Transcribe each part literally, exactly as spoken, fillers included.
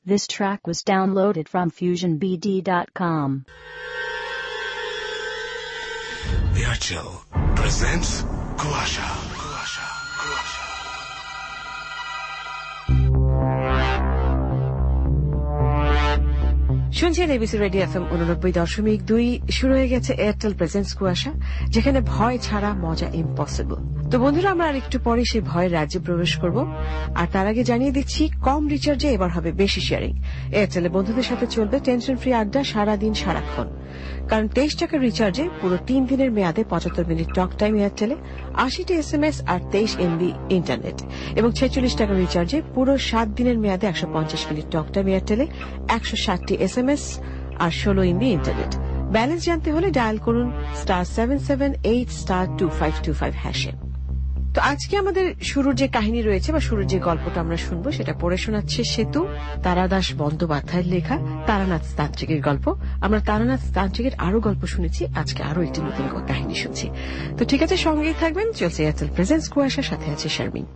This track was downloaded from fusion b d dot com. Airtel presents Kuasha. Kuasha. Kuasha. শুনছেন ABC radio FM উননব্বই দশমিক দুই। শুরু হয়ে গেছে এয়ারটেল প্রেজেন্টস কুয়াশা, যেখানে ভয় ছাড়া মজা ইম্পসিবল। তো বন্ধুরা, আমরা আর একটু পরে সেই ভয়ের রাজ্যে প্রবেশ করব। আর তার আগে জানিয়ে দিচ্ছি, কম রিচার্জে এবার হবে বেশি শেয়ারিং। এয়ারটেলে বন্ধুদের সাথে চলবে টেনশন ফ্রি আড্ডা সারাদিন সারাক্ষণ। কারণ তেইশ টাকার রিচার্জে পুরো তিন দিনের মেয়াদে পঁচাত্তর মিনিট টক টাইম এয়ারটেলে, আশিটি এস এম এস আর তেইশ এমবি ইন্টারনেট, এবং ছেচল্লিশ টাকার রিচার্জে পুরো সাত দিনের মেয়াদে একশো পঞ্চাশ মিনিট টক টাইম এয়ারটেলে, একশো ষাটটি এস এম এস আর ষোলো এমবি ইন্টারনেট। ব্যালেন্স জানতে হলে ডায়াল করুন star seven seven eight star two five two five হ্যাশে। তো আজকে আমাদের শুরুর যে কাহিনী রয়েছে বা শুরুর যে গল্পটা আমরা শুনবো, সেটা পড়ে শোনাচ্ছে সেতু, তারাদাস বন্দ্যোপাধ্যায়ের লেখা তারানাথ তান্ত্রিকের গল্প। আমরা তারানাথ তান্ত্রিকের আরো গল্প শুনেছি, আজকে আরো একটি নতুন কাহিনী শুনছি। তো ঠিক আছে, সঙ্গেই থাকবেন। চলছে এয়ারটেল প্রেজেন্টস কুয়াশার সাথে আছে শারমিন।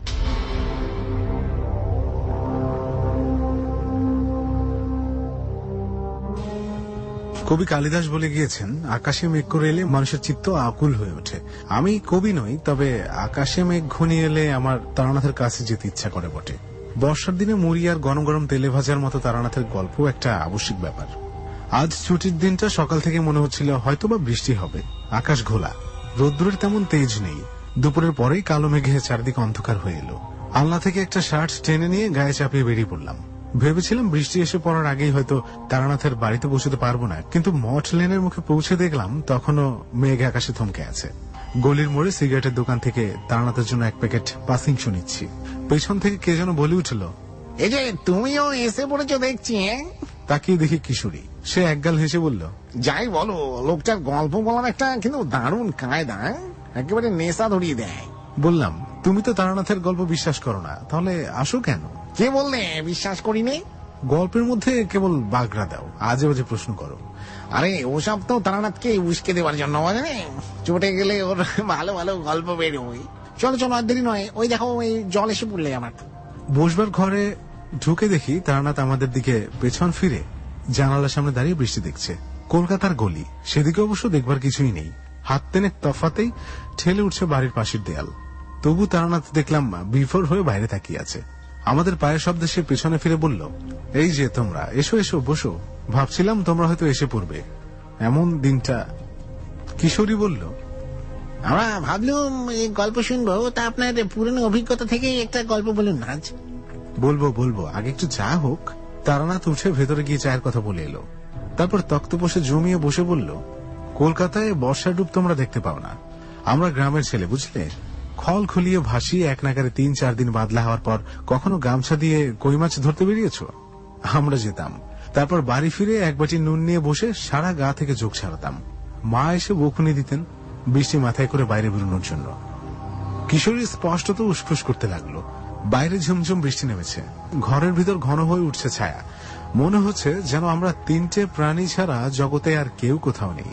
কবি কালিদাস বলে গিয়েছেন, আকাশে মেঘ করে এলে মানুষের চিত্ত আকুল হয়ে ওঠে। আমি কবি নই, তবে আকাশে মেঘ ঘনিয়ে এলে আমার তারানাথের কাছে যেতে ইচ্ছা করে বটে। বর্ষার দিনে মুড়ি আর গরম গরম তেলে ভাজার মতো তারানাথের গল্প একটা আবশ্যিক ব্যাপার। আজ ছুটির দিনটা সকাল থেকে মনে হচ্ছিল হয়তোবা বৃষ্টি হবে। আকাশ ঘোলা, রোদ্দুরের তেমন তেজ নেই। দুপুরের পরেই কালো মেঘে চারদিকে অন্ধকার হয়ে এলো। আলনা থেকে একটা শার্ট টেনে নিয়ে গায়ে চাপিয়ে বেরিয়ে পড়লাম। ভেবেছিলাম বৃষ্টি এসে পড়ার আগেই হয়তো তারানাথের বাড়িতে পৌঁছতে পারবো না, কিন্তু মঠ লেনের মুখে পৌঁছে দেখলাম তখনও মেঘ আকাশে থমকে আছে। গলির মোড়ে সিগারেটের দোকান থেকে তারানাথের জন্য এক প্যাকেট পাসিং শুনিচ্ছি। পেছন থেকে কে যেন বলে উঠল, এই যে তুমিও এসে পড়েছো দেখছি। তাকিয়ে দেখি কিশোরী। সে একগাল হেসে বলল, যাই বলো, লোকটার গল্প বলার একটা কিন্তু দারুণ কায়দা, একেবারে নেশা ধরিয়ে দেয়। বললাম, তুমি তো তারানাথের গল্প বিশ্বাস করো না, তাহলে আসো কেন? কে বললে বিশ্বাস করিনি? গল্পের মধ্যে কেবল বাগড়া দাও, আজে বাজে প্রশ্ন করো। আরে ওসব তো তারানাথকে উস্কে দেওয়ার জন্য, মানে চটে গেলে ওর ভালো ভালো গল্প বেরোয়। চলো চলো, আর দেরি নয়। ওই দেখো, ওই জল এসে পড়লে আমার। বসবার ঘরে ঢুকে দেখি তারানাথ আমাদের দিকে পেছন ফিরে জানালার সামনে দাঁড়িয়ে বৃষ্টি দেখছে। কলকাতার গলি, সেদিকে অবশ্য দেখবার কিছুই নেই। হাত টেনে তফাতেই ঠেলে উঠছে বাড়ির পাশের দেয়াল। তবু তারানাথ দেখলাম বিফোর হয়ে বাইরে তাকিয়ে আছে। আমাদের পায়ের শব্দে সে পেছনে ফিরে বলল, এই যে তোমরা, এসো এসো বসো। ভাবছিলাম তোমরা হয়তো এসে পড়বে এমন দিনটা। কিশোরী বলল, আমরা ভাবলাম এই গল্প শুনবো, তা আপনার পুরনো অভিজ্ঞতা থেকে একটা গল্প বলুন না। আজ বলবো বলবো, আগে একটু চা হোক। তারানাথ উঠে ভেতরে গিয়ে চায়ের কথা বলে এলো। তারপর তক্তপোষে জমিয়ে বসে বলল, কলকাতায় বর্ষা ডুব তোমরা দেখতে পাও না। আমরা গ্রামের ছেলে, বুঝলে। খল খুলিয়ে ভাসিয়ে এক নাগারে তিন চার দিন বাদলা হওয়ার পর কখনো গামছা দিয়ে কই মাছ ধরতে বেরিয়েছ? আমরা যেতাম। তারপর বাড়ি ফিরে এক বাটি নুন নিয়ে বসে সারা গা থেকে যোগ ছাড়াতাম। মা এসে বকুনি দিতেন বৃষ্টি মাথায় করে বাইরে বেরোনোর জন্য। কিশোরী স্পষ্টত উসফুস করতে লাগলো। বাইরে ঝুমঝুম বৃষ্টি নেমেছে। ঘরের ভিতর ঘন হয়ে উঠছে ছায়া। মনে হচ্ছে যেন আমরা তিনটে প্রাণী ছাড়া জগতে আর কেউ কোথাও নেই।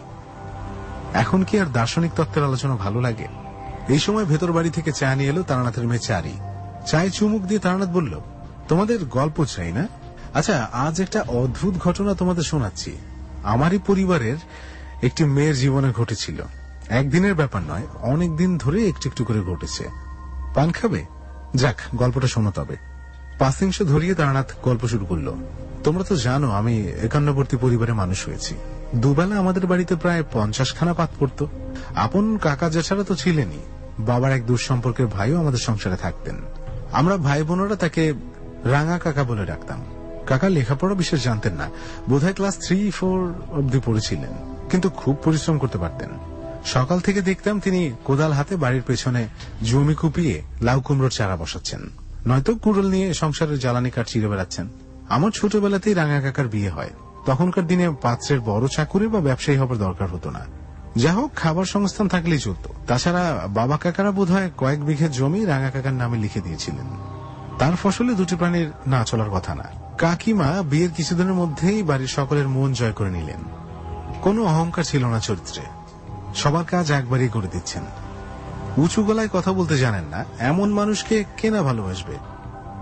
এখন কি আর দার্শনিক তত্ত্বের আলোচনা ভালো লাগে? এই সময় ভেতর বাড়ি থেকে চা নিয়ে এলো তারানাথের মেয়ে চারি। চায়ে চুমুক দিয়ে তারানাথ বলল, তোমাদের গল্প চাই না? আচ্ছা, আজ একটা অদ্ভুত ঘটনা তোমাদের শোনাচ্ছি। আমারই পরিবারের একটি মেয়ের জীবনে ঘটেছিল। একদিনের ব্যাপার নয়, অনেক দিন ধরে একটু একটু করে ঘটেছে। পান খাবে? যাক, গল্পটা শোনো তবে। পাসিংশ ধরিয়ে তারানাথ গল্প শুরু করলো। তোমরা তো জানো আমি একান্নবর্তী পরিবারে মানুষ হয়েছি। দুবেলা আমাদের বাড়িতে প্রায় পঞ্চাশ খানা পাত পড়ত। আপন কাকা জেঠারা তো ছিলেনই, বাবার এক দূর সম্পর্কের ভাইও আমাদের সংসারে থাকতেন। আমরা ভাই বোনেরা তাকে রাঙা কাকা বলে ডাকতাম। কাকা লেখাপড়া বিশেষ জানতেন না, বোধহয় ক্লাস থ্রি ফোর অব্দি পড়েছিলেন, কিন্তু খুব পরিশ্রম করতে পারতেন। সকাল থেকে দেখতাম তিনি কোদাল হাতে বাড়ির পেছনে জমি কুপিয়ে লাউ কুমড়োর চারা বসাচ্ছেন, নয়তো কুড়োল নিয়ে সংসারের জ্বালানি কাঠ চিরে বেড়াচ্ছেন। আমার ছোটবেলাতেই রাঙা কাকার বিয়ে হয়। তখনকার দিনে পাত্রের বড় চাকুরি বা ব্যবসায়ী হবার দরকার হতো না। যা হোক, খাবার সংস্থান থাকলেই চলত। তাছাড়া বাবা কাকারা বোধহয় কয়েক বিঘে জমি রাঙা কাকার নামে লিখে দিয়েছিলেন। তার ফসলে দুটি প্রাণীর না চলার কথা না। কাকিমা বিয়ের কিছুদিনের মধ্যেই বাড়ির সকলের মন জয় করে নিলেন। কোনো অহংকার ছিল না চরিত্রে। সবার কাজ একবারই করে দিচ্ছেন। উঁচু গলায় কথা বলতে জানেন না এমন মানুষকে কে না ভালোবাসবে?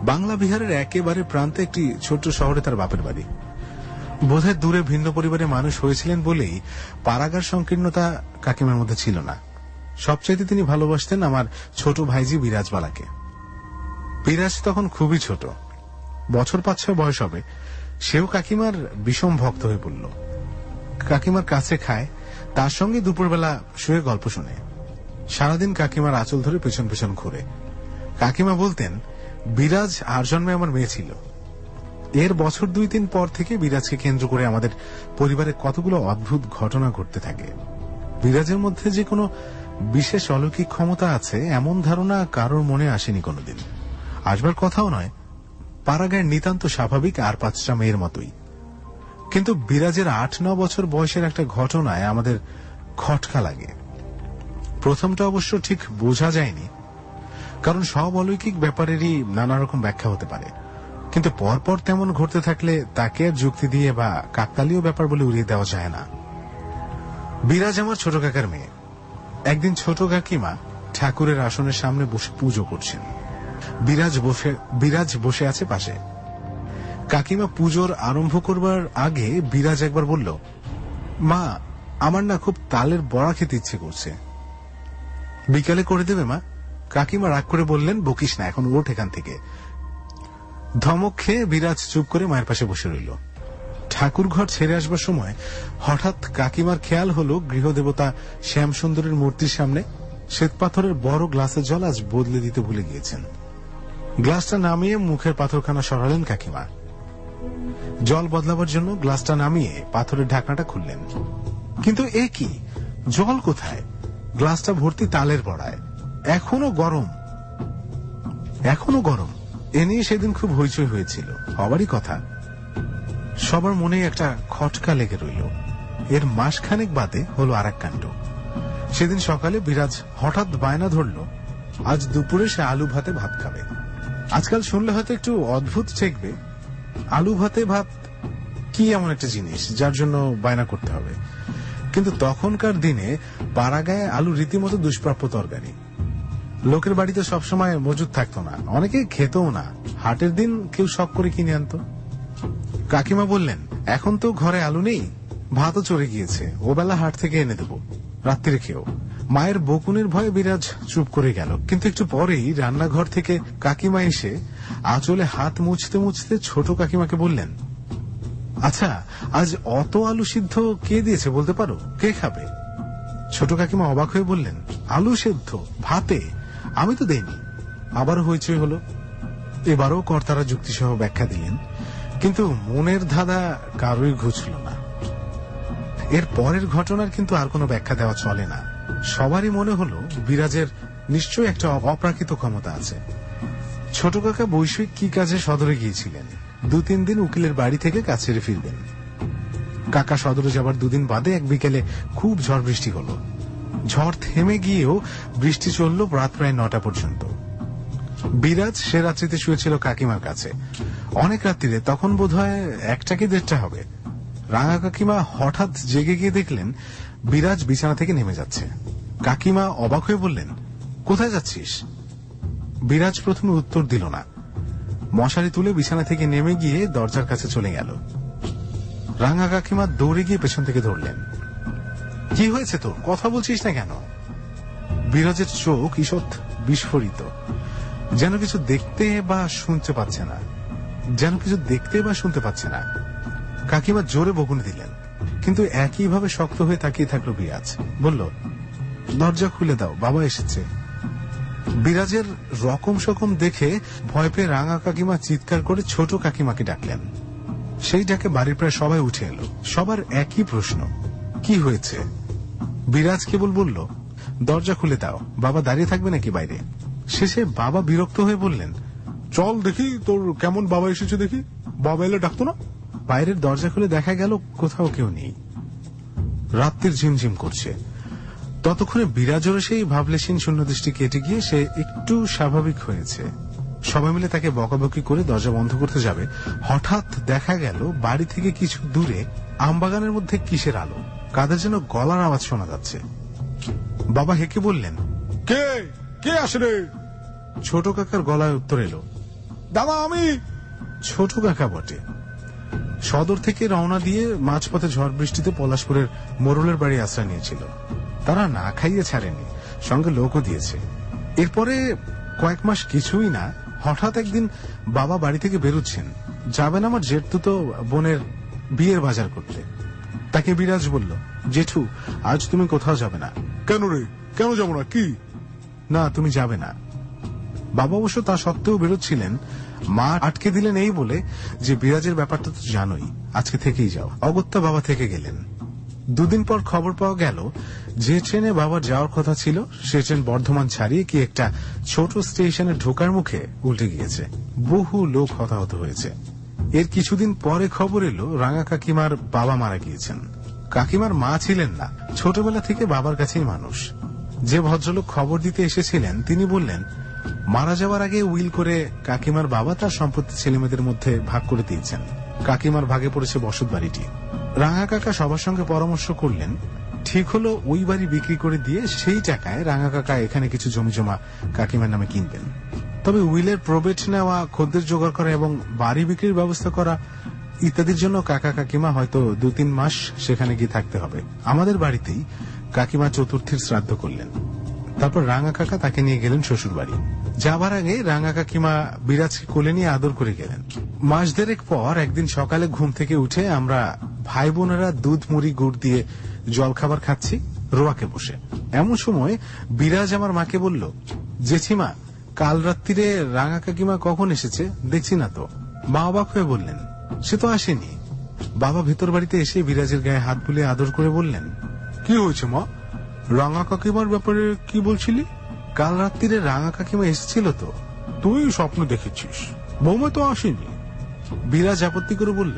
বাংলা বিহারের একেবারে প্রান্তে একটি ছোট্ট শহরে তার বাপের বাড়ি। বোধহয় দূরে ভিন্ন পরিবারে মানুষ হয়েছিলেন বলেই পারাগার সংকীর্ণতা কাকিমার মধ্যে ছিল না। সবচাইতে তিনি ভালোবাসতেন আমার ছোট ভাইজি বিরাজবালাকে। বিরাজ তখন খুবই ছোট, বছর পাঁচ ছয় বয়স হবে। সেও কাকিমার বিষম ভক্ত হয়ে পড়ল। কাকিমার কাছে খায়, তার সঙ্গে দুপুরবেলা শুয়ে গল্প শোনে। সারাদিন কাকিমার আঁচল ধরে পেছন পেছন ঘুরে। কাকিমা বলতেন, বিরাজ আর জন্মে আমার মেয়ে ছিল। এর বছর দুই তিন পর থেকে বিরাজকে কেন্দ্র করে আমাদের পরিবারে কতগুলো অদ্ভুত ঘটনা ঘটতে থাকে। বিরাজের মধ্যে যে কোনো বিশেষ অলৌকিক ক্ষমতা আছে এমন ধারণা কারোর মনে আসেনি কোনোদিন। আসবার কথাও নয়। পাড়াগাঁয়ের নিতান্ত স্বাভাবিক আর পাঁচটা মেয়ের মতোই। কিন্তু বিরাজের আট ন বছর বয়সের একটা ঘটনায় আমাদের খটকা লাগে। প্রথমটা অবশ্য ঠিক বোঝা যায়নি, কারণ সব অলৌকিক ব্যাপারেরই নানা রকম ব্যাখ্যা হতে পারে। কিন্তু পরপর তেমন ঘটতে থাকলে তাকে আর যুক্তি দিয়ে বা কাকতালীয় ব্যাপার বলে উড়িয়ে দেওয়া যায় না। বিরাজ আমার ছোট কাকার মেয়ে। একদিন ছোট কাকিমা ঠাকুরের আসনের সামনে বসে পুজো করছেন। বিরাজ বসে বিরাজ বসে আছে পাশে। কাকিমা পুজোর আরম্ভ করবার আগে বিরাজ একবার বলল, মা, আমার না খুব তালের বড়া খেতে ইচ্ছে করছে। বিকালে করে দেবে মা? কাকিমা রাগ করে বললেন, বকিস না, এখন ওঠ এখান থেকে। ধমক খেয়ে বিরাজ চুপ করে মায়ের পাশে বসে রইল। ঠাকুর ঘর ছেড়ে আসবার সময় হঠাৎ কাকিমার খেয়াল হল গৃহদেবতা শ্যামসুন্দরের মূর্তির সামনে শ্বেতপাথরের বড় গ্লাসের জল আজ বদলে দিতে ভুলে গিয়েছেন। গ্লাসটা নামিয়ে মুখের পাথরখানা সরালেন কাকিমা। জল বদলাবার জন্য গ্লাসটা নামিয়ে পাথরের ঢাকনাটা খুললেন। কিন্তু এ কি, জল কোথায়? গ্লাসটা ভর্তি তালের বড়ায়, এখনো গরম। এখনো গরম এ নিয়ে সেদিন খুব হইচই হয়েছিল। হবারই কথা। সবার মনে একটা খটকা লেগে রইল। এর মাসখানেক বাদে হলো আর এক কাণ্ড। সেদিন সকালে বিরাজ হঠাৎ বায়না ধরল, আজ দুপুরে সে আলু ভাতে ভাত খাবে। আজকাল শুনলে হয়তো একটু অদ্ভুত ঠেকবে। আলু ভাতে ভাত কি এমন একটা জিনিস যার জন্য বায়না করতে হবে? কিন্তু তখনকার দিনে পাড়াগাঁয়ে আলু রীতিমতো দুষ্প্রাপ্য তরকারি। লোকের বাড়িতে সবসময় মজুদ থাকতো না, অনেকে খেতেও না। হাটের দিন কেউ শখ করে কিনে আনতো। কাকিমা বললেন, এখন তো ঘরে আলু নেই, ভাতও চড়ে গিয়েছে, ও বেলা হাট থেকে এনে দেবো, রাত্রিরে খেও। মায়ের বকুনের ভয়ে বিরাজ চুপ করে গেল। কিন্তু একটু পরেই রান্নাঘর থেকে কাকিমা এসে আঁচলে হাত মুছতে মুছতে ছোট কাকিমাকে বললেন, আচ্ছা, আজ অত আলু সিদ্ধ কে দিয়েছে বলতে পারো? কে খাবে? ছোট কাকিমা অবাক হয়ে বললেন, আলু সিদ্ধ ভাতে? আমি তো দেইনি। আবারও হইচই হলো। এবারও কর্তারা যুক্তিসহ ব্যাখ্যা দিলেন, কিন্তু মনের ধাঁধা কারোই ঘুচল না। এর পরের ঘটনার কিন্তু আর কোনো ব্যাখ্যা দেওয়া চলে না। সবারই মনে হলো বিরাজের নিশ্চয়ই একটা অপ্রাকৃত ক্ষমতা আছে। ছোট কাকা বৈষয়িক কি কাজে সদরে গিয়েছিলেন। দু তিন দিন উকিলের বাড়ি থেকে কাজ ছেড়ে ফিরবেন। কাকা সদরে যাবার দুদিন বাদে এক বিকেলে খুব ঝড় বৃষ্টি হলো। ঝড় থেমে গিয়েও বৃষ্টি চলল রাত প্রায় নটা পর্যন্ত। বিরাজ সে রাত্রিতে শুয়েছিল কাকিমার কাছে। অনেক রাত্রিরে, তখন বোধ হয় একটা কি দেড়টা হবে। রাঙা কাকিমা হঠাৎ জেগে গিয়ে দেখলেন বিরাজ বিছানা থেকে নেমে যাচ্ছে। কাকিমা অবাক হয়ে বললেন, কোথায় যাচ্ছিস? বিরাজ প্রথমে উত্তর দিল না। মশারি তুলে বিছানা থেকে নেমে গিয়ে দরজার কাছে চলে গেল। রাঙা কাকিমা দৌড়ে গিয়ে পেছন থেকে ধরলেন। কি হয়েছে তোর? কথা বলছিস না কেন? বিরাজের চোখ ঈষৎ বিস্ফোরিত, যেন কিছু দেখতে বা শুনতে পাচ্ছে না যেন কিছু দেখতে বা শুনতে পাচ্ছে না। কাকিমা জোরে বকুনি দিলেন, কিন্তু একইভাবে শক্ত হয়ে তাকিয়ে থাকলো বিরাজ। বলল, দরজা খুলে দাও, বাবা এসেছে। বিরাজের রকম সকম দেখে ভয় পেয়ে রাঙা কাকিমা চিৎকার করে ছোট কাকিমাকে ডাকলেন। সেই ডাকে বাড়ির প্রায় সবাই উঠে এলো। সবার একই প্রশ্ন, কি হয়েছে? বিরাজ কেবল বলল, দরজা খুলে দাও, বাবা দাঁড়িয়ে থাকবে নাকি বাইরে? শেষে বাবা বিরক্ত হয়ে বললেন, চল দেখি তোর কেমন বাবা এসেছে দেখি, বাবা এলে ডাকতো না? বাইরের দরজা খুলে দেখা গেল কোথাও কেউ নেই। রাত্রির ঝিমঝিম করছে। ততক্ষণে বিরাজেরও সেই ভাবলেশীন শূন্য দৃষ্টি কেটে গিয়ে সে একটু স্বাভাবিক হয়েছে। সবাই মিলে তাকে বকাবকি করে দরজা বন্ধ করতে যাবে, হঠাৎ দেখা গেল বাড়ি থেকে কিছু দূরে আমবাগানের মধ্যে কিসের আলো, কাদের যেন গলার আওয়াজ শোনা যাচ্ছে। বাবা হেঁকে বললেন, কে কে আসে রে? ছোট কাকার গলায় উত্তর এলো, দাদা আমি। ছোট কাকা বটে। সদর থেকে রওনা দিয়ে মাঝপথে ঝড় বৃষ্টিতে পলাশপুরের মোরলের বাড়ি আশ্রয় নিয়েছিল। তারা না খাইয়ে ছাড়েনি, সঙ্গে লোকও দিয়েছে। এরপরে কয়েক মাস কিছুই না, হঠাৎ একদিন বাবা বাড়ি থেকে বেরোচ্ছেন, যাবেন আমার জেঠতুতো বোনের বিয়ের বাজার করতে। তাকে বিরাজ বলল, জেঠু আজ তুমি কোথাও যাবে না। কেন রে, কেন যাবো না? কি না, তুমি যাবে না। বাবা অবশ্য তা সত্ত্বেও বেরোচ্ছিলেন। মা আটকে দিলেন এই বলে যে বিরাজের ব্যাপারটা তো জানোই, আজকে থেকেই যাও। অগত্যা বাবা থেকে গেলেন। দুদিন পর খবর পাওয়া গেল যে ট্রেনে বাবার যাওয়ার কথা ছিল সে ট্রেন বর্ধমান ছাড়িয়ে কি একটা ছোট স্টেশনে ঢোকার মুখে উল্টে গিয়েছে। বহু লোক হতাহত হয়েছে। এর কিছুদিন পরে খবর এলো রাঙা কাকিমার বাবা মারা গিয়েছেন। কাকিমার মা ছিলেন না, ছোটবেলা থেকে বাবার কাছেই মানুষ। যে ভদ্রলোক খবর দিতে এসেছিলেন তিনি বললেন মারা যাওয়ার আগে উইল করে কাকিমার বাবা তার সম্পত্তি ছেলেমেয়েদের মধ্যে ভাগ করে দিয়েছেন। কাকিমার ভাগে পড়েছে বসত বাড়িটি। রাঙা কাকা সবার সঙ্গে পরামর্শ করলেন, ঠিক হলো ওই বাড়ি বিক্রি করে দিয়ে সেই টাকায় রাঙা কাকা এখানে কিছু জমি জমা কাকিমার নামে কিনবেন। তবে উইলের প্রবেট নেওয়া, খদ্দের জোগাড় করা এবং বাড়ি বিক্রির ব্যবস্থা করা ইত্যাদির জন্য কাকা কাকিমা হয়তো দু তিন মাস সেখানে গিয়ে থাকতে হবে। আমাদের বাড়িতেই কাকিমা চতুর্থীর শ্রাদ্ধ করলেন। তারপর রাঙা কাকা তাকে নিয়ে গেলেন শ্বশুর বাড়ি। যাবার আগে রাঙা কাকিমা বিরাজকে কোলে নিয়ে আদর করে গেলেন। মাস দেড়েক পর একদিন সকালে ঘুম থেকে উঠে আমরা ভাই বোনেরা দুধ মুড়ি গুড় দিয়ে জলখাবার খাচ্ছি রোয়াকে বসে। এমন সময় বিরাজ আমার মাকে বলল, জেঠিমা কাল রাত্রিরে রাঙা কাকিমা কখন এসেছে দেখছি না তো। মা অবাক হয়ে বললেন, সে তো আসেনি। বাবা ভেতর বাড়িতে এসে বিরাজের গায়ে হাত বুলিয়ে আদর করে বললেন, কি হয়েছে মা? রাঙা কাকিমার ব্যাপারে কি বলছিলি? কাল রাত্রিরে রাঙা কাকিমা এসেছিল তো। তুই স্বপ্ন দেখেছিস, বৌমা তো আসেনি। বিরাজ আপত্তি করে বলল,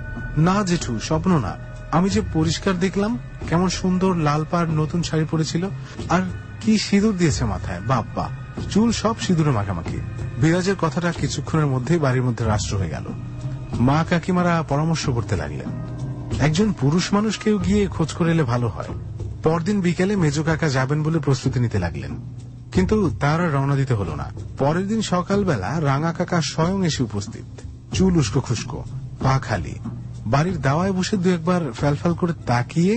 না জেঠু, স্বপ্ন না। আমি যে পরিষ্কার দেখলাম, কেমন সুন্দর লাল পাড় নতুন শাড়ি পরেছিল, আর কি সিঁদুর দিয়েছে মাথায়, বাপ্পা চুল সব সিঁদুরে মাখামাখি। বিরাজের কথাটা কিছুক্ষণের মধ্যেই বাড়ির মধ্যে রাষ্ট্র হয়ে গেল। মা কাকিমারা পরামর্শ করতে লাগলেন, একজন পুরুষ মানুষ কেউ গিয়ে খোঁজ করে এলে ভালো হয়। পরদিন বিকেলে মেজো কাকা যাবেন বলে প্রস্তুতি নিতে লাগলেন, কিন্তু তার আর রওনা দিতে হলো না। পরের দিন সকালবেলা রাঙা কাকা স্বয়ং এসে উপস্থিত, চুল উস্কো খুস্কো, পা খালি। বাড়ির দাওয়ায় বসে দু একবার ফ্যালফাল করে তাকিয়ে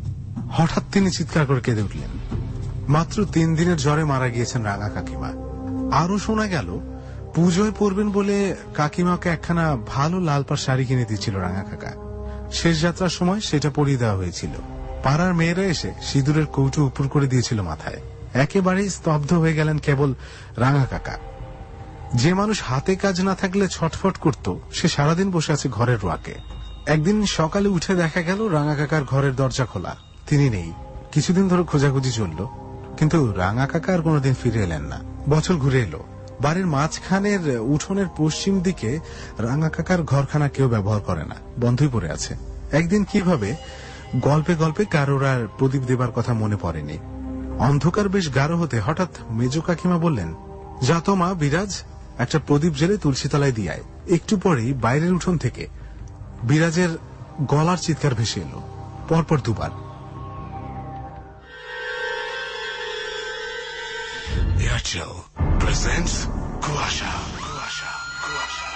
হঠাৎ তিনি চিৎকার করে কেঁদে উঠলেন। মাত্র তিন দিনের জ্বরে মারা গিয়েছেন রাঙা কাকিমা। আরো শোনা গেল পুজোয় পরবেন বলে কাকিমাকে একখানা ভালো লাল পাড় শাড়ি কিনে দিয়েছিল রাঙা কাকা। শেষ যাত্রার সময় সেটা পরিয়ে দেওয়া হয়েছিল। পাড়ার মেয়েরা এসে সিঁদুরের কৌটো উপর করে দিয়েছিল মাথায়। একেবারেই স্তব্ধ হয়ে গেলেন কেবল রাঙা কাকা। যে মানুষ হাতে কাজ না থাকলে ছটফট করত, সে সারাদিন বসে আছে ঘরের রোয়াকে। একদিন সকালে উঠে দেখা গেল রাঙা কাকার ঘরের দরজা খোলা, তিনি নেই। কিছুদিন ধরে খোঁজাখুঁজি চলল, কিন্তু রাঙা কাকা আর কোনোদিন ফিরে এলেন না। বছর ঘুরে এলো, বাড়ির মাঝখানের উঠোনের পশ্চিম দিকে রাঙা কাকার ঘরখানা কেউ ব্যবহার করে না, বন্ধই পড়ে আছে। একদিন কিভাবে গল্পে গল্পে কারোর আর প্রদীপ দেবার কথা মনে পড়েনি। অন্ধকার বেশ গাঢ় হতে হঠাৎ মেজো কাকিমা বললেন, যা তো মা বিরাজ, একটা প্রদীপ জেলে তুলসী তলায় দিয়ায়। একটু পরেই বাইরের উঠোন থেকে বিরাজের গলার চিৎকার ভেসে এলো, পরপর দুবার। Airtel presents Kuasha. Kuasha. Kuasha.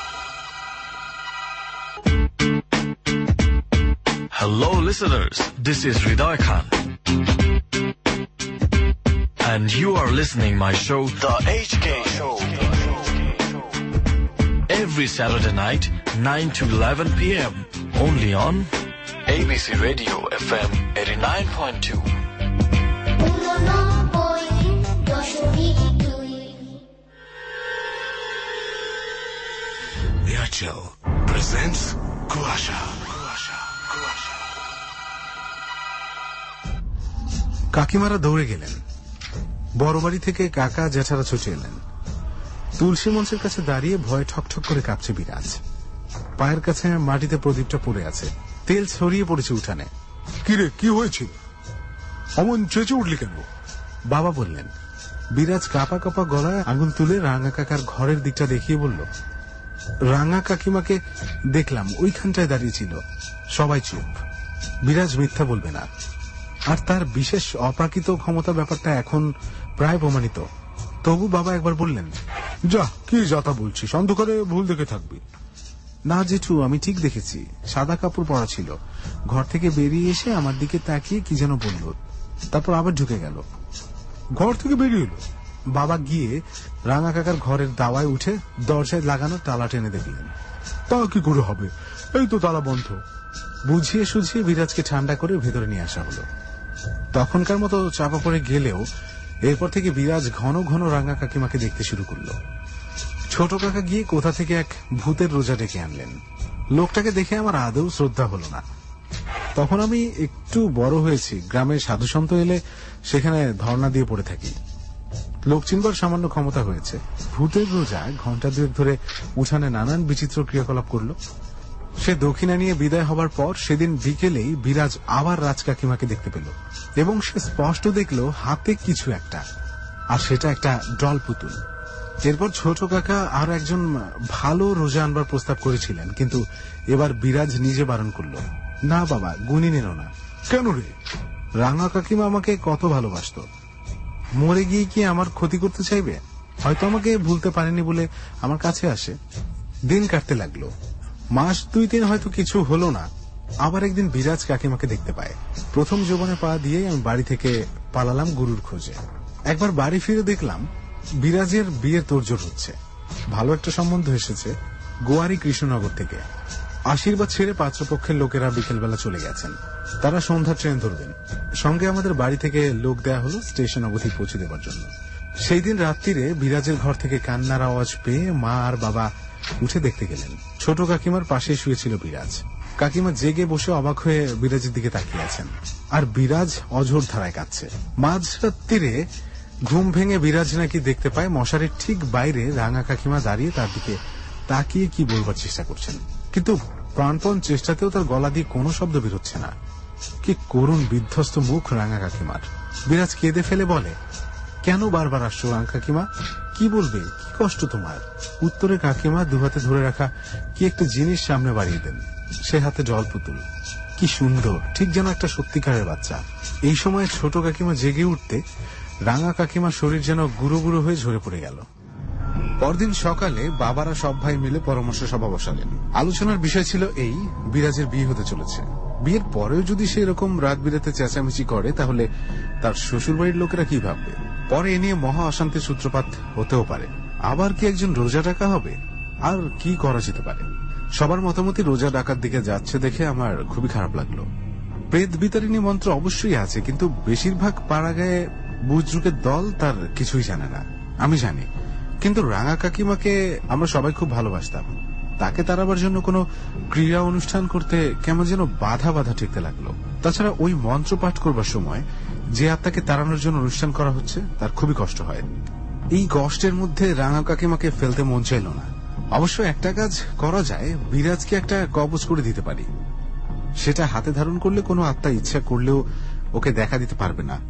Hello listeners, this is Hriday Khan. And you are listening my show, The H K Show. Every Saturday night, nine to eleven p.m. Only on A B C Radio F M eighty-nine point two. Airtel presents Kuasha. Kuasha. Kuasha. কাকিমারা দৌড়ে গেলেন। বড় বাড়ি থেকে কাকা জ্যাঠারা ছুটে এলেন। তুলসী মঞ্চের কাছে দাঁড়িয়ে ভয়ে ঠকঠক করে কাঁপছে বিরাজ। পায়ের কাছে মাটিতে প্রদীপটা পড়ে আছে, তেল ছড়িয়ে পড়েছে উঠানে। কিরে, কি হয়েছে? অমন চেঁচে উঠলি কেন? বাবা বললেন। বিরাজ কাপা কাপা গলায় আঙুল তুলে রাঙা কাকার ঘরের দিকটা দেখিয়ে বলল, রাঙা কাকিমাকে দেখলাম ওইখানটায় দাঁড়িয়েছিল। সবাই চুপ। বিরাজ মিথ্যা বলবে না, আর তার বিশেষ অপ্রাকৃত ক্ষমতা ব্যাপারটা এখন প্রায় প্রমাণিত। তবু বাবা একবার বললেন, যা কি যাতা বলছিস, অন্ধকারে ভুল দেখে থাকবি। না জেঠু, আমি ঠিক দেখেছি, সাদা কাপড় পরা ছিল। ঘর থেকে বেরিয়ে এসে আমার দিকে তাকিয়ে কি যেন বলল, তারপর আবার ঢুকে গেল। ঘর থেকে বেরিয়ে এলো? বাবা গিয়ে রাঙা কাকার ঘরের দাওয়ায় উঠে দরজায় লাগানো তালা টেনে দেখলেন। তা কি করে হবে, এই তো তালা বন্ধ। বুঝিয়ে সুঝিয়ে বিরাজকে ঠান্ডা করে ভেতরে নিয়ে আসা হলো। তখনকার মতো চাপা পড়ে গেলেও এরপর থেকে বিরাজ ঘন ঘন রাঙা কাকিমাকে দেখতে শুরু করলো। ছোট কাকা গিয়ে কোথা থেকে এক ভূতের রোজা ডেকে আনলেন। লোকটাকে দেখে আমার আদৌ শ্রদ্ধা হলো না। তখন আমি একটু বড় হয়েছি, গ্রামের সাধুসন্ত এলে সেখানে ধর্ণা দিয়ে পড়ে থাকি। লোক চিনবার সামান্য ক্ষমতা হয়েছে। ভূতের রোজা ঘন্টা দুয়েক ধরে উঠানে নানান বিচিত্র ক্রিয়াকলাপ করলো। সে দক্ষিণা নিয়ে বিদায় হবার পর সেদিন বিকেলেই বিরাজ আবার রাজ কাকিমাকে দেখতে পেল এবং সে স্পষ্ট দেখল হাতে কিছু একটা, আর সেটা একটা ডল পুতুল। এরপর ছোট কাকা আর একজন ভালো রোজা আনবার প্রস্তাব করেছিলেন, কিন্তু এবার বিরাজ নিজে বারণ করল, না বাবা, গুনি নেন না। কেন রে? রাঙা কাকিমা আমাকে কত ভালোবাসত, মরে গিয়ে কি আমার ক্ষতি করতে চাইবে? হয়তো আমাকে ভুলতে পারেনি বলে আমার কাছে আসে। দিন কাটতে লাগলো, মাস দুই তিন হয়তো কিছু হলো না। আবার একদিন বিরাজ কাকিমাকে দেখতে পায়। প্রথম যৌবনে পা দিয়ে আমি বাড়ি থেকে পালালাম গুরুর খোঁজে। একবার বাড়ি ফিরে দেখলাম বিরাজের বিয়ের তোড়জোড় হচ্ছে। ভালো একটা সম্বন্ধ এসেছে গোয়ারি কৃষ্ণনগর থেকে। আশীর্বাদ ছেড়ে পাত্রপক্ষের লোকেরা বিকেলবেলা চলে গেছেন। তারা সন্ধ্যা ট্রেন ধরবেন। সঙ্গে আমাদের বাড়ি থেকে লোক দেয়া হলো স্টেশন অবধি পৌঁছে দেওয়ার জন্য। সেই দিন রাত্রিরে বিরাজের ঘর থেকে কান্নার আওয়াজ পেয়ে মা আর বাবা উঠে দেখতে গেলেন। ছোট কাকিমার পাশে শুয়েছিল বিরাজ। কাকিমা জেগে বসে অবাক হয়ে বিরাজের দিকে তাকিয়ে আছেন, আর বিরাজ অঝোর ধারায় কাঁদছে। মাঝ রাত্রিরে ঘুম ভেঙে বিরাজ নাকি দেখতে পায় মশারির ঠিক বাইরে রাঙা কাকিমা দাঁড়িয়ে তার দিকে তাকিয়ে কি বলবার চেষ্টা করছেন, কিন্তু প্রাণপণ চেষ্টাতেও তার গলা দিয়ে কোনো শব্দ বেরোচ্ছে না। কি করুণ বিধ্বস্ত মুখ রাঙা কাকিমার। বিরাজ কেঁদে ফেলে বলে, কেন বারবার আসছো রাঙা কাকিমা? কি বলবে, কি কষ্ট তোমার? উত্তরে কাকিমা দুহাতে ধরে রাখা কি একটা জিনিস সামনে বাড়িয়ে দেন। সে হাতে জল পুতুল, কি সুন্দর, ঠিক যেন একটা সত্যিকারের বাচ্চা। এই সময় ছোট কাকিমা জেগে উঠতে রাঙা কাকিমার শরীর যেন গুঁড়ো গুঁড়ো হয়ে ঝরে পড়ে গেল। পরদিন সকালে বাবারা সব ভাই মিলে পরামর্শ সভা বসালেন। আলোচনার বিষয় ছিল এই, বিরাজের বিয়ে হতে চলেছে। বিয়ের পরেও যদি সে এরকম রাত বিরাতে চেঁচামেচি করে তাহলে তার শ্বশুরবাড়ির লোকেরা কি ভাববে? পরে এ নিয়ে মহা অশান্তির সূত্রপাত হতেও পারে। আবার কি একজন রোজা ডাকা হবে? আর কি করা যেতে পারে? সবার মতামতই রোজা ডাকার দিকে যাচ্ছে দেখে আমার খুবই খারাপ লাগলো। প্রেত বিতারিণী মন্ত্র অবশ্যই আছে, কিন্তু বেশিরভাগ পাড়া গায়ে বুজরুকের দল তার কিছুই জানে না। আমি জানি, কিন্তু রাঙা কাকিমাকে আমরা সবাই খুব ভালোবাসতাম। তাকে তাড়াবার জন্য কোনো ক্রীড়া অনুষ্ঠান করতে কেমন যেন বাধা বাধা ঠেকতে লাগলো। তাছাড়া ওই মন্ত্র পাঠ করবার সময় যে আত্মাকে তাড়ানোর জন্য অনুষ্ঠান করা হচ্ছে তার খুবই কষ্ট হয়। এই কষ্টের মধ্যে রাঙা কাকিমাকে ফেলতে মন চাইল না। অবশ্য একটা কাজ করা যায়, বিরাজকে একটা কবচ করে দিতে পারি। সেটা হাতে ধারণ করলে কোনো আত্মা ইচ্ছা করলেও ওকে দেখা দিতে পারবে না।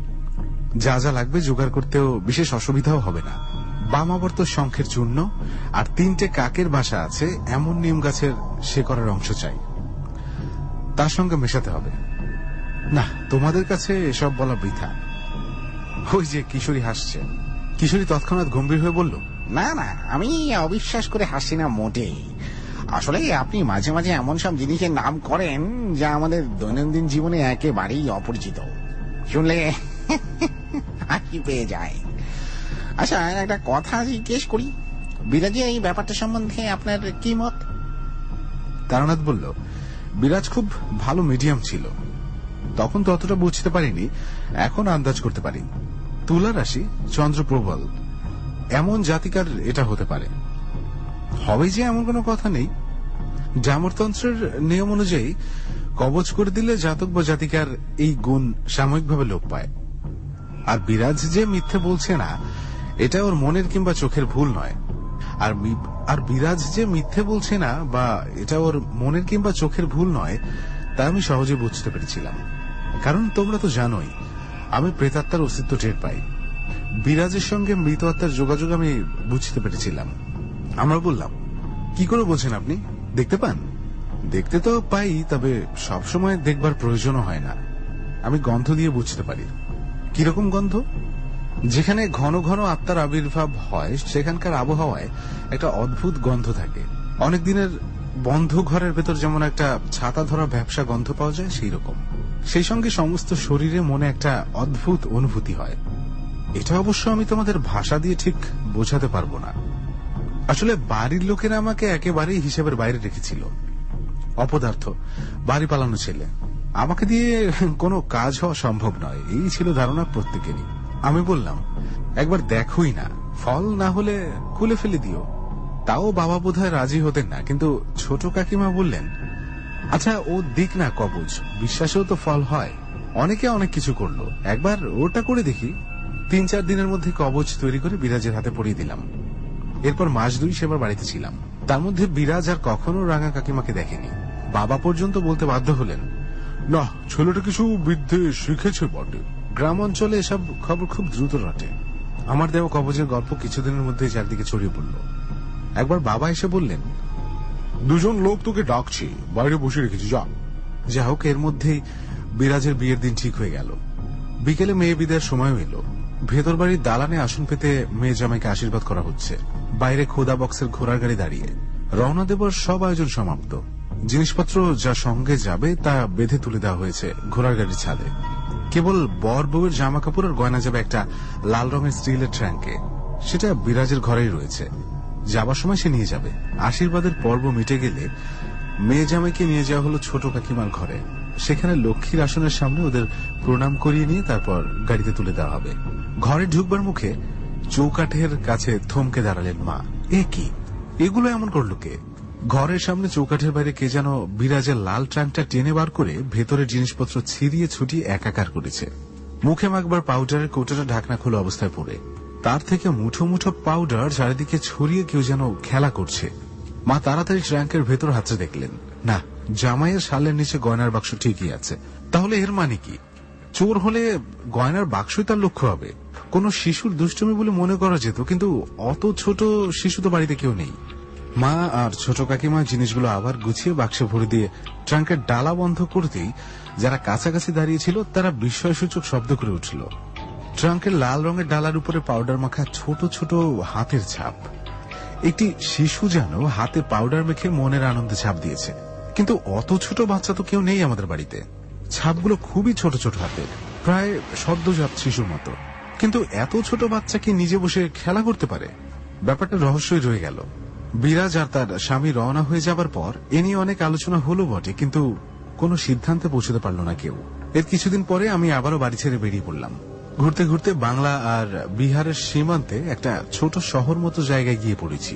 যা যা লাগবে জোগাড় করতেও বিশেষ অসুবিধাও হবে না। বামাবর্ত শঙ্খের চূর্ণ আর তিনটে কাকের বাসা আছে এমন নিম গাছের শেকড়ের অংশ চাই, তার সঙ্গে মেশাতে হবে। না, তোমাদের কাছে এসব বলা বৃথা। ওই যে কিশোরী হাসছে। কিশোরী তৎক্ষণাৎ গম্ভীর হয়ে বলল, না না, আমি অবিশ্বাস করে হাসি না মোটেই। আসলে আপনি মাঝে মাঝে এমন সব জিনিসের নাম করেন যা আমাদের দৈনন্দিন জীবনে একেবারেই অপরিচিত। শুনলে হাসি পেয়ে যায়। আচ্ছা, একটা কথা জিজ্ঞেস করি, বিরাজের এই ব্যাপারটা সম্বন্ধে আপনার কি মত? তারানাথ বলল, বিরাজ খুব ভালো মিডিয়াম ছিল। তখন ততটা বুঝতে পারিনি, এখন আন্দাজ করতে পারি। তুলা রাশি, চন্দ্র প্রবল, এমন জাতিকার এটা হতে পারে। হবে যে এমন কোনো কথা নেই। জামরতন্ত্রের নিয়ম অনুযায়ী কবচ করে দিলে জাতক বা জাতিকার এই গুণ সাময়িকভাবে লোপ পায়। আর বিরাজ যে মিথ্যে বলছে না, এটা ওর মনের কিংবা চোখের ভুল নয়। আর আর বিরাজ যে মিথ্যে বলছে না বা এটা ওর মনের কিংবা চোখের ভুল নয়, তা আমি সহজে বুঝতে পেরেছিলাম। কারণ তোমরা তো জানোই, আমি প্রেতাত্মার অস্তিত্ব টের পাই। বিরাজের সঙ্গে মৃত আত্মার যোগাযোগ আমি বুঝতে পেরেছিলাম। আমরা বললাম, কি করে বলছেন আপনি? দেখতে পান? দেখতে তো পাই, তবে সবসময় দেখবার প্রয়োজনও হয় না। আমি গন্ধ দিয়ে বুঝতে পারি। কিরকম গন্ধ? যেখানে ঘন ঘন আত্মার আবির্ভাব হয় সেখানকার আবহাওয়ায় একটা অদ্ভুত গন্ধ থাকে। অনেক দিনের বন্ধ ঘরের ভেতর যেমন একটা ছাতা ধরা ব্যবসা গন্ধ পাওয়া যায় সেই রকম। সেই সঙ্গে সমস্ত শরীরে মনে একটা অদ্ভুত অনুভূতি হয়। এটা অবশ্য আমি তোমাদের ভাষা দিয়ে ঠিক বোঝাতে পারবো না। আসলে বাড়ির লোকেরা আমাকে একেবারেই হিসেবের বাইরে রেখেছিল। অপদার্থ, বাড়ি পালানো ছেলে, আমাকে দিয়ে কোনো কাজ হওয়া সম্ভব নয়, এই ছিল ধারণা প্রত্যেকেরই। আমি বললাম, একবার দেখোই না, ফল না হলে খুলে ফেলে দিও। তাও বাবা বোধহয় রাজি হতেন না, কিন্তু ছোট কাকিমা বললেন, আচ্ছা ও দিক না কবজ, বিশ্বাসেও তো ফল হয়। অনেকে অনেক কিছু করলো, একবার ওটা করে দেখি। তিন চার দিনের মধ্যে কবজ তৈরি করে বিরাজের হাতে পরিয়ে দিলাম। এরপর মাস দুই সেবার বাড়িতে ছিলাম। তার মধ্যে বিরাজ আর কখনো রাঙা কাকিমাকে দেখেনি। বাবা পর্যন্ত বলতে বাধ্য হলেন, না ছেলেটা কিছু বিদ্যে শিখেছে বটে। গ্রাম অঞ্চলে এসব খবর খুব দ্রুত রটে। আমার দেওয়া কবজের গল্প কিছুদিনের মধ্যে চারদিকে ছড়িয়ে পড়ল। একবার বাবা এসে বললেন, দুজন লোক তোকে ডাকছে, বাইরে বসে রেখেছি, যা। যা হোক, এর মধ্যেই বিরাজের বিয়ের দিন ঠিক হয়ে গেল। বিকেলে মেয়ে বিদায়ের সময়ও এলো। ভেতর বাড়ির দালানে আসন পেতে মেয়ে জামাইকে আশীর্বাদ করা হচ্ছে। বাইরে খোদা বক্সের ঘোড়ার গাড়ি দাঁড়িয়ে। রওনা দেবার সব আয়োজন সমাপ্ত। জিনিসপত্র যা সঙ্গে যাবে তা বেঁধে তুলে দেওয়া হয়েছে ঘোড়ার গাড়ির ছাদে। কেবল বর বউয়ের জামা কাপড় আর গয়না যাবে একটা লাল রঙের স্টিলের ট্র্যাঙ্কে। সেটা বিরাজের ঘরেই রয়েছে, যাবার সময় সে নিয়ে যাবে। আশীর্বাদের পর্ব মিটে গেলে মেয়ে জামাইকে নিয়ে যাওয়া হলো ছোট কাকিমার ঘরে। সেখানে লক্ষ্মীর আসনের সামনে ওদের প্রণাম করিয়ে নিয়ে তারপর গাড়িতে তুলে দেওয়া হবে। ঘরে ঢুকবার মুখে চৌকাঠের কাছে থমকে দাঁড়ালেন মা। এ কি, এগুলো এমন করলো কে? ঘরের সামনে চৌকাঠের বাইরে কে যেন বিরাজের লাল ট্রাঙ্কটা টেনে বার করে ভেতরের জিনিসপত্র ছিড়িয়ে ছুটিয়ে একাকার করেছে। মুখে মাখবার পাউডারের কৌটোটা ঢাকনা খোলা অবস্থায় পড়ে। তার থেকে মুঠো মুঠো পাউডার চারিদিকে ছড়িয়ে কেউ যেন খেলা করছে। মা তাড়াতাড়ি ট্রাঙ্কের ভেতর হাতড়ে দেখলেন, না, জামাইয়ের শালের নিচে গয়নার বাক্স ঠিকই আছে। তাহলে এর মানে কি? চোর হলে গয়নার বাক্সই তার লক্ষ্য হবে। কোন শিশুর দুষ্টুমি বলে মনে করা যেত, কিন্তু অত ছোট শিশু তো বাড়িতে কেউ নেই। মা আর ছোট কাকিমা জিনিসগুলো আবার গুছিয়ে বাক্সে ভরে দিয়ে ট্রাঙ্কের ডালা বন্ধ করতেই যারা কাছাকাছি দাঁড়িয়েছিল তারা বিস্ময়সূচক শব্দ করে উঠল। ট্রাঙ্কের লাল রঙের ডালার উপরে পাউডার মাখা ছোট ছোট হাতের ছাপ। একটি শিশু যেন হাতে পাউডার মেখে মনের আনন্দে ছাপ দিয়েছে। কিন্তু অত ছোট বাচ্চা তো কেউ নেই আমাদের বাড়িতে। ছাপগুলো খুবই ছোট ছোট হাতের, প্রায় সদ্যজাত শিশুর মতো। কিন্তু এত ছোট বাচ্চা কি নিজে বসে খেলা করতে পারে? ব্যাপারটা রহস্যই রয়ে গেল। বিরাজ আর তার স্বামী রওনা হয়ে যাবার পর এ নিয়ে অনেক আলোচনা হলো বটে, কিন্তু কোনো সিদ্ধান্তে পৌঁছতে পারল না কেউ। এর কিছুদিন পরে আমি আবারও বাড়ি ছেড়ে বেরিয়ে পড়লাম। ঘুরতে ঘুরতে বাংলা আর বিহারের সীমান্তে একটা ছোট শহর মতো জায়গায় গিয়ে পড়েছি।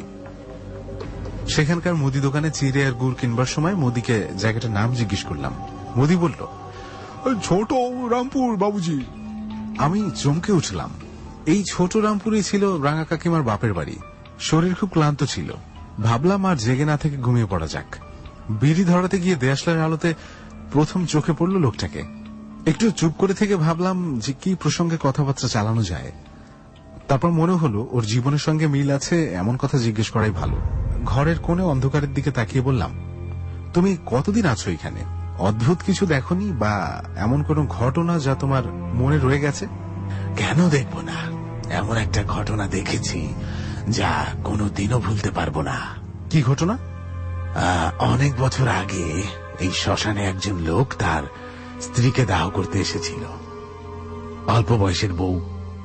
সেখানকার মুদি দোকানে চিড়ে আর গুড় কিনবার সময় মোদিকে জায়গাটার নাম জিজ্ঞেস করলাম। মোদি বলল, ছোট রামপুর বাবুজি। আমি চমকে উঠলাম। এই ছোট রামপুরেই ছিল রাঙা কাকিমার বাপের বাড়ি। শরীর খুব ক্লান্ত ছিল। ভাবলাম আর জেগে না থেকে ঘুমিয়ে পড়া যাক। বিড়ি ধরাতে গিয়ে দেশলার আলোতে প্রথম চোখে পড়ল লোকটাকে। একটু চুপ করে থেকে ভাবলাম যে কি প্রসঙ্গে কথাবার্তা চালানো যায়। তারপর মনে হলো ওর জীবনের সঙ্গে মিল আছে এমন কথা জিজ্ঞেস করাই ভালো। ঘরের কোণে অন্ধকারের দিকে তাকিয়ে বললাম, তুমি কতদিন আছো এখানে? অদ্ভুত কিছু দেখনি বা এমন কোন ঘটনা যা তোমার মনে রয়ে গেছে? কেন দেখব না, এমন একটা ঘটনা দেখেছি যা কোনোদিনও ভুলতে পারবো না। কি ঘটনা? অনেক বছর আগে এই শ্মশানে একজন লোক তার স্ত্রীকে দাহ করতে এসেছিল। অল্প বয়সের বউ,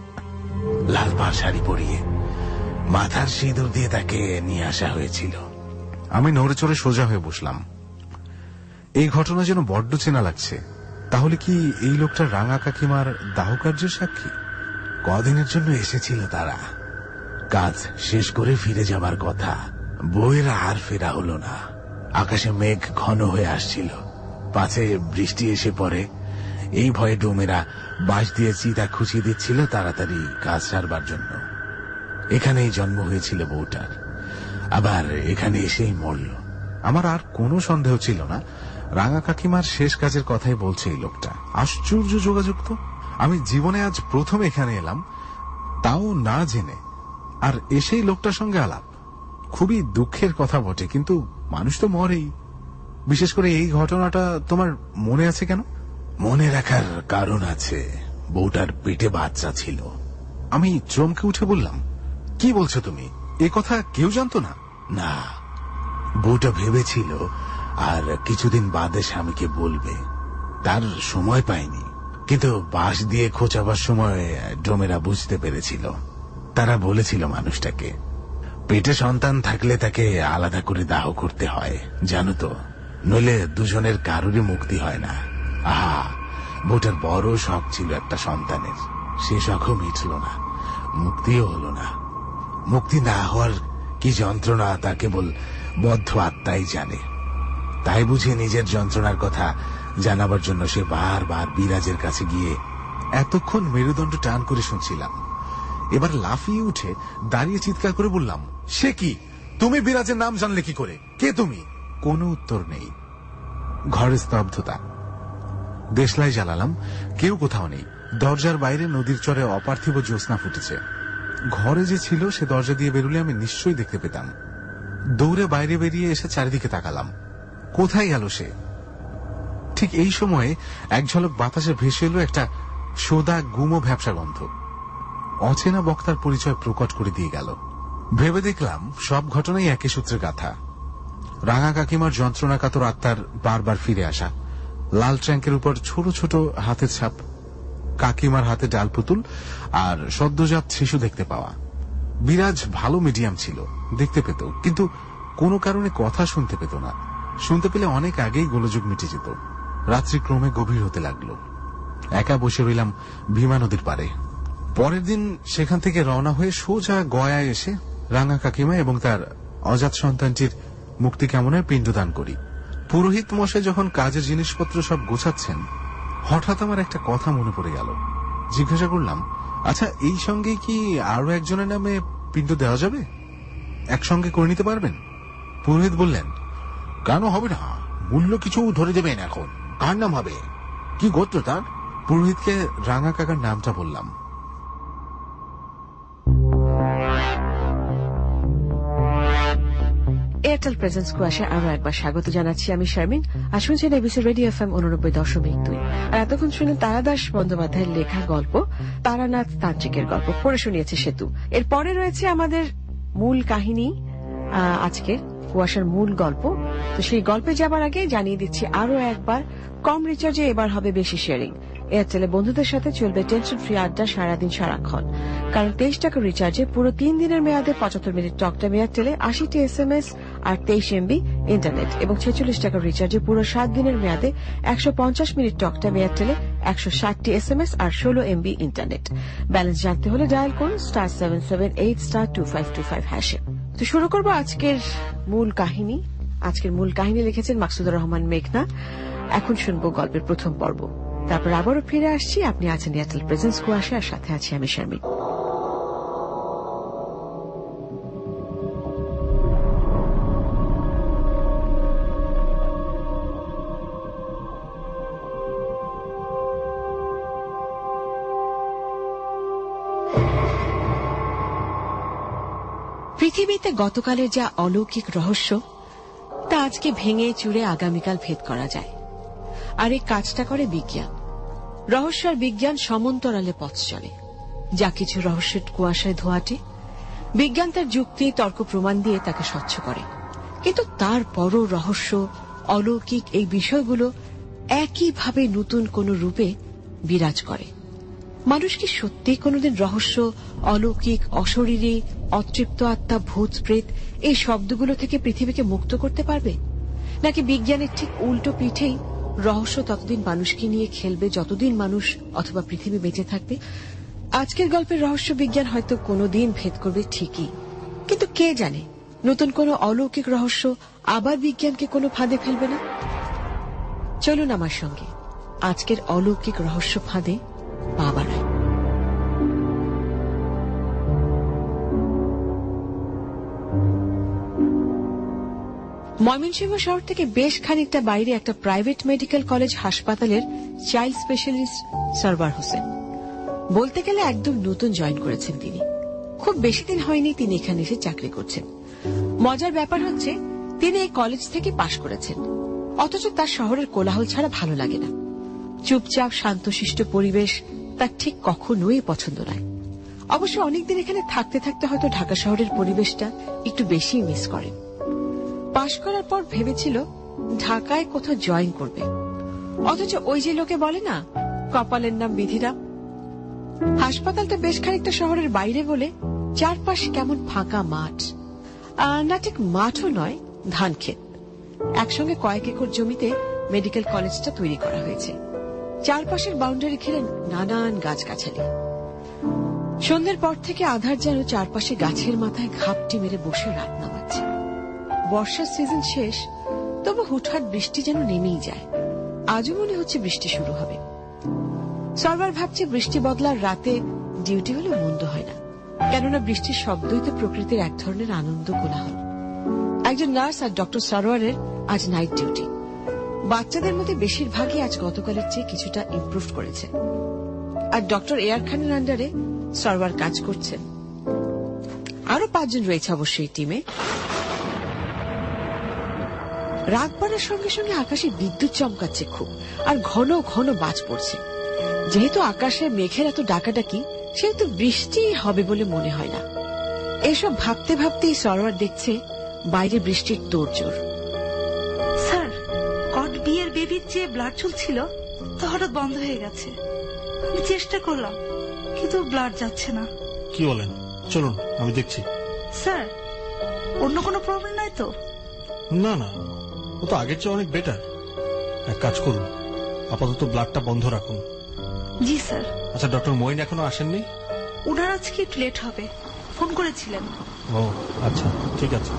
লাল পাড় শাড়ি পরিয়ে মাথার সিঁদুর দিয়ে তাকে নিয়ে আসা হয়েছিল। আমি নড়ে চড়ে সোজা হয়ে বসলাম। এই ঘটনা যেন বড্ড চেনা লাগছে। তাহলে কি এই লোকটা রাঙা কাকিমার দাহ কার্যের সাক্ষী? কদিনের জন্য এসেছিল তারা, কাজ শেষ করে ফিরে যাবার কথা। বউয়েরা আর ফেরা হলো না। আকাশে মেঘ ঘন হয়ে আসছিল, পাছে বৃষ্টি এসে পড়ে। এই ভয়ে ডোমেরা বাঁশ দিয়ে চিতা খুঁচিয়ে দিচ্ছিল তাড়াতাড়ি কাজ সারবার জন্য। এখানেই জন্ম হয়েছিল বউটার, আবার এখানে এসেই মরল। আমার আর কোনো সন্দেহ ছিল না রাঙা কাকিমার শেষ কাজের কথাই বলছে এই লোকটা। আশ্চর্য যোগাযোগ তো। আমি জীবনে আজ প্রথম এখানে এলাম, তাও না জেনে, আর এসেই লোকটার সঙ্গে আলাপ। খুবই দুঃখের কথা বটে, কিন্তু মানুষ তো মরেই। বিশেষ করে এই ঘটনাটা তোমার মনে আছে কেন? মনে রাখার কারণ আছে। বউটার পেটে বাচ্চা ছিল, আমি চমকে উঠে বললাম, কি বলছো তুমি? এ কথা কেউ জানতো না? না, বউটা ভেবেছিল আর কিছুদিন বাদে স্বামীকে বলবে, তার সময় পায়নি। কিন্তু বাঁশ দিয়ে খোঁচাবার সময় ডোমেরা বুঝতে পেরেছিল। তারা বলেছিল মানুষটাকে, পেটে সন্তান থাকলে তাকে আলাদা করে দাহ করতে হয়, জানো তো, নইলে দুজনের কারোরই মুক্তি হয় না। আহা, বউটার বড় শখ ছিল একটা সন্তানের, সে শখও মিটল না, মুক্তিও হলো না। মুক্তি না হওয়ার কি যন্ত্রণা তা কেবল বদ্ধ আত্মাই জানে। তাই বুঝে নিজের যন্ত্রণার কথা জানাবার জন্য সে বারবার বিরাজের কাছে গিয়ে এতক্ষণ মেরুদণ্ড টান করে শুনছিলাম। এবার লাফিয়ে উঠে দাঁড়িয়ে চিৎকার করে বললাম, সে কি, তুমি বিরাজের নাম জানলে কি করে? কে তুমি? কোনো উত্তর নেই। ঘরে স্তব্ধতা। দেশলাই জ্বালালাম, কেউ কোথাও নেই। দরজার বাইরে নদীর চরে অপার্থিব জ্যোৎস্না ফুটেছে। ঘরে যে ছিল সে দরজা দিয়ে বেরুলে আমি নিশ্চয়ই দেখতে পেতাম। দৌড়ে বাইরে বেরিয়ে এসে চারিদিকে তাকালাম, কোথায় গেল সে? ঠিক এই সময়ে এক ঝলক বাতাসে ভেসে এলো একটা সোদা গুমো ভ্যাপসা গন্ধ। অচেনা বক্তার পরিচয় প্রকট করে দিয়ে গেল। ভেবে দেখলাম সব ঘটনাই একই সূত্রে গাথা। রাঙা কাকিমার যন্ত্রণা কাতর আত্মার বারবার ফিরে আসা, লাল ট্যাঙ্কের উপর ছোট ছোট হাতের ছাপ, কাকিমার হাতে ডাল পুতুল আর সদ্যজাত শিশু দেখতে পাওয়া। বিরাজ ভালো মিডিয়াম ছিল, দেখতে পেত, কিন্তু কোনো কারণে কথা শুনতে পেত না। শুনতে পেলে অনেক আগেই গোলযোগ মিটে যেত। রাত্রি ক্রমে গভীর হতে লাগলো। একা বসে রইলাম ভীমা নদীর পারে। পরের দিন সেখান থেকে রওনা হয়ে সোজা গয়ায় এসে রাঙা কাকিমা এবং তার অজাত সন্তানটির মুক্তি কামনায় পিণ্ডদান করি। পুরোহিত মশাই যখন কাজের জিনিসপত্র সব গোছাচ্ছেন, হঠাৎ আমার একটা কথা মনে পড়ে গেল। জিজ্ঞাসা করলাম, আচ্ছা, এই সঙ্গে কি আরো একজনের নামে পিণ্ড দেওয়া যাবে? একসঙ্গে করে নিতে পারবেন? পুরোহিত বললেন, কেন হবে না, মূল্য কিছু ধরে দেবেন। এখন কার নাম হবে, কি গোত্র তার? পুরোহিতকে রাঙা কাকার নামটা বললাম। এয়ারটেল প্রেজেন্স কুয়াশা আরো একবার স্বাগত জানাচ্ছি। আমি শারমিন, আর শুনছেন এবিসি রেডিও এফএম উননব্বই দশমিক দুই। আর এতক্ষণ শুনলেন তারাদাস বন্দ্যোপাধ্যায়ের লেখা গল্প তারানাথ তান্ত্রিকের গল্প, পড়ে শুনিয়েছে সেতু। এরপরে রয়েছে আমাদের মূল কাহিনী, আজকের কুয়াশার মূল গল্প। তো সেই গল্পে যাবার আগে জানিয়ে দিচ্ছি আরো একবার, কম রিচার্জে এবার হবে বেশি শেয়ারিং। এয়ারটেলে বন্ধুদের সাথে চলবে টেনশন ফ্রি আড্ডা সারাদিন সারাক্ষণ। কারণ তেইশ টাকা রিচার্জে পুরো তিন দিনের মেয়াদে পঁচাত্তর মিনিট টক টাইম এয়ারটেলে, আশিটি এস এম এস আর তেইশ এমবি ইন্টারনেট, এবং ছেচল্লিশ টাকা রিচার্জে পুরো সাত দিনের মেয়াদে একশো পঞ্চাশ মিনিট টক টাইম এয়ারটেলে, একশো ষাটটি এস এম এস আর ষোলো এমবি ইন্টারনেট। ব্যালেন্স জানতে হলে ডায়াল করুন star seven seven eight star two five two five হ্যাশে। তো শুরু করবো আজকের মূল কাহিনী। আজকের মূল কাহিনী লিখেছেন মাকসুদুর রহমান মেঘনা। এখন শুনবো গল্পের প্রথম পর্ব, তারপর আবারও ফিরে আসছি। আপনি আছেন এয়ারটেল প্রেজেন্স কুয়াশা, আর সাথে আছি আমি শারমিন। পৃথিবীতে গতকালের যা অলৌকিক রহস্য, তা আজকে ভেঙে চুরে আগামীকাল ভেদ করা যায়। আর এই কাজটা করে বিজ্ঞান। রহস্য আর বিজ্ঞান সমান্তরালে পথ চলে। যা কিছু রহস্যের কুয়াশায় ধোয়াটে, বিজ্ঞান তার যুক্তি তর্ক প্রমাণ দিয়ে তাকে স্বচ্ছ করে। কিন্তু তারপরও রহস্য, অলৌকিক এই বিষয়গুলো একইভাবে নতুন কোন রূপে বিরাজ করে। মানুষ কি সত্যি কোনদিন রহস্য, অলৌকিক, অশরীরী, অতৃপ্ত আত্মা, ভূত প্রেত এই শব্দগুলো থেকে পৃথিবীকে মুক্ত করতে পারবে? নাকি বিজ্ঞানের ঠিক উল্টো পিঠেই রহস্য ততদিন মানুষকে নিয়ে খেলবে যতদিন মানুষ অথবা পৃথিবী বেঁচে থাকবে? আজকের গল্পের রহস্য বিজ্ঞান হয়তো কোনোদিন ভেদ করবে ঠিকই, কিন্তু কে জানে নতুন কোনো অলৌকিক রহস্য আবার বিজ্ঞানকে কোনো ফাঁদে ফেলবে না। চলুন আমার সঙ্গে আজকের অলৌকিক রহস্য ফাঁদে পা বাড়ায়। ময়মনসিংহ শহর থেকে বেশ খানিকটা বাইরে একটা প্রাইভেট মেডিকেল কলেজ হাসপাতালের চাইল্ড স্পেশালিস্ট সরওয়ার হোসেন। বলতে গেলে একদম নতুন জয়েন করেছেন তিনি। খুব বেশি দিন হয়নি তিনি এখানে এসে চাকরি করছেন। মজার ব্যাপার হচ্ছে তিনি এই কলেজ থেকে পাশ করেছেন, অথচ তার শহরের কোলাহল ছাড়া ভালো লাগে না। চুপচাপ শান্তশিষ্ট পরিবেশ তার ঠিক কখনোই পছন্দ নয়। অবশ্য অনেকদিন এখানে থাকতে থাকতে হয়তো ঢাকা শহরের পরিবেশটা একটু বেশি মিস করেন। পাশ করার পর ভেবেছিল ঢাকায় কোথাও জয়েন করবে, অথচ ওই যে লোকে বলে না কপালের নাম বিধিরাম। হাসপাতালটা বেশ খানিকটা শহরের বাইরে বলে চারপাশ কেমন ফাঁকা মাঠ, না ঠিক মাঠও নয়, ধান ক্ষেত। একসঙ্গে কয়েক একর জমিতে মেডিকেল কলেজটা তৈরি করা হয়েছে। চারপাশের বাউন্ডারি ঘিরে নানান গাছগাছালি। সন্ধ্যের পর থেকে আধার যেন চারপাশে গাছের মাথায় ঘাপটি মেরে বসে রাত নামাচ্ছে। বর্ষার সিজন শেষ, তবু হুটহাট বৃষ্টি যেন নেমেই যায়। আজও মনে হচ্ছে বৃষ্টি শুরু হবে। সরবার ভাবছে বৃষ্টি বদলার রাতে ডিউটি হলে মন্দ হয় না, কেননা বৃষ্টির শব্দই তো প্রকৃতির এক ধরনের আনন্দ কোলাহল। একজন নার্স আর ডক্টর সরোয়ারের আজ নাইট ডিউটি। বাচ্চাদের মধ্যে বেশিরভাগই আজ গতকালের চেয়ে কিছুটা ইমপ্রুভ করেছে, আর ডক্টর এয়ার খানের আন্ডারে সরোয়ার কাজ করছেন। আরো পাঁচজন রয়েছে অবশ্যই টিমে। রাত বাড়ার সঙ্গে সঙ্গে আকাশে বিদ্যুৎ চমকাচ্ছে খুব, আর ঘন ঘন বাজ পড়ছে। যেহেতু আকাশে মেঘের এত ডাকাডাকি, সেহেতু বৃষ্টি হবে বলে মনে হয় না। এসব ভাবতে ভাবতেই সরোয়ার দেখছে বাইরে বৃষ্টির তোড়জোড়। স্যার, কট বিয়ের বেবির যে ব্লাড চলছিল তা হঠাৎ বন্ধ হয়ে গেছে। আমি চেষ্টা করলাম, কিন্তু ব্লাড যাচ্ছে না। কি বলেন? চলুন আমি দেখছি। স্যার, অন্য কোনো প্রবলেম নাই তো? না না, ও তো আগের চেয়ে অনেক বেটার। এক কাজ করুন, আপাতত ব্লাডটা বন্ধ রাখুন। জি স্যার। আচ্ছা, ডক্টর মঈন এখনো আসেননি? ওনার আজকে একটু লেট হবে, ফোন করেছিলেন। ও আচ্ছা, ঠিক আছে।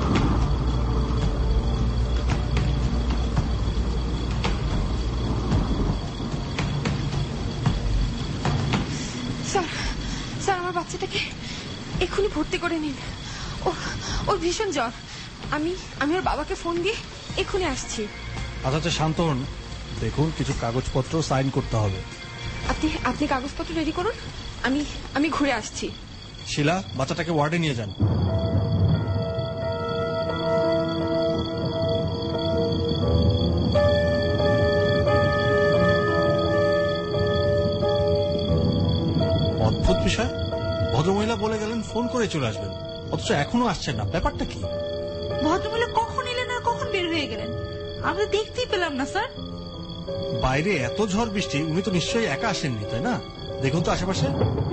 স্যার, স্যার আমার বাচ্চাটাকে এক্ষুনি ভর্তি করে নিন। ও ওর ভীষণ জ্বর। আমি আমি ওর বাবাকে ফোন দিয়ে এক্ষুনি আসছি। আচ্ছা আচ্ছা, শান্ত হন। দেখুন, কিছু কাগজপত্র সাইন করতে হবে। আপনি আপনি কাগজপত্র রেডি করুন, আমি আমি ঘুরে আসছি। শিলা, বাচ্চাটাকে ওয়ার্ডে নিয়ে যান। অদ্ভুত বিষয়, ভদ্রমহিলা বলে গেলেন ফোন করে চলে আসবেন, অথচ এখনো আসছেন না। ব্যাপারটা কি? ভদ্রমহিলা কখন এলেন আর কখন বের হয়ে গেলেন আমরা দেখতেই পেলাম না স্যার। বাইরে এত ঝড় বৃষ্টি, উনি তো নিশ্চয়ই একা আসেননি, তাই না? দেখুন তো আশেপাশে।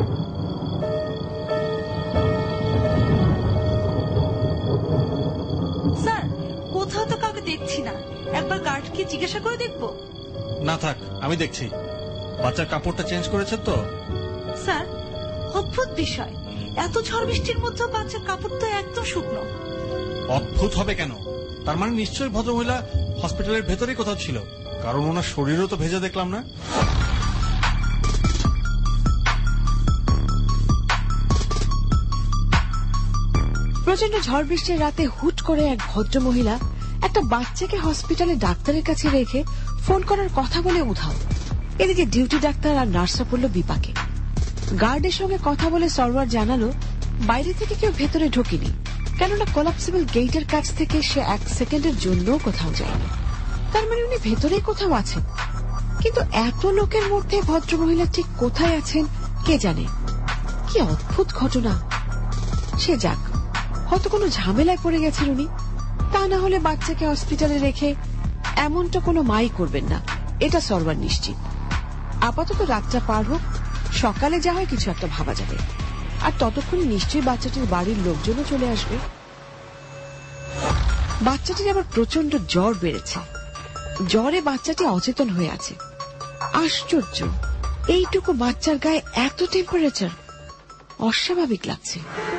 স্যার, কোথাও তো কাউকে দেখছি না। একবার গার্ডকে জিজ্ঞাসা করে দেখবো। না থাক, আমি দেখছি। বাচ্চার কাপড়টা চেঞ্জ করেছেন তো? স্যার, অদ্ভুত বিষয়, এত ঝড় বৃষ্টির মধ্যে বাচ্চার কাপড় তো একদম শুকনো। অদ্ভুত হবে কেন? তার মানে নিশ্চয়ই ভদ্রমহিলা হসপিটালের ভেতরেই কোথাও ছিল, কারণ ওনার শরীরও তো ভেজা দেখলাম না। প্রচন্ড ঝড় বৃষ্টির রাতে হুট করে এক ভদ্র মহিলা একটা বাচ্চাকে হসপিটালে ডাক্তারের কাছে রেখে ফোন করার কথা বলে উধাও। এদিকে ডিউটি ডাক্তার আর নার্সরা পড়ল বিপাকে। গার্ডের সঙ্গে কথা বলে সরওয়ার জানালো বাইরে থেকে কেউ ভেতরে ঢোকেনি, কেননা কোলাপসিবল গেটের কাছ থেকে সে এক সেকেন্ডের জন্য কোথাও যায়নি। তার মানে উনি ভেতরেই কোথাও আছেন। কিন্তু এত লোকের মধ্যে ভদ্রমহিলা ঠিক কোথায় আছেন কে জানে। কি অদ্ভুত ঘটনা। সে যাক, হয়তো কোনো ঝামেলায় পড়ে গেছেন উনি। তা না হলে বাচ্চাকে হসপিটালে রেখে এমনটা কোনো মাই করবেন না, এটা সরওয়ার নিশ্চিত। আপাতত রাতটা পার হোক, সকালে যা হয় কিছু একটা ভাবা যাবে। আর ততক্ষণ নিশ্চয়ই বাচ্চাটির বাড়ির লোকজনও চলে আসবে। বাচ্চাটির আবার প্রচন্ড জ্বর বেড়েছে। জ্বরে বাচ্চাটি অচেতন হয়ে আছে। আশ্চর্য, এইটুকু বাচ্চার গায়ে এত টেম্পারেচার, অস্বাভাবিক লাগছে।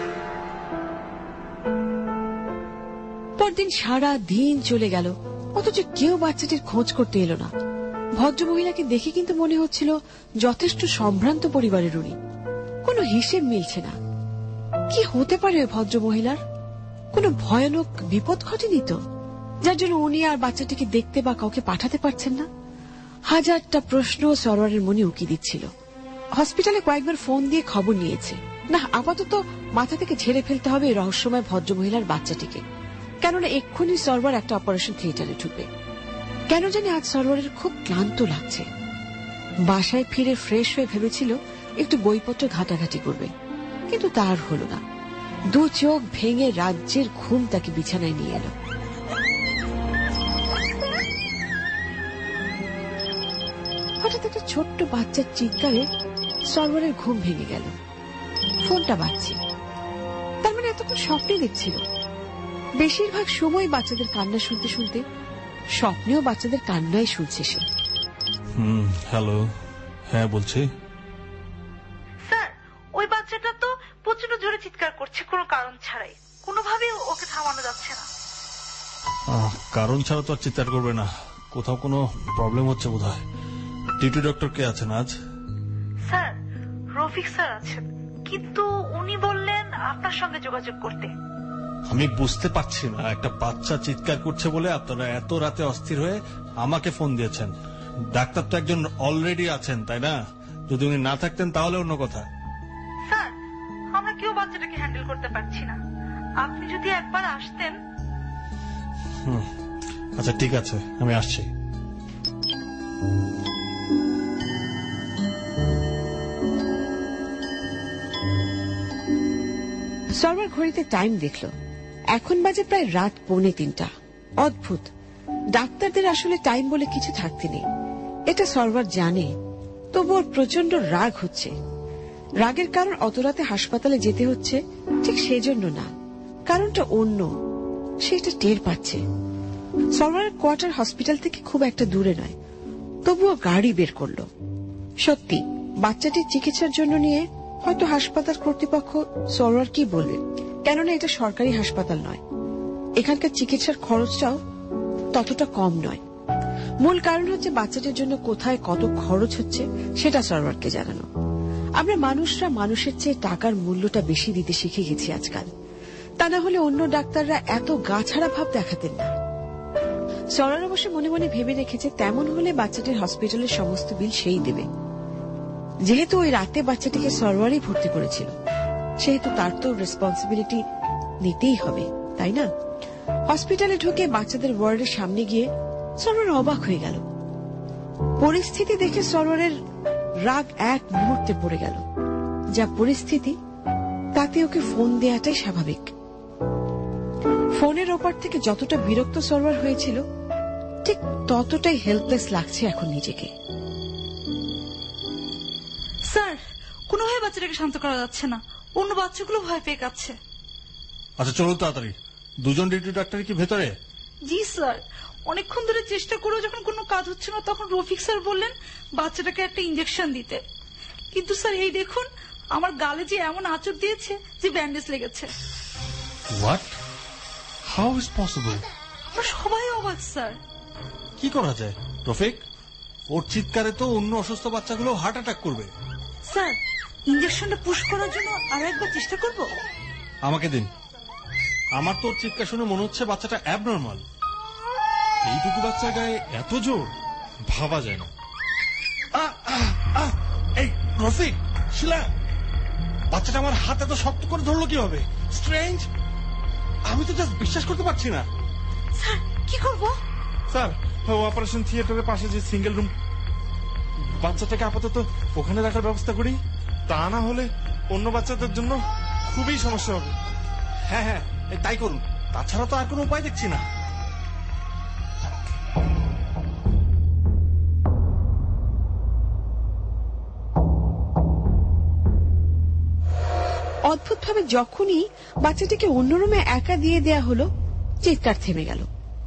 পরদিন সারা দিন চলে গেল, অথচ কেউ বাচ্চাটির খোঁজ করতে এলো না। ভদ্রমহিলাকে দেখে কিন্তু মনে হচ্ছিল যথেষ্ট সম্ভ্রান্ত পরিবারের উনি। কোনো হিসেব মিলছে না। কি হতে পারে ওই ভদ্রমহিলার? কোনো ভয়ানক বিপদ ঘটেনি তো, যার জন্য উনি আর বাচ্চাটিকে দেখতে বা কাউকে পাঠাতে পারছেন না? হাজারটা প্রশ্ন সরোয়ারের মনে উকি দিচ্ছিল। হসপিটালে কয়েকবার ফোন দিয়ে খবর নিয়েছে। না, আপাতত মাথা থেকে ঝেড়ে ফেলতে হবে এই রহস্যময় ভদ্রমহিলার বাচ্চাটিকে, কেননা এক্ষুনি সরোয়ার একটা অপারেশন থিয়েটারে ঢুকবে। কেন জানি আজ সরোয়ারের খুব ক্লান্ত লাগছে। বাসায় ফিরে ফ্রেশ হয়ে ভেবেছিল একটু বইপত্র ঘাটাঘাটি করবে, কিন্তু তার হলো না। দু চোখ ভেঙে রাজ্যের ঘুম তাকে বিছানায় নিয়ে এলো। হঠাৎ একটা ছোট্ট বাচ্চার চিৎকারে সরওয়ারের ঘুম ভেঙে গেল। ফোনটা বাজছে, তার মানে এতক্ষণ স্বপ্নে দেখছিল। বেশিরভাগ সময় বাচ্চাদের কান্না শুনতে শুনতে স্বপ্নেও বাচ্চাদের কান্নাই শুনছে সে। হুম, হ্যালো। হ্যাঁ, বলছি। স্যার, ওই বাচ্চাটা তো প্রচন্ড জোরে চিৎকার করছে কোনো কারণ ছাড়াই। কোনোভাবেই ওকে থামানো যাচ্ছে না। কারণ ছাড়া তো আর চিৎকার করবে না। কোথাও কোনো প্রবলেম হচ্ছে বোধহয়। ডিউটি ডক্টর কে আছেন আজ? স্যার, রফিক স্যার আছেন, কিন্তু উনি বললেন আপনার সঙ্গে যোগাযোগ করতে। আমি বুঝতে পারছি না, একটা বাচ্চা চিৎকার করছে বলে আপনারা এত রাতে অস্থির হয়ে আমাকে ফোন দিয়েছেন। ডাক্তার তো একজন অলরেডি আছেন, তাই না? যদি উনি না থাকতেন তাহলে অন্য কথা। স্যার, আমরা কেউ বাচ্চাটাকে হ্যান্ডেল করতে পারছি না। আপনি যদি একবার আসতেন। হুম, আচ্ছা ঠিক আছে, আমি আসছি। সরওয়ার ঘড়িতে টাইম দেখলো, এখন বাজে প্রায় রাত পৌনে তিনটা। অদ্ভুত, ডাক্তারদের আসলে টাইম বলে কিছু থাকতে নেই, এটা সরওয়ার জানে। তবু ওর প্রচন্ড রাগ হচ্ছে। রাগের কারণ অত রাতে হাসপাতালে যেতে হচ্ছে ঠিক সেজন্য না, কারণটা অন্য, সেটা টের পাচ্ছে। সরওয়ারের কোয়ার্টার হসপিটাল থেকে খুব একটা দূরে নয়, তবুও গাড়ি বের করল। সত্যি বাচ্চাটির চিকিৎসার জন্য নিয়ে হয়তো হাসপাতাল কর্তৃপক্ষ সরওয়ার কি বলবে, কেননা এটা সরকারি হাসপাতাল নয়। এখানকার চিকিৎসার খরচটাও ততটা কম নয়। মূল কারণ হচ্ছে বাচ্চাটির জন্য কোথায় কত খরচ হচ্ছে সেটা সরওয়ারকে জানানো। আমরা মানুষরা মানুষের চেয়ে টাকার মূল্যটা বেশি দিতে শিখে গেছি আজকাল, তা না হলে অন্য ডাক্তাররা এত গাছাড়া ভাব দেখাতেন না। সরওয়ার অবশ্য মনে মনে ভেবে রেখেছে তেমন হলে বাচ্চাটির হসপিটালের সমস্ত বিল সেই দেবে। যেহেতু ওই রাতে বাচ্চাটিকে সরওয়ারই ভর্তি করেছিল, সেহেতু তার তো রেসপন্সিবিলিটি নিতেই হবে, তাই না? হসপিটালে ঢুকে বাচ্চাদের ওয়ার্ডের সামনে গিয়ে সরওয়ার অবাক হয়ে গেল। পরিস্থিতি দেখে সরওয়ারের রাগ এক মুহূর্তে পড়ে গেল। যা পরিস্থিতি তাতে ওকে ফোন দেওয়াটাই স্বাভাবিক। ফোনের ওপার থেকে যতটা বিরক্ত সরওয়ার হয়েছিল, ঠিক ততটাই হেল্পলেস লাগছে এখন নিজেকে। স্যার, কোনোভাবে বাচ্চাটাকে শান্ত করা যাচ্ছে না, অন্য বাচ্চাগুলো ভয় পেয়ে কাঁদছে। আচ্ছা চলুন তাড়াতাড়ি। দুজন ডিউটি ডাক্তার কি ভেতরে? জি স্যার, অনেকক্ষণ ধরে চেষ্টা করেও যখন কোনো কাজ হচ্ছে না, তখন রফিক স্যার বললেন বাচ্চাটাকে একটা ইঞ্জেকশন দিতে। কিন্তু স্যার এই দেখুন, আমার গালে যে এমন আঁচড় দিয়েছে যে ব্যান্ডেজ লেগেছে। হোয়াট? How is possible? আমরা সবাই অবাক স্যার। কি করা যায় রফিক? ওর চিৎকারে তো অন্য অসুস্থ বাচ্চাগুলো হার্ট অ্যাটাক করবে। স্যার, ইঞ্জেকশনটা পুশ করার জন্য আরো একবার চেষ্টা করব? আমাকে দিন। আমার তো চিৎকার শুনে মনে হচ্ছে বাচ্চাটা অ্যাবনর্মাল। এইটুকু বাচ্চার গায়ে এত জোর ভাবা যায় না। এই রফিক, শিলা, বাচ্চাটা আমার হাত এত শক্ত করে ধরলো কিভাবে? স্ট্রেঞ্জ, আমি তো জাস্ট বিশ্বাস করতে পারছি না। স্যার, কি করব? স্যার, অপারেশন থিয়েটারের পাশে যে সিঙ্গেল রুম, বাচ্চাটাকে আপাতত ওখানে রাখার ব্যবস্থা করি। তা না হলে অন্য বাচ্চাদের জন্য খুবই সমস্যা হবে। হ্যাঁ হ্যাঁ, তাই করুন, তাছাড়া তো আর কোনো উপায় দেখছি না। অদ্ভুতভাবে যখনই বাচ্চাটিকে অন্য রুমে একা দিয়ে দেয়া হলো, চিৎকার থেমে গেল।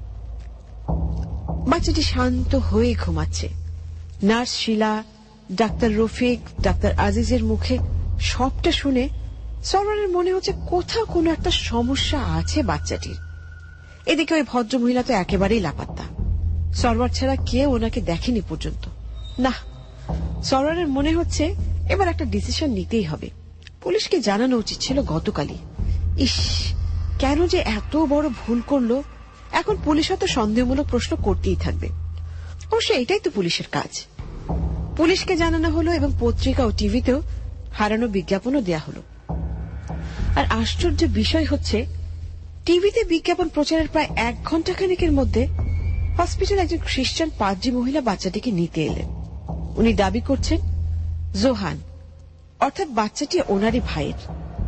বাচ্চাটি শান্ত হয়ে ঘুমাচ্ছে। Nurse Shila, doctor Rafiq, doctor আজিজের মুখে সবটা শুনে সরওয়ারের মনে হচ্ছে কোথাও কোনো একটা সমস্যা আছে বাচ্চাটির। এদিকে ওই ভদ্রমহিলা তো একেবারেই লাপাত্তা। সরওয়ার ছাড়া কেউ ওনাকে দেখেনি পর্যন্ত। না, সরওয়ারের মনে হচ্ছে এবার একটা ডিসিশন নিতেই হবে। পুলিশকে জানানো উচিত ছিল গতকালই। ইস, কেন যে এত বড় ভুল করলো। এখন পুলিশ হয়তো সন্দেহমূলক প্রশ্ন করতেই থাকবে। অবশ্য এটাই তো পুলিশের কাজ। পুলিশকে জানানো হলো এবং পত্রিকা ও টিভিতেও হারানো বিজ্ঞাপনও দেয়া হলো। আর আশ্চর্য বিষয় হচ্ছে, টিভিতে বিজ্ঞাপন প্রচারের প্রায় এক ঘন্টা খানেকের মধ্যে হসপিটালে একজন খ্রিস্টান পাদ্রী মহিলা বাচ্চাটিকে নিতে এলেন। উনি দাবি করছেন জোহান, অর্থাৎ বাচ্চাটি ওনারই ভাইয়ের।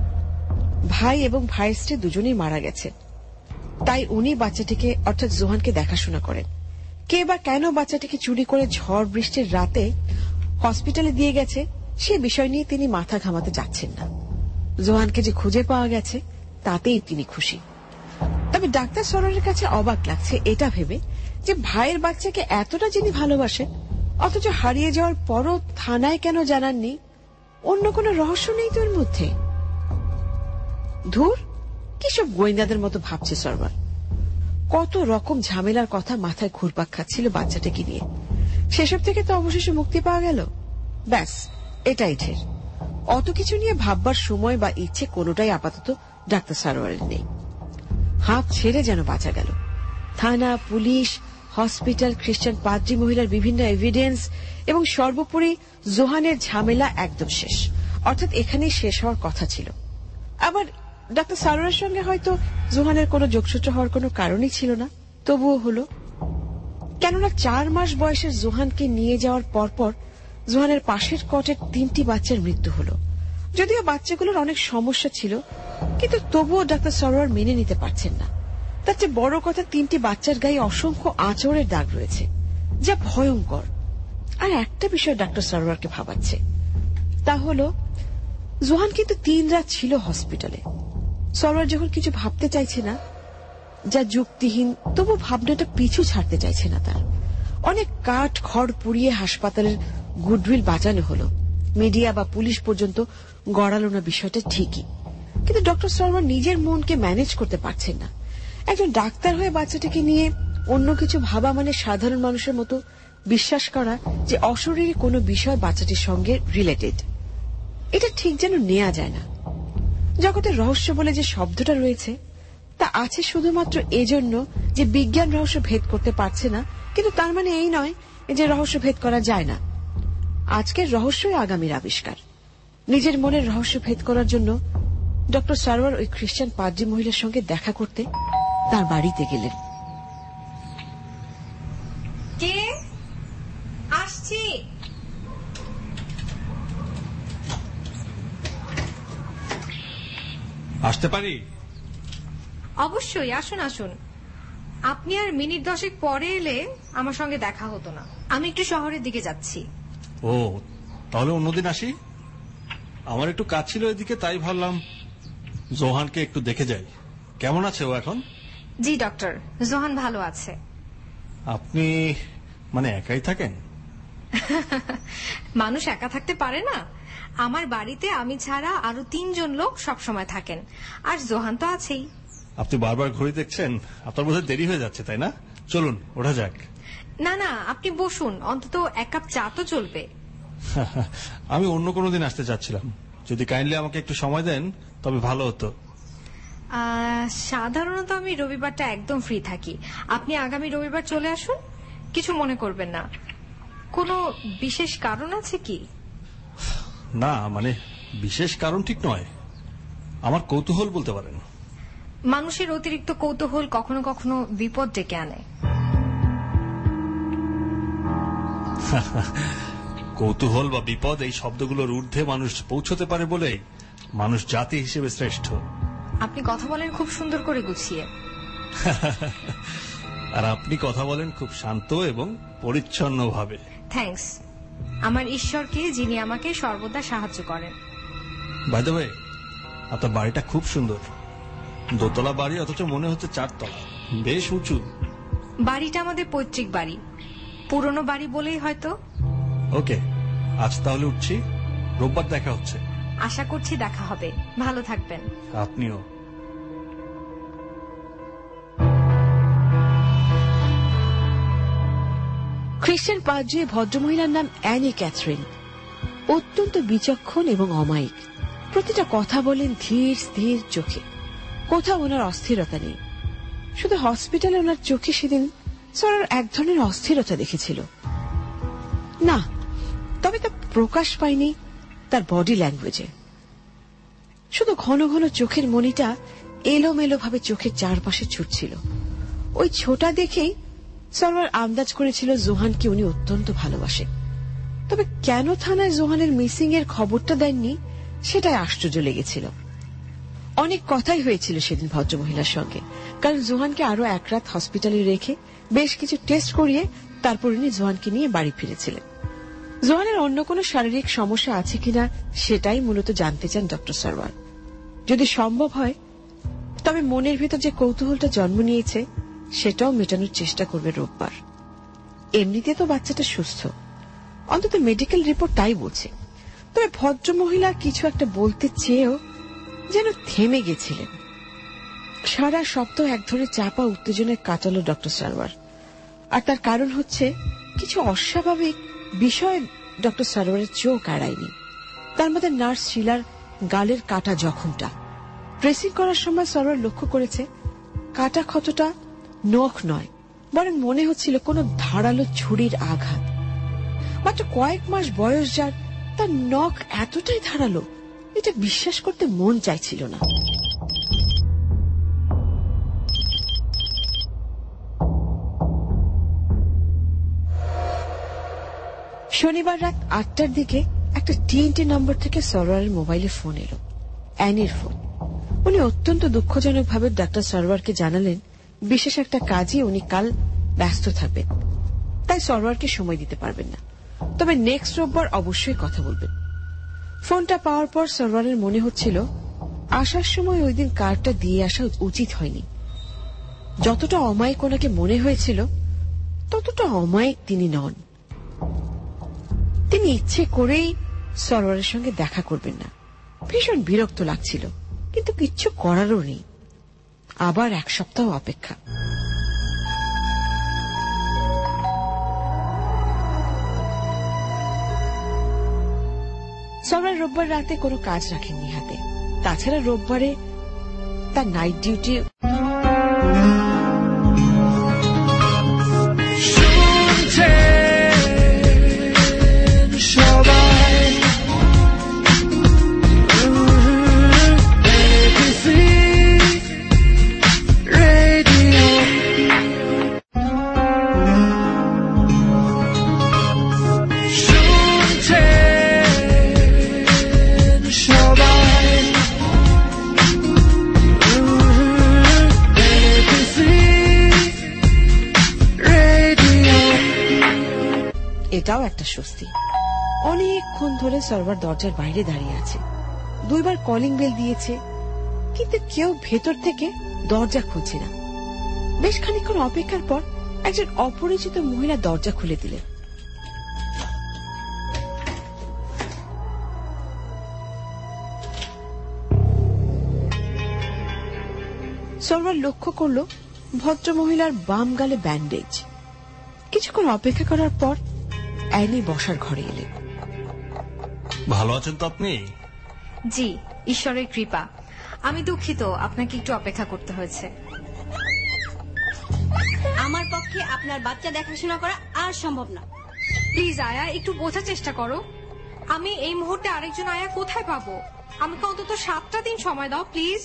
ভাই এবং ভাইয়ের স্ত্রী দুজনেই মারা গেছে। তাই উনি বাচ্চাটিকে অর্থাৎ জোহানকে দেখাশোনা করেন। কে বা কেন বাচ্চাটিকে চুরি করে ঝড় বৃষ্টির রাতে হসপিটালে দিয়ে গেছে সে বিষয় নিয়ে তিনি মাথা ঘামাতে যাচ্ছেন না। জোহানকে যে খুঁজে পাওয়া গেছে তাতেই তিনি খুশি। তবে ডাক্তার সরোয়ারের কাছে অবাক লাগছে এটা ভেবে যে ভাইয়ের বাচ্চাকে এতটা যিনি ভালোবাসেন অথচ হারিয়ে যাওয়ার পরও থানায় কেন জানাননি? অন্য কোনো রহস্য নেই তোর মধ্যে? ধুর, কিসব গোয়েন্দাদের মতো ভাবছে সরোয়ার। কত রকম ঝামেলার কথা মাথায় ঘুরপাক খাচ্ছিল বাচ্চাটাকে নিয়ে। সেসব থেকে তো অবশেষে মুক্তি পাওয়া গেল, ব্যাস এটাই ঢের। অত কিছু নিয়ে ভাববার সময় বা ইচ্ছে কোনোটাই আপাতত ডাক্তার সরোয়ারের নেই। হাঁপ ছেড়ে যেন বাঁচা গেল। থানা, পুলিশ, হসপিটাল, খ্রিস্টান পাদ্রী মহিলার বিভিন্ন এভিডেন্স এবং সর্বোপরি জোহানের ঝামেলা একদম শেষ, অর্থাৎ এখানেই শেষ হওয়ার কথা ছিল। আবার ডাক্তার সরোয়ারের সঙ্গে হয়তো জোহানের কোনো যোগসূত্র হওয়ার কোনো কারণই ছিল না, তবুও হলো। কেননা চার মাস বয়সের জোহানকে নিয়ে যাওয়ার পরপর জোহানের পাশের কটের তিনটি বাচ্চার মৃত্যু হল। যদিও বাচ্চাগুলোর অনেক সমস্যা ছিল, কিন্তু তবুও ডাক্তার সরোয়ার মেনে নিতে পারছেন না। তার চেয়ে বড় কথা, তিনটি বাচ্চার গায়ে অসংখ্য আঁচড়ের দাগ রয়েছে, যা ভয়ঙ্কর। আর একটা বিষয় ডাক্তার সরোয়ারকে ভাবাচ্ছে, তা হল জোহান কিন্তু তিন রাত ছিল হসপিটালে। সরোয়ার যখন কিছু ভাবতে চাইছে না, যা যুক্তিহীন, তবু ভাবনাটা পিছু ছাড়তে চাইছে না তার। অনেক কাঠ খড় পুড়িয়ে হাসপাতালের গুডউইল বাঁচানো হলো, মিডিয়া বা পুলিশ পর্যন্ত গড়ালো না বিষয়টা ঠিকই, কিন্তু ডক্টর সরোয়ার নিজের মনকে ম্যানেজ করতে পারছেন না। একজন ডাক্তার হয়ে বাচ্চাটাকে নিয়ে অন্য কিছু ভাবা মানে সাধারণ মানুষের মতো বিশ্বাস করা যে অশরীরী কোনো বিষয় বাচ্চাটির সঙ্গে রিলেটেড, এটা ঠিক যেন নেওয়া যায় না। জগতের রহস্য বলে যে শব্দটা রয়েছে তা আছে শুধুমাত্র এজন্য যে বিজ্ঞান রহস্য ভেদ করতে পারছে না, কিন্তু তার মানে এই নয় যে রহস্য ভেদ করা যায় না। আজকের রহস্যই আগামীর আবিষ্কার। নিজের মনের রহস্য ভেদ করার জন্য ডক্টর সরোয়ার ওই খ্রিস্টান পাদ্রী মহিলার সঙ্গে দেখা করতে তার বাড়িতে গেলেন। কে আসছি? আসতে পারি? অবশ্যই, আসুন আসুন। আপনি আর মিনিট দশেক পরে এলে আমার সঙ্গে দেখা হতো না। আমি একটু শহরের দিকে যাচ্ছি। ও, তাহলে অন্যদিন আসি। আমার একটু কাজ ছিল এদিকে, তাই ভাবলাম জোহানকে একটু দেখে যাই। কেমন আছে ও এখন? জি ডক্টর, জোহান ভালো আছে। আপনি মানে একাই থাকেন? মানুষ একা থাকতে পারে না। আমার বাড়িতে আমি ছাড়া আরো তিনজন লোক সবসময় থাকেন, আর জোহান তো আছেই। আপনি বারবার ঘড়ি দেখছেন, আপনার বোধহয় দেরি হয়ে যাচ্ছে, তাই না? চলুন ওঠা যাক। না না, আপনি বসুন, অন্তত এক কাপ চা তো চলবে। আমি অন্য কোনো দিন আসতে চাচ্ছিলাম, যদি কাইন্ডলি আমাকে একটু সময় দেন তবে ভালো হতো। সাধারণত আমি রবিবারটা একদম ফ্রি থাকি। আপনি আগামী রবিবার চলে আসুন, কিছু মনে করবেন না। কোনো বিশেষ কারণ আছে কি? না, মানে বিশেষ কারণ ঠিক নয়, আমার কৌতূহল বলতে পারেন। মানুষের অতিরিক্ত কৌতূহল কখনো কখনো বিপদ ডেকে আনে। কৌতূহল বা বিপদ এই শব্দগুলোর ঊর্ধ্বে মানুষ পৌঁছতে পারে বলেই মানুষ জাতি হিসেবে শ্রেষ্ঠ। আপনি কথা বলেন খুব সুন্দর করে গুছিয়ে। আর আপনি কথা বলেন খুব শান্ত এবং পরিচ্ছন্ন ভাবে। থ্যাঙ্কস। আমার ঈশ্বরকে, যিনি আমাকে সর্বদা সাহায্য করেন। বাই দ্য ওয়ে, আপনার বাড়িটা খুব সুন্দর। দোতলা বাড়ি, অথচ মনে হচ্ছে চারতলা, বেশ উঁচু। বাড়িটা আমাদের পৈতৃক বাড়ি, পুরনো বাড়ি বলেই হয়তো। ওকে, আজ তাহলে উঠছি, রোববার দেখা হচ্ছে। আশা করছি দেখা হবে। ভালো থাকবেন। আপনিও। খ্রিস্টান পাদ্রী ভদ্রমহিলার নাম অ্যানি ক্যাথরিন। অত্যন্ত বিচক্ষণ এবং অমায়িক। প্রতিটা কথা বলেন ধীর স্থির চোখে, কোথাও ওনার অস্থিরতা নেই। শুধু হসপিটালে ওনার চোখে সেদিন সরোয়ার এক ধরনের অস্থিরতা দেখেছিল। না, তবে তা প্রকাশ পায়নি তার বডি ল্যাঙ্গুয়েজে। শুধু ঘন ঘন চোখের মণিটা এলোমেলো ভাবে চোখের চারপাশে ছুটছিল। ওই ছোটা দেখেই সরোয়ার আন্দাজ করেছিল জোহানকে উনি অত্যন্ত ভালোবাসে। তবে কেন থানায় জোহানের মিসিং এর খবরটা দেননি সেটাই আশ্চর্য লেগেছিল। অনেক কথাই হয়েছিল সেদিন ভদ্রমহিলার সঙ্গে, কারণ জোহানকে আরো এক রাত হসপিটালে রেখে বেশ কিছু টেস্ট করিয়ে তারপর উনি জোহানকে নিয়ে বাড়ি ফিরেছিলেন। জোহানের অন্য কোনো শারীরিক সমস্যা আছে কিনা সেটাই মূলত জানতে চান ডক্টর সরওয়ার। যদি সম্ভব হয় তবে মনের ভিতর যে কৌতূহলটা জন্ম নিয়েছে সেটাও মেটানোর চেষ্টা করবে রোববার। এমনিতে তো বাচ্চাটা সুস্থ, অন্তত মেডিকেল রিপোর্ট তাই বলছে। তবে ভদ্রমহিলা কিছু একটা বলতে চেয়েও যেন থেমে গেছিলেন। সারা সপ্তাহ এক ধরনের চাপা উত্তেজনায় কাটালো ডক্টর সরওয়ার। আর তার কারণ হচ্ছে কিছু অস্বাভাবিক বিষয় ডক্টর সরওয়ারের চোখ এড়ায়নি। তার মধ্যে নার্স শিলার গালের কাটা জখমটা ড্রেসিং করার সময় সরওয়ার লক্ষ্য করেছে কাটা ক্ষতটা নখ নয়, বরং মনে হচ্ছিল কোনো ধারালো ছুরির আঘাত। মাত্র কয়েক মাস বয়স যার, তার নখ এতটাই ধারালো, এটা বিশ্বাস করতে মন চাইছিল না। শনিবার রাত আটটার দিকে একটা টিএনটি নম্বর থেকে সরওয়ারের মোবাইলে ফোন এলো, অ্যানির ফোন। উনি অত্যন্ত দুঃখজনকভাবে ডাক্তার সরওয়ারকে জানালেন বিশেষ একটা কাজে উনি কাল ব্যস্ত থাকবেন, তাই সরওয়ারকে সময় দিতে পারবেন না, তবে নেক্সট রোববার অবশ্যই কথা বলবেন। ফোনটা পাওয়ার পর সরওয়ারের মনে হচ্ছিল আসার সময় ওই দিন কার্ডটা দিয়ে আসা উচিত হয়নি। যতটা অমায়িক ওনাকে মনে হয়েছিল ততটা অমায়িক তিনি নন। তিনি ইচ্ছে করেই সরওয়ারের সঙ্গে দেখা করবেন না। ভীষণ বিরক্ত লাগছিল, কিন্তু কিচ্ছু করারও নেই। আবার এক সপ্তাহ অপেক্ষা। সরওয়ার রোববার রাতে কোনো কাজ রাখেননি হাতে। তাছাড়া রোববারে তার নাইট ডিউটি। এটাও একটা স্বস্তি। অনেকক্ষণ ধরে সরওয়ার দরজার বাইরে দাঁড়িয়ে আছে। দুইবার কলিং বেল দিয়েছে, কিন্তু কেউ ভেতর থেকে দরজা খুলছে না। বেশ খানিকক্ষণ অপেক্ষার পর একজন অপরিচিত মহিলা দরজা খুলে দিলেন। সরওয়ার লক্ষ্য করল ভদ্রমহিলার বাম গালে ব্যান্ডেজ। কিছুক্ষণ অপেক্ষা করার পর অ্যানি বসার ঘরে এলেন। ভালো আছেন তো আপনি? জি, ঈশ্বরের কৃপা। আমি দুঃখিত আপনাকে একটু অপেক্ষা করতে হয়েছে। আমার পক্ষে আপনার বাচ্চা দেখাশোনা করা আর সম্ভব না। প্লিজ আয়া, একটু বোঝার চেষ্টা করো। আমি এই মুহূর্তে আরেকজন আয়া কোথায় পাবো? আমাকে অন্তত সাতটা দিন সময় দাও প্লিজ।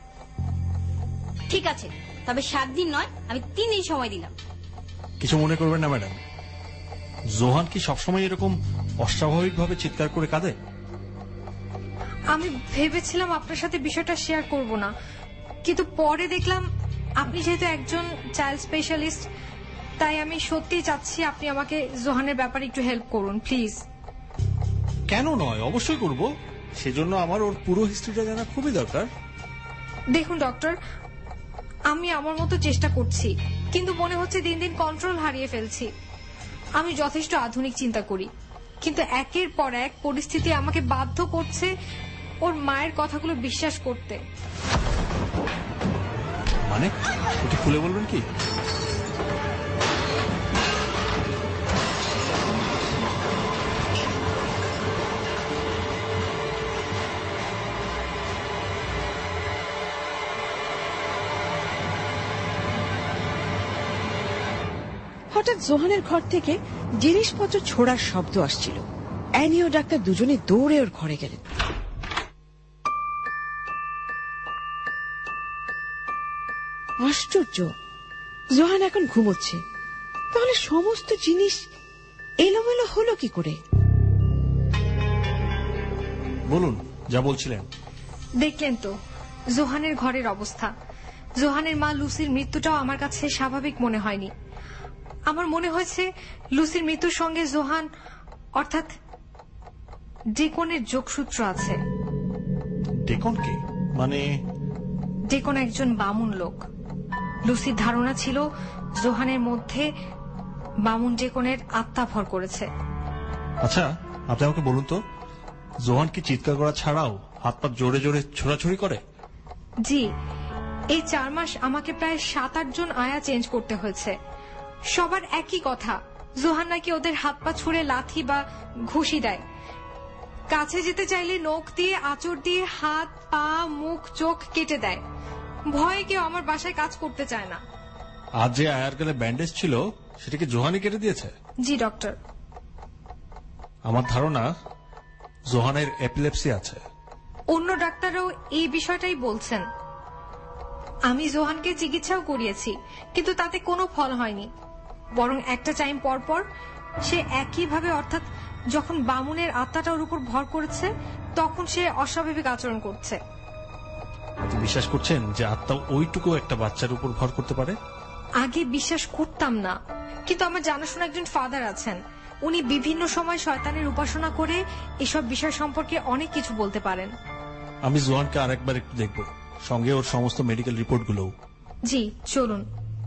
ঠিক আছে, তবে সাত দিন নয়, আমি তিন দিন সময় দিলাম। কিছু মনে করবেন না ম্যাডাম, জোহান কি সবসময় এরকম অস্বাভাবিক ভাবে চিৎকার করে কাঁদে? আমি ভেবেছিলাম আপনার সাথে বিষয়টা শেয়ার করব না, কিন্তু পরে দেখলাম আপনি যেহেতু একজন চাইল্ড স্পেশালিস্ট, তাই আমি সত্যিই চাচ্ছি আপনি আমাকে জোহানের ব্যাপারে একটু হেল্প করুন প্লিজ। কেন নয়, অবশ্যই করব। সেজন্য আমার ওর পুরো হিস্ট্রিটা জানা খুবই দরকার। দেখুন ডক্টর, আমি আমার মতো চেষ্টা করছি, কিন্তু মনে হচ্ছে দিন দিন কন্ট্রোল হারিয়ে ফেলছি। আমি যথেষ্ট আধুনিক চিন্তা করি, কিন্তু একের পর এক পরিস্থিতি আমাকে বাধ্য করছে ওর মায়ের কথাগুলো বিশ্বাস করতে। মানে একটু খুলে বলবেন কি? হঠাৎ জোহানের ঘর থেকে জিনিসপত্র ছোড়ার শব্দ আসছিল। অ্যানি ও ডাক্তার দুজনে দৌড়ে ওর ঘরে গেলেন। আশ্চর্য, জোহান এখন ঘুমোচ্ছে, তাহলে সমস্ত জিনিস এলোমেলো হলো কি করে? বলুন, যা বলছিলেন। দেখলেন তো, জোহানের ঘরের অবস্থা। জোহানের মা লুসির মৃত্যুটাও আমার কাছে স্বাভাবিক মনে হয়নি। আমার মনে হয়েছে লুসির মৃত্যুর সঙ্গে জোহান অর্থাৎ ডেকনের যোগসূত্র আছে। ডেকন কি? মানে ডেকন একজন বামুন লোক। লুসির ধারণা ছিল জোহানের মধ্যে বামুন ডেকনের আত্মা ভর করেছে। আচ্ছা, আপনি আমাকে বলুন তো, জোহান কি চিৎকার করা ছাড়াও হাত পা জোরে জোরে ছোড়াছুড়ি করে? জি, এই চার মাস আমাকে প্রায় সাত আট জন আয়া চেঞ্জ করতে হয়েছে। সবার একই কথা, জোহান নাকি ওদের হাত পা ছুঁড়ে লাথি বা ঘুষি দেয়। কাছে যেতে চাইলে নখ দিয়ে আঁচড় দিয়ে হাত পা মুখ চোখ কেটে দেয়। ভয়ে কেউ আমার বাসায় কাজ করতে চায় না। আজ যে আয়ার গালে ব্যান্ডেজ ছিল সেটাকে জোহানই কেটে দিয়েছে? জি ডক্টর। আমার ধারণা জোহানের এপিলেপসি আছে। অন্য ডাক্তারও এই বিষয়টাই বলছেন। আমি জোহানকে চিকিৎসাও করিয়েছি, কিন্তু তাতে কোনো ফল হয়নি। বরং একটা টাইম পর পর সে একইভাবে, অর্থাৎ যখন বামুনের আত্মাটা ওর উপর ভর করেছে তখন সে অস্বাভাবিক আচরণ করছে। আপনি বিশ্বাস করছেন যে আত্মা ওইটুকু একটা বাচ্চার উপর ভর করতে পারে? আগে বিশ্বাস করতাম না, কিন্তু আমার জানাশোনা একজন ফাদার আছেন। উনি বিভিন্ন সময় শয়তানের উপাসনা করে এসব বিষয় সম্পর্কে অনেক কিছু বলতে পারেন। আমি জোহানকে আরেকবার একটু দেখব, সঙ্গে ওর সমস্ত মেডিকেল রিপোর্টগুলো। জি চলুন।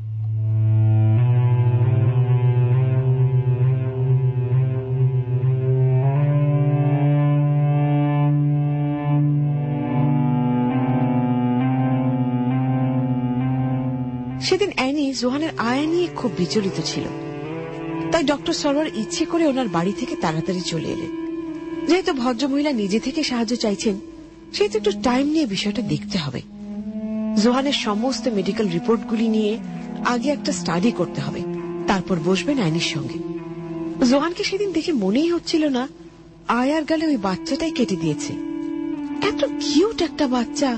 সেদিন অ্যানি জোহানের আয়া নিয়ে খুব বিচলিত ছিল, তাই ডক্টর সরওয়ার ইচ্ছে করে ওনার বাড়ি থেকে তাড়াতাড়ি চলে এলেন। যেহেতু ভদ্রমহিলা নিজে থেকে সাহায্য চাইছেন, সেহেতু একটু টাইম নিয়ে বিষয়টা দেখতে হবে। জোহানের সমস্ত মেডিকেল রিপোর্টগুলি নিয়ে আগে একটা স্টাডি করতে হবে, তারপর বসবেন অ্যানির সঙ্গে। জোহানকে সেদিন দেখে মনেই হচ্ছিল না আয়ার গালে ওই বাচ্চাটাই কেটে দিয়েছে। এত কিউট একটা বাচ্চা।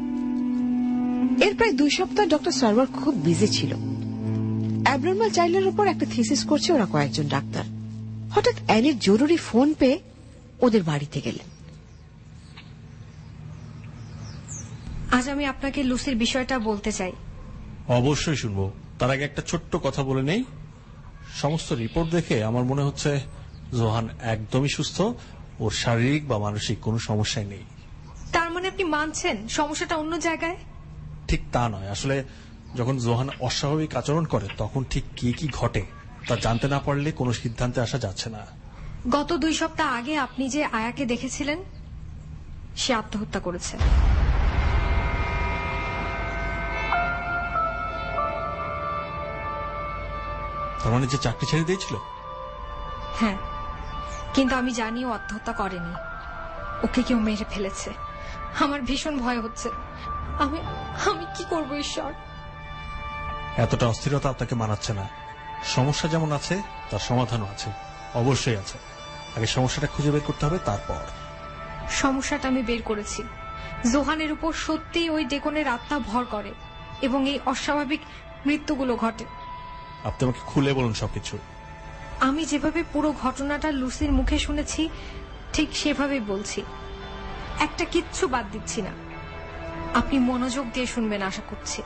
এর প্রায় দুই সপ্তাহ ডক্টর সরওয়ার খুব বিজি ছিল। অ্যাবনর্মাল চাইল্ডের উপর একটা থিসিস করছে ওরা কয়েকজন ডাক্তার। হঠাৎ অ্যানির জরুরি ফোন পেয়ে ওদের বাড়িতে গেলেন। আজ আমি আপনাকে লুসির বিষয়টা বলতে চাই। অবশ্যই শুনবো। তার আগে একটা ছোট্ট কথা বলে নেই। সমস্ত রিপোর্ট দেখে আমার মনে হচ্ছে জোহান একদমই সুস্থ, ওর শারীরিক বা মানসিক কোনো সমস্যাই নেই। তার মানে আপনি মানছেন সমস্যাটা অন্য জায়গায়? ঠিক তা নয়, আসলে যখন জোহান অস্বাভাবিক আচরণ করে তখন ঠিক কি কি ঘটে তা জানতে না পারলে কোনো সিদ্ধান্তে আসা যাচ্ছে না। গত দুই সপ্তাহ আগে আপনি যে আয়াকে দেখেছিলেন সে আত্মহত্যা করেছে। তার মানে যে চাকরি ছেড়ে দিয়েছিল? হ্যাঁ, কিন্তু আমি জানি ও আত্মহত্যা করেনি, ওকে কেউ মেরে ফেলেছে। আমার ভীষণ ভয় হচ্ছে। আমি আমি কি করব ঈশ্বর? এতটা অস্থিরতা আপনাকে মানাচ্ছে না। সমস্যা যেমন আছে তার সমাধানও আছে, অবশ্যই আছে। আগে সমস্যাটা খুঁজে বের করতে হবে, তারপর। সমস্যাটা আমি বের করেছি। জোহানের উপর সত্যিই ওই ডেকনের আত্মা ভর করে এবং এই অস্বাভাবিক মৃত্যুগুলো ঘটে। আপনি আমাকে খুলে বলুন সবকিছু। আমি যেভাবে পুরো ঘটনাটা লুসির মুখে শুনেছি ঠিক সেভাবেই বলছি, একটা কিচ্ছু বাদ দিচ্ছি না। আপনি মনোযোগ দিয়ে শুনবেন আশা করছি।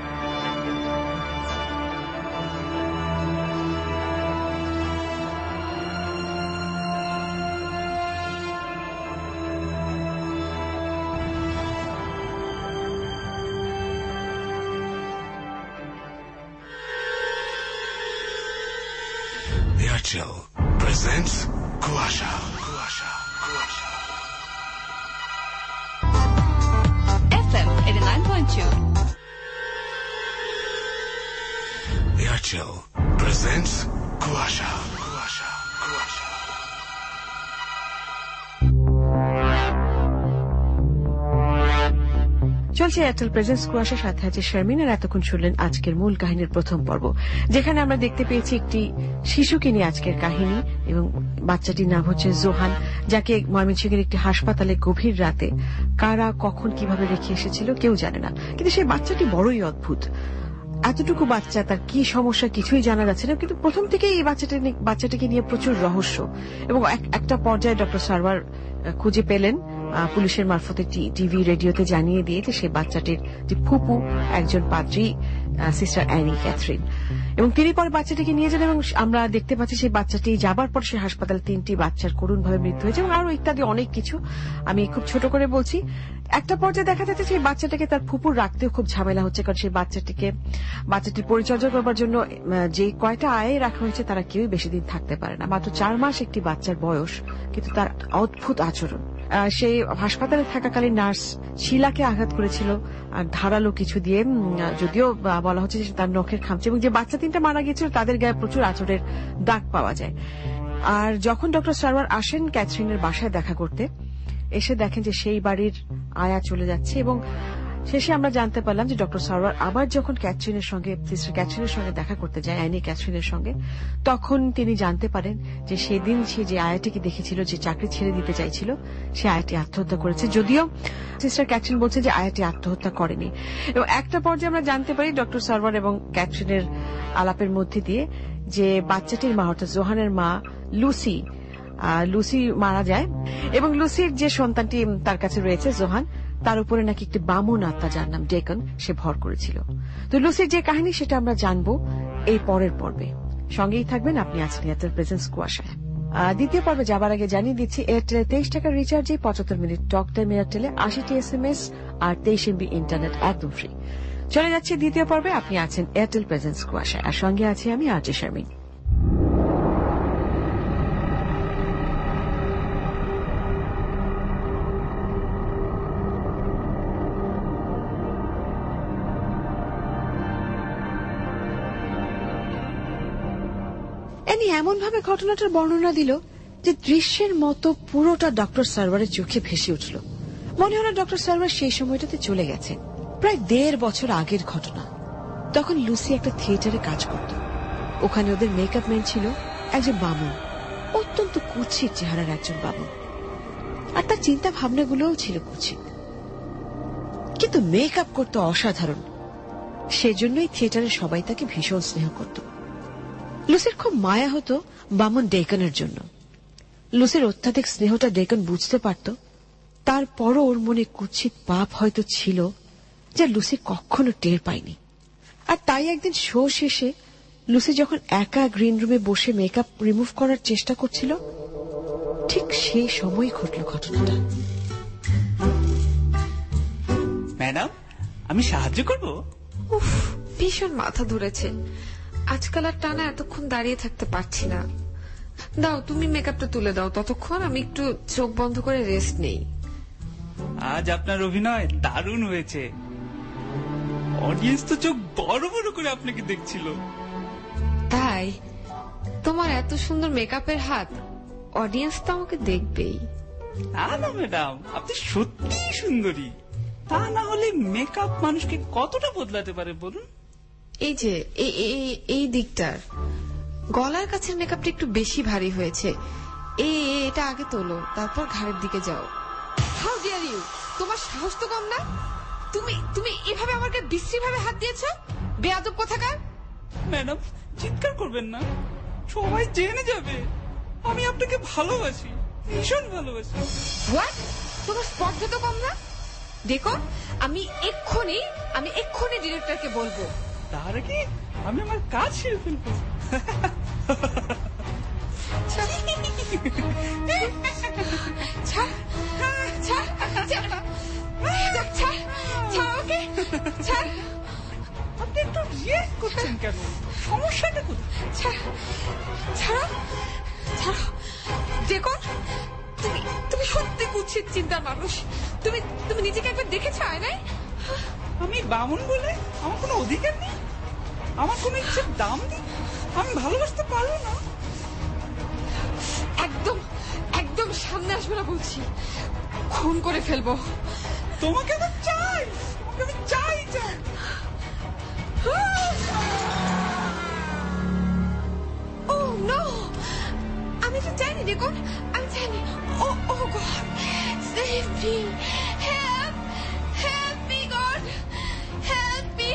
Airtel presents Kuasha. Kuasha. Kuasha. F M eighty-nine point two. Airtel presents Kuasha. Kuasha. Kuasha. চলছে এয়ারটেল প্রেজেন্স কুয়াশার সাথে আছে শারমিন। আর এতক্ষণ শুনলেন আজকের মূল কাহিনীর প্রথম পর্ব, যেখানে আমরা দেখতে পেয়েছি একটি শিশুকে নিয়ে আজকের কাহিনী, এবং বাচ্চাটির নাম হচ্ছে জোহান, যাকে ময়মনসিংহের একটি হাসপাতালে গভীর রাতে কারা কখন কিভাবে রেখে এসেছিল কেউ জানে না। কিন্তু সেই বাচ্চাটি বড়ই অদ্ভুত। এতটুকু বাচ্চা, তার কি সমস্যা কিছুই জানা যাচ্ছে না, কিন্তু প্রথম থেকেই এই বাচ্চাটি বাচ্চাটিকে নিয়ে প্রচুর রহস্য। এবং একটা পর্যায়ে ডক্টর সারওয়ার খুঁজে পেলেন পুলিশের মারফতে টিভি রেডিওতে জানিয়ে দিয়ে যে সেই বাচ্চাটির যে ফুপু একজন পাদ্রী সিস্টার অ্যানি ক্যাথরিন, এবং তিনি পরে বাচ্চাটিকে নিয়ে যান এবং আমরা দেখতে পাচ্ছি সেই বাচ্চাটি যাবার পর সে হাসপাতালে তিনটি বাচ্চার করুণভাবে মৃত্যু হয়েছে এবং আরো ইত্যাদি অনেক কিছু। আমি খুব ছোট করে বলছি। একটা পর্যায়ে দেখা যাচ্ছে সেই বাচ্চাটাকে তার ফুপুর রাখতেও খুব ঝামেলা হচ্ছে, কারণ সেই বাচ্চাটিকে বাচ্চাটির পরিচর্যা করবার জন্য যে কয়টা আয়ে রাখা হয়েছে তারা কেউই বেশি দিন থাকতে পারে না। মাত্র চার মাস একটি বাচ্চার বয়স, কিন্তু তার অদ্ভুত আচরণ। সেই হাসপাতালে থাকাকালীন নার্স শিলাকে আঘাত করেছিল আর ধারালো কিছু দিয়ে, যদিও বলা হচ্ছে যে তার নখের খামচে, এবং যে বাচ্চা তিনটা মারা গিয়েছিল তাদের গায়ে প্রচুর আচরের দাগ পাওয়া যায়। আর যখন ডক্টর সারওয়ার আসেন ক্যাথরিনের বাসায় দেখা করতে, এসে দেখেন যে সেই বাড়ির আয়া চলে যাচ্ছে এবং শেষে আমরা জানতে পারলাম যে ডক্টর সারওয়ার আবার যখন ক্যাথরিনের সঙ্গে সিস্টার ক্যাথরিনের সঙ্গে দেখা করতে যায়, অ্যানি ক্যাথরিনের সঙ্গে, তখন তিনি জানতে পারেন যে সেদিন সে যে আয়াটিকে দেখেছিল, যে চাকরি ছেড়ে দিতে চাইছিল, সে আয়াটি আত্মহত্যা করেছে। যদিও সিস্টার ক্যাথরিন বলছে যে আয়াটি আত্মহত্যা করেনি। এবং একটা পর্যায়ে আমরা জানতে পারি ডক্টর সারওয়ার এবং ক্যাথরিনের আলাপের মধ্যে দিয়ে যে বাচ্চাটির মা অর্থাৎ জোহানের মা লুসি লুসি মারা যায় এবং লুসির যে সন্তানটি তার কাছে রয়েছে জোহান, তার উপরে নাকি একটি বামুন আত্মা যার নাম ডেকন সে ভর করেছিল। তো লুসির যে কাহিনী সেটা আমরা জানবো এই পরের পর্বে। সঙ্গেই থাকবেন, আপনি আছেন এয়ারটেল প্রেজেন্স কুয়াশায়। দ্বিতীয় পর্বে যাবার আগে জানিয়ে দিচ্ছি এয়ারটেলে তেইশ টাকা রিচার্জে পঁচাত্তর মিনিট টক টাইম, এয়ারটেলে আশিটি এস এম এস আর তেইশ এমবি ইন্টারনেট একদম ফ্রি। চলে যাচ্ছে দ্বিতীয় পর্বে, আপনি আছেন এয়ারটেল প্রেজেন্স কুয়াশায় আর সঙ্গে আছি আমি আরজে শারমিন। এমন ভাবে ঘটনাটার বর্ণনা দিল যে দৃশ্যের মতো পুরোটা ডক্টর সারওয়ারের চোখে ভেসে উঠল। মনে হলো ডক্টর সারওয়ার সেই সময়টাতে চলে গেছেন। প্রায় দেড় বছর আগের ঘটনা। তখন লুসি একটা থিয়েটারে কাজ করত। ওখানে ওদের মেকআপ ম্যান ছিল একজন বামুন, অত্যন্ত কুৎসিত চেহারার একজন বামুন, আর তার চিন্তা ভাবনাগুলোও ছিল কুৎসিত, কিন্তু মেকআপ করতে অসাধারণ। সেজন্যই থিয়েটারে সবাই তাকে ভীষণ স্নেহ করত। লুসির খুব মায়া হতো বামুন ডেকনের জন্য। লুসির অত্যাধিক স্নেহটা ডেকন বুঝতে পারত, তারপরও ওর মনে কুৎসিত পাপ হয়তো ছিল যা লুসি কখনো টের পায়নি। আর তাই একদিন শো শেষে লুসি যখন একা গ্রিন রুমে বসে মেকআপ রিমুভ করার চেষ্টা করছিল, ঠিক সেই সময় ঘটল ঘটনাটা। ম্যাডাম, আমি সাহায্য করব? উফ, ভীষণ মাথা ধরেছে। আজকাল আর টানা এতক্ষণ দাঁড়িয়ে থাকতে পারছি না। দাও, তুমি মেকআপটা তুলে দাও, ততক্ষণ আমি একটু চোখ বন্ধ করে রেস্ট নেই। আজ আপনার অভিনয় দারুণ হয়েছে। অডিয়েন্স তো চোখ বড় বড় করে আপনাকে দেখছিল। তাই? তোমার এত সুন্দর মেকআপের হাত, অডিয়েন্স তো আমাকে দেখবেই। না না ম্যাডাম, আপনি সত্যি সুন্দরী। তা না হলে মেকআপ মানুষকে কতটা বদলাতে পারে বলুন। এই যে এই দিকটার গলার কাছের মেকআপটা একটু বেশি ভারী হয়েছে। এই এটা আগে তোলো, তারপর ঘাড়ের দিকে যাও। How dare you! তোমার সাহস তো কম না। তুমি তুমি এভাবে আমাকে বিশ্রী ভাবে হাত দিয়েছো, বেয়াদব কোথাকার। ম্যাডাম, চিৎকার করবেন না, সবাই জেনে যাবে আমি আপনাকে ভালোবাসি, ভীষণ ভালোবাসি। হোয়াট? তোমার স্পর্ধা তো কম না। দেখো, আমি এক্ষুনি আমি এক্ষুনি ডিরেক্টরকে বলবো। তার আগে আমি আমার কাজ সেরে ফেলবো। আপনি একটু রিয়েক্ট করছেন কেন? সমস্যাটা কোথায়? দেখো, তুমি তুমি সত্যি কুৎসিত চিন্তার মানুষ। তুমি তুমি নিজেকে একবার দেখেছো আয়নায়? আমি বামুন বলে আমার কোনো অধিকার নেই? আমার কোনো ইচ্ছের দাম নেই? আমি ভালোবাসতে পারবো না? একদম একদম সামনে আসবে না বলছি, খুন করে ফেলবো তোমাকে। তো চাই, তোমাকে আমি চাই চাই। ও নো, আমি তো চাইনি। দেখো, আমি চাইনি। Oh oh God, save me, help help me God, help me.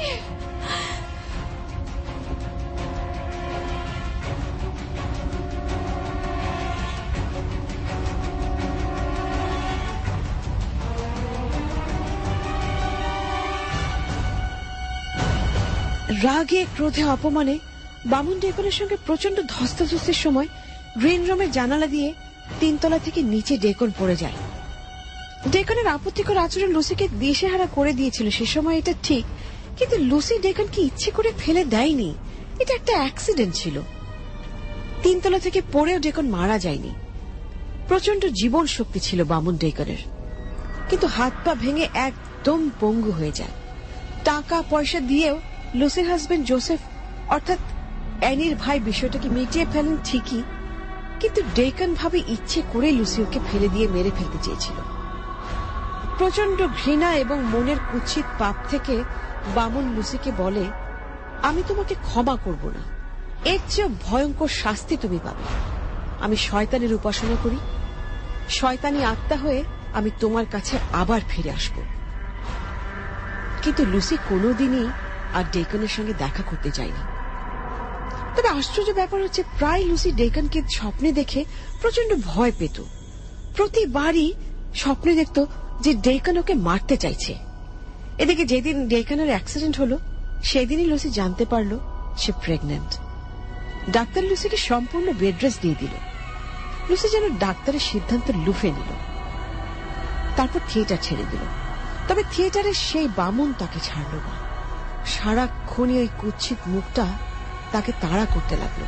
রাগে ক্রোধে অপমানে বামুন ডেকনের সঙ্গে প্রচন্ড ধস্তাধস্তির সময় গ্রিন রুমের জানালা দিয়ে তিনতলা থেকে নিচে ডেকন পড়ে যায়। ডেকনের আপত্তিকর আচরণ লুসিকে দিশেহারা করে দিয়েছিল সে সময়, এটা ঠিক, কিন্তু লুসি ডেকনকে ইচ্ছে করে ফেলে দেয়নি। এটা একটা অ্যাক্সিডেন্ট ছিল। তিনতলা থেকে পড়েও ডেকন মারা যায়নি। প্রচন্ড জীবন শক্তি ছিল বামুন ডেকনের, কিন্তু হাত পা ভেঙে একদম পঙ্গু হয়ে যায়। টাকা পয়সা দিয়েও লুসির হাজবেন্ড জোসেফ অর্থাৎ অ্যানির ভাই বিষয়টাকে মিটিয়ে ফেলেন ঠিকই, কিন্তু ডেকন ভাবে ইচ্ছে করে লুসি ওকে ফেলে দিয়ে মেরে ফেলতে চেয়েছিল। প্রচন্ড ঘৃণা এবং মনের কুৎসিত পাপ থেকে বামুন লুসিকে বলে, আমি তোমাকে ক্ষমা করব না, এর চেয়ে ভয়ঙ্কর শাস্তি তুমি পাবে। আমি শয়তানের উপাসনা করি, শয়তানি আত্মা হয়ে আমি তোমার কাছে আবার ফিরে আসব। কিন্তু লুসি কোনোদিনই আর ডেকনের সঙ্গে দেখা করতে চায়নি। তবে আশ্চর্য ব্যাপার হচ্ছে, প্রায় লুসি ডেকনকে স্বপ্নে দেখে প্রচন্ড ভয় পেত। প্রতিবারই স্বপ্নে দেখত যে ডেকন ওকে মারতে চাইছে। এদিকে যেদিন ডেকনের অ্যাক্সিডেন্ট হলো সেদিনই লুসি জানতে পারল সে প্রেগন্যান্ট। ডাক্তার লুসিকে সম্পূর্ণ বেড রেস্ট দিয়ে দিল। লুসি যেন ডাক্তারের সিদ্ধান্ত লুফে নিল। তারপর থিয়েটার ছেড়ে দিল। তবে থিয়েটারের সেই বামুন তাকে ছাড়ল না। সারাক্ষণই ওই কুৎসিত মুখটা তাকে তাড়া করতে লাগলো।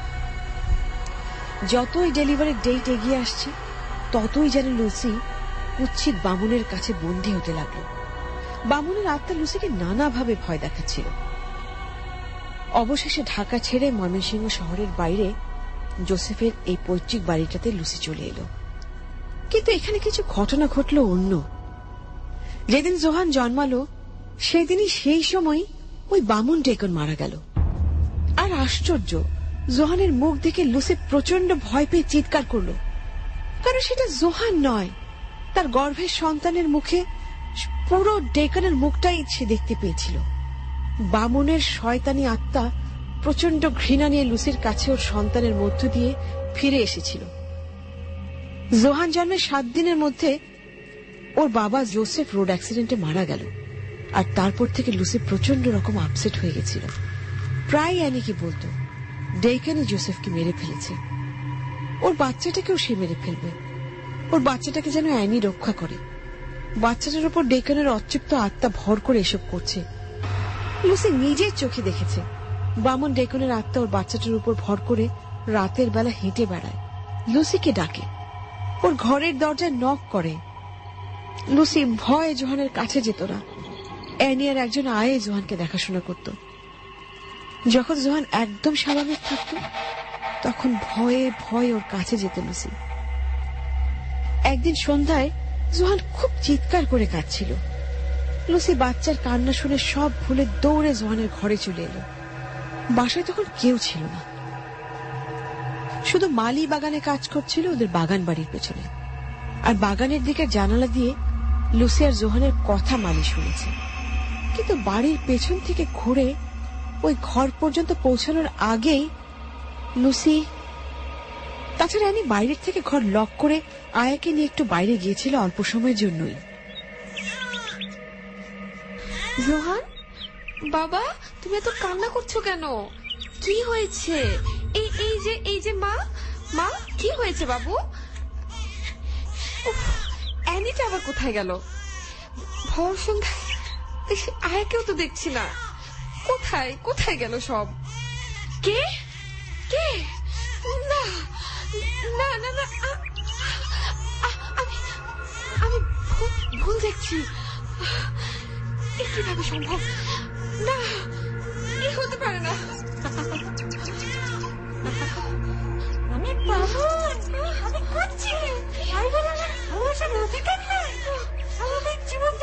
যতই ডেলিভারির ডেট এগিয়ে আসছে ততই যেন লুসি কুৎসিত বামুনের কাছে বন্দী হতে লাগল। বামুনের আত্মা লুসিকে নানাভাবে ভয় দেখাচ্ছিল। অবশেষে ঢাকা ছেড়ে ময়মনসিংহ শহরের বাইরে জোসেফের এই পৈতৃক বাড়িটাতে লুসি চলে এলো। কিন্তু এখানে কিছু ঘটনা ঘটল অন্য। যেদিন জোহান জন্মালো সেদিনই সেই সময় ওই বামুন ডেকন মারা গেল। আর আশ্চর্য, জোহানের মুখ দেখে লুসি প্রচন্ড ভয় পেয়ে চিৎকার করল, কারণ সেটা জোহান নয়, তার গর্ভের সন্তানের মুখে পুরো ডেকনের মুখটাই সে দেখতে পেয়েছিল। বামুনের শয়তানি আত্মা প্রচন্ড ঘৃণা নিয়ে লুসির কাছে ওর সন্তানের মধ্য দিয়ে ফিরে এসেছিল। জোহান জন্মের সাত দিনের মধ্যে ওর বাবা জোসেফ রোড অ্যাক্সিডেন্টে মারা গেল। আর তারপর থেকে লুসি প্রচন্ড রকম আপসেট হয়ে গেছিল। প্রায় অ্যানিকে বলতো ডেকনই জোসেফকে মেরে ফেলেছে, ওর বাচ্চাটাকেও সে মেরে ফেলবে, ওর বাচ্চাটাকে যেন অ্যানি রক্ষা করে। বাচ্চাটার উপর ডেকনের অতৃপ্ত আত্মা ভর করে এসব করছে। লুসি নিজের চোখে দেখেছে বামন ডেকনের আত্মা ওর বাচ্চাটার উপর ভর করে রাতের বেলা হেঁটে বেড়ায়, লুসিকে ডাকে, ওর ঘরের দরজায় নক করে। লুসি ভয়ে জোহানের কাছে যেত না। অ্যানি আর একজন আয়ে জোহানকে দেখাশোনা করত। যখন জোহান একদম স্বাভাবিক থাকত তখন ভয়ে ভয়ে ওর কাছে যেত লুসি। একদিন সন্ধ্যায় জোহান খুব চিৎকার করে কাঁদছিল। লুসি বাচ্চার কান্না শুনে সব ভুলে দৌড়ে জোহানের ঘরে চলে এলো। বাসায় তখন কেউ ছিল না, শুধু মালি বাগানে কাজ করছিল ওদের বাগান বাড়ির পেছনে। আর বাগানের দিকে জানালা দিয়ে লুসি আর জোহানের কথা মালি শুনেছে, কিন্তু বাড়ির পেছন থেকে ঘুরে ওই ঘর পর্যন্ত পৌঁছানোর আগেই লুসি, তাছাড়া আমি বাইরের থেকে ঘর লক করে আয়াকে নিয়ে একটু বাইরে গিয়েছিল অল্প সময়ের জন্যই। জোহান, বাবা তুমি এত কান্না করছো কেন? কি হয়েছে? এই এই যে এই যে মা মা কি হয়েছে বাবু? অ্যানিটা আবার কোথায় গেল? ভোর সন্ধ্যায় আয়াকেও তো দেখছি না। কোথায় কোথায় গেল সব? কে কে? না না না না, আমি আমি ভুল দেখছি। কিভাবে সম্ভব? না, এ হতে পারে না। আমি আমি করছি আমাদের জীবন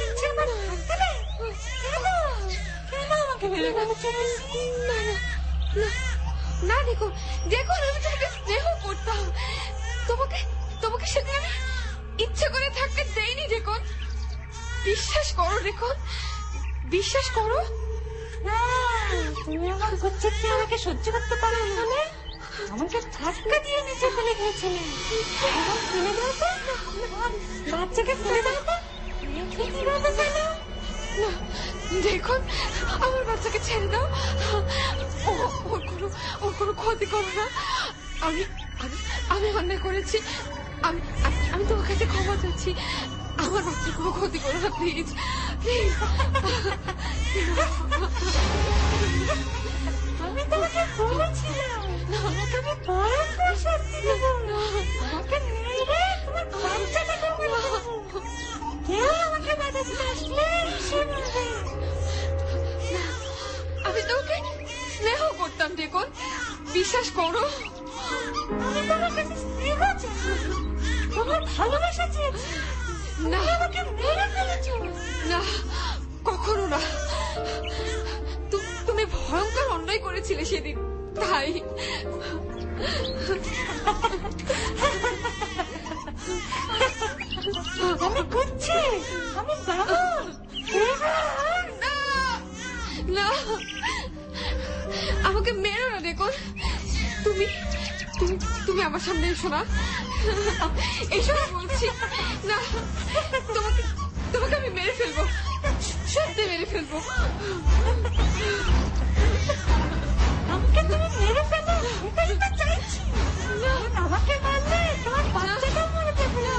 না দেখো দেখো আমি তোমাকে স্নেহ করতাম, তোমাকে তোমাকে সেদিন আমি ইচ্ছে করে থাকতে দেইনি। দেখুন, বিশ্বাস করো, দেখুন বিশ্বাস করো। তুমি আমার বাচ্চাকে আমাকে সহ্য করতে পারো মানে আমাকে ধাক্কা দিয়ে নিচে ফেলে গিয়েছিলে। ফেলে দাও তো বাচ্চাকে, ফেলে দাও তো। কিভাবে ফেলো? না দেখুন আমার বাচ্চাকে ছেড়ে দাও, ওর কোনো ওর কোনো ক্ষতি করো না। আমি আমি অন্যায় করেছি, আমি আমি তোমার কাছে ক্ষমা চাচ্ছি। আমার বাচ্চার কোনো ক্ষতি করো না প্লিজ, প্লিজ। আমি তোমাকে বলেছিলাম তুমি বড় শাস্তি দেবো, আমাকে মেরে তোমার বাচ্চাটাকে মেরে দেবো। কেউ আমাকে বাধা দিতে আসলে সে মরবে। আমি তোমাকে স্নেহ করতাম দেখুন, বিশ্বাস করো। আমি তোমার কাছে স্নেহ চেয়েছি, তোমার ভালোবাসা চেয়েছি। না, আমাকে মেরে ফেলেছ। না, কখনো না। তুমি ভয়ঙ্কর অন্যায় করেছিলে সেদিন, তাই। আমি করছি, আমি বাবা। না, আমাকে মেরো না দেখুন। তুমি তুমি তুমি আমার সামনে এসো না, এসো না বলছি। না, তোমাকে তোমাকে আমি মেরে ফেলবো, সত্যি মেরে ফেলবো। আমাকে তুমি মেরে ফেলো, এটাই তো চাইছি। আমাকে মারলে তোমার বাচ্চাটা মরে যাবে। না,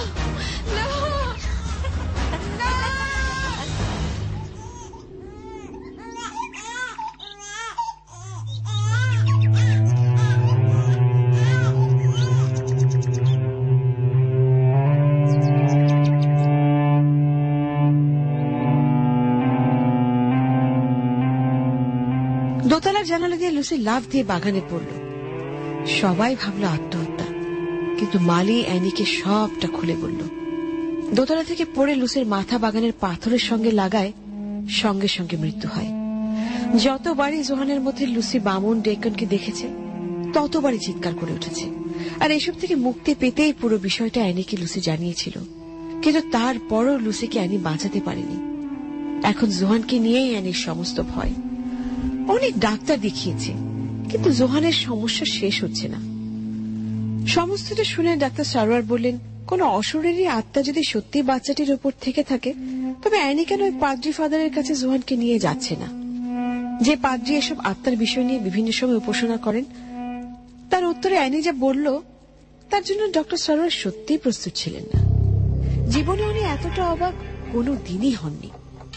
দোতলার জানালা দিয়ে লুসি লাফ দিয়ে বাগানে পড়ল। সবাই ভাবল আত্মহত্যা, কিন্তু মালি অ্যানিকে সবটা খুলে বলল। দোতলা থেকে পড়ে লুসির মাথা বাগানের পাথরের সঙ্গে লাগায়, সঙ্গে সঙ্গে মৃত্যু হয়। যতবারই জোহানের মধ্যে লুসি বামুন ডেকনকে দেখেছে ততবারই চিৎকার করে উঠেছে। আর এসব থেকে মুক্তি পেতেই পুরো বিষয়টা অ্যানিকে লুসি জানিয়েছিল, কিন্তু তারপরও লুসিকে অ্যানি বাঁচাতে পারেনি। এখন জোহানকে নিয়েই অ্যানির সমস্ত ভয়। অনেক ডাক্তার দেখিয়েছে, কিন্তু জোহানের সমস্যা শেষ হচ্ছে না। সমস্তটা শুনে ডাক্তার সারোয়ার বললেন, কোন অশরীরী আত্মা যদি সত্যি বাচ্চাটির উপর থেকে থাকে, তবে অ্যানি কেন ওই পাদ্রি ফাদারের কাছে জোহানকে নিয়ে যাচ্ছে না? যে পাদ্রি এসব আত্মার বিষয় নিয়ে বিভিন্ন সময় উপাসনা করেন, তার উত্তরে অ্যানি যা বলল তার জন্য ডক্টর সারোয়ার সত্যিই প্রস্তুত ছিলেন না। জীবনে উনি এতটা অবাক কোনো দিনই হননি।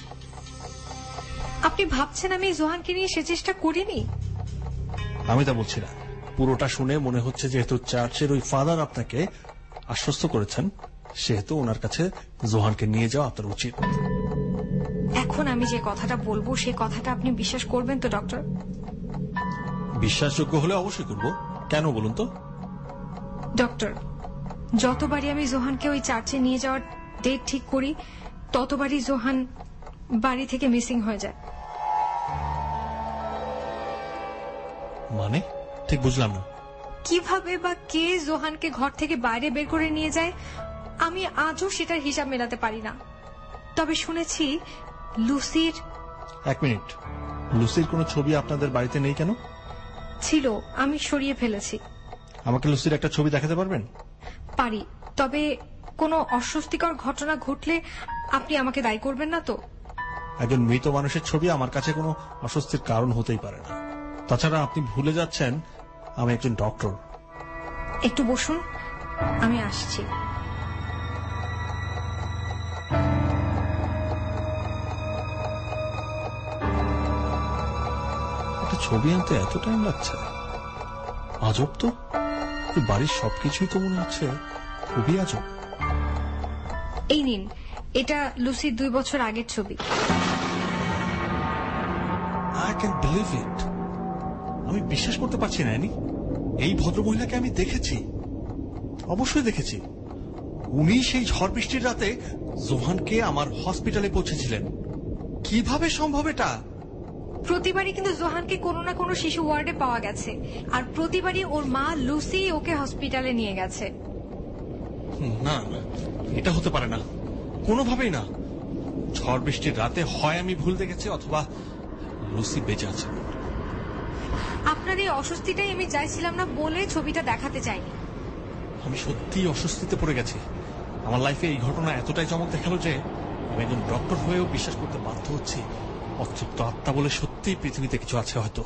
আপনি ভাবছেন আমি জোহানকে নিয়ে সে চেষ্টা করিনি? আমি তা বলছি না। পুরোটা শুনে মনে হচ্ছে যেহেতু চার্চের ওই ফাদার আপনাকে আশ্বস্ত করেছেন, সেহেতু ওনার কাছে জোহানকে নিয়ে যাওয়া আপনার উচিত। এখন আমি যে কথাটা বলবো সে কথাটা আপনি বিশ্বাস করবেন তো ডক্টর? বিশ্বাসযোগ্য হলে অবশ্যই করব। কেন বলুন তো? ডক্টর, যতবারই আমি জোহানকে ওই চার্চে নিয়ে যাওয়ার ডেট ঠিক করি, ততবারই জোহান বাড়ি থেকে মিসিং হয়ে যায়। মানে ঠিক বুঝলাম না। কিভাবে বা কে জোহানকে ঘর থেকে বাইরে বের করে নিয়ে যায় আমি আজও সেটার হিসাব মেলাতে পারি না। তবে শুনেছি লুসির। এক মিনিট, লুসির কোনো ছবি আপনাদের বাড়িতে নেই কেন? ছিল, আমি সরিয়ে ফেলেছি। আমাকে লুসির একটা ছবি দেখাতে পারবেন? পারি, তবে কোনো অস্বস্তিকর ঘটনা ঘটলে আপনি আমাকে দায়ী করবেন না তো? একজন মৃত মানুষের ছবি আমার কাছে কোনো অস্বস্তির কারণ হতেই পারে না। তাছাড়া আপনি ভুলে যাচ্ছেন আমি একজন ডক্টর। একটু বসুন, আমি আসছি। একটা ছবি আনতে এত টাইম লাগছে? আজব তো। বাড়ির সবকিছুই তো মনে হচ্ছে খুবই আজব। এই নিন, এটা লুসির দুই বছর আগের ছবি। I can't believe it. আমি বিশ্বাস করতে পারছি না। এই ভদ্রমহিলাকে আমি দেখেছি, অবশ্যই দেখেছি। উনি সেই ঝড় বৃষ্টির রাতে জোহানকে আমার হসপিটালে পৌঁছেছিলেন। কিভাবে সম্ভব এটা? প্রতিবারই কিন্তু জোহানকে কোনো না কোনো শিশু ওয়ার্ডে পাওয়া গেছে, আর প্রতিবারই ওর মা লুসি ওকে হসপিটালে নিয়ে গেছে। না না, এটা হতে পারে না, কোনোভাবেই না। ঝড় বৃষ্টির রাতে হয় আমি ভুল দেখেছি, অথবা লুসি বেঁচে আছে। আপনার এই অস্বস্তিটাই আমি চাইছিলাম না বলে ছবিটা দেখাতে চাইনি। আমি সত্যি অস্বস্তিতে পড়ে গেছি। আমার লাইফে এই ঘটনা এতটাই চমক দেখালো যে আমি একজন ডক্টর হয়েও বিশ্বাস করতে বাধ্য হচ্ছি অতৃপ্ত আত্মা বলে সত্যি পৃথিবীতে কিছু আছে হয়তো।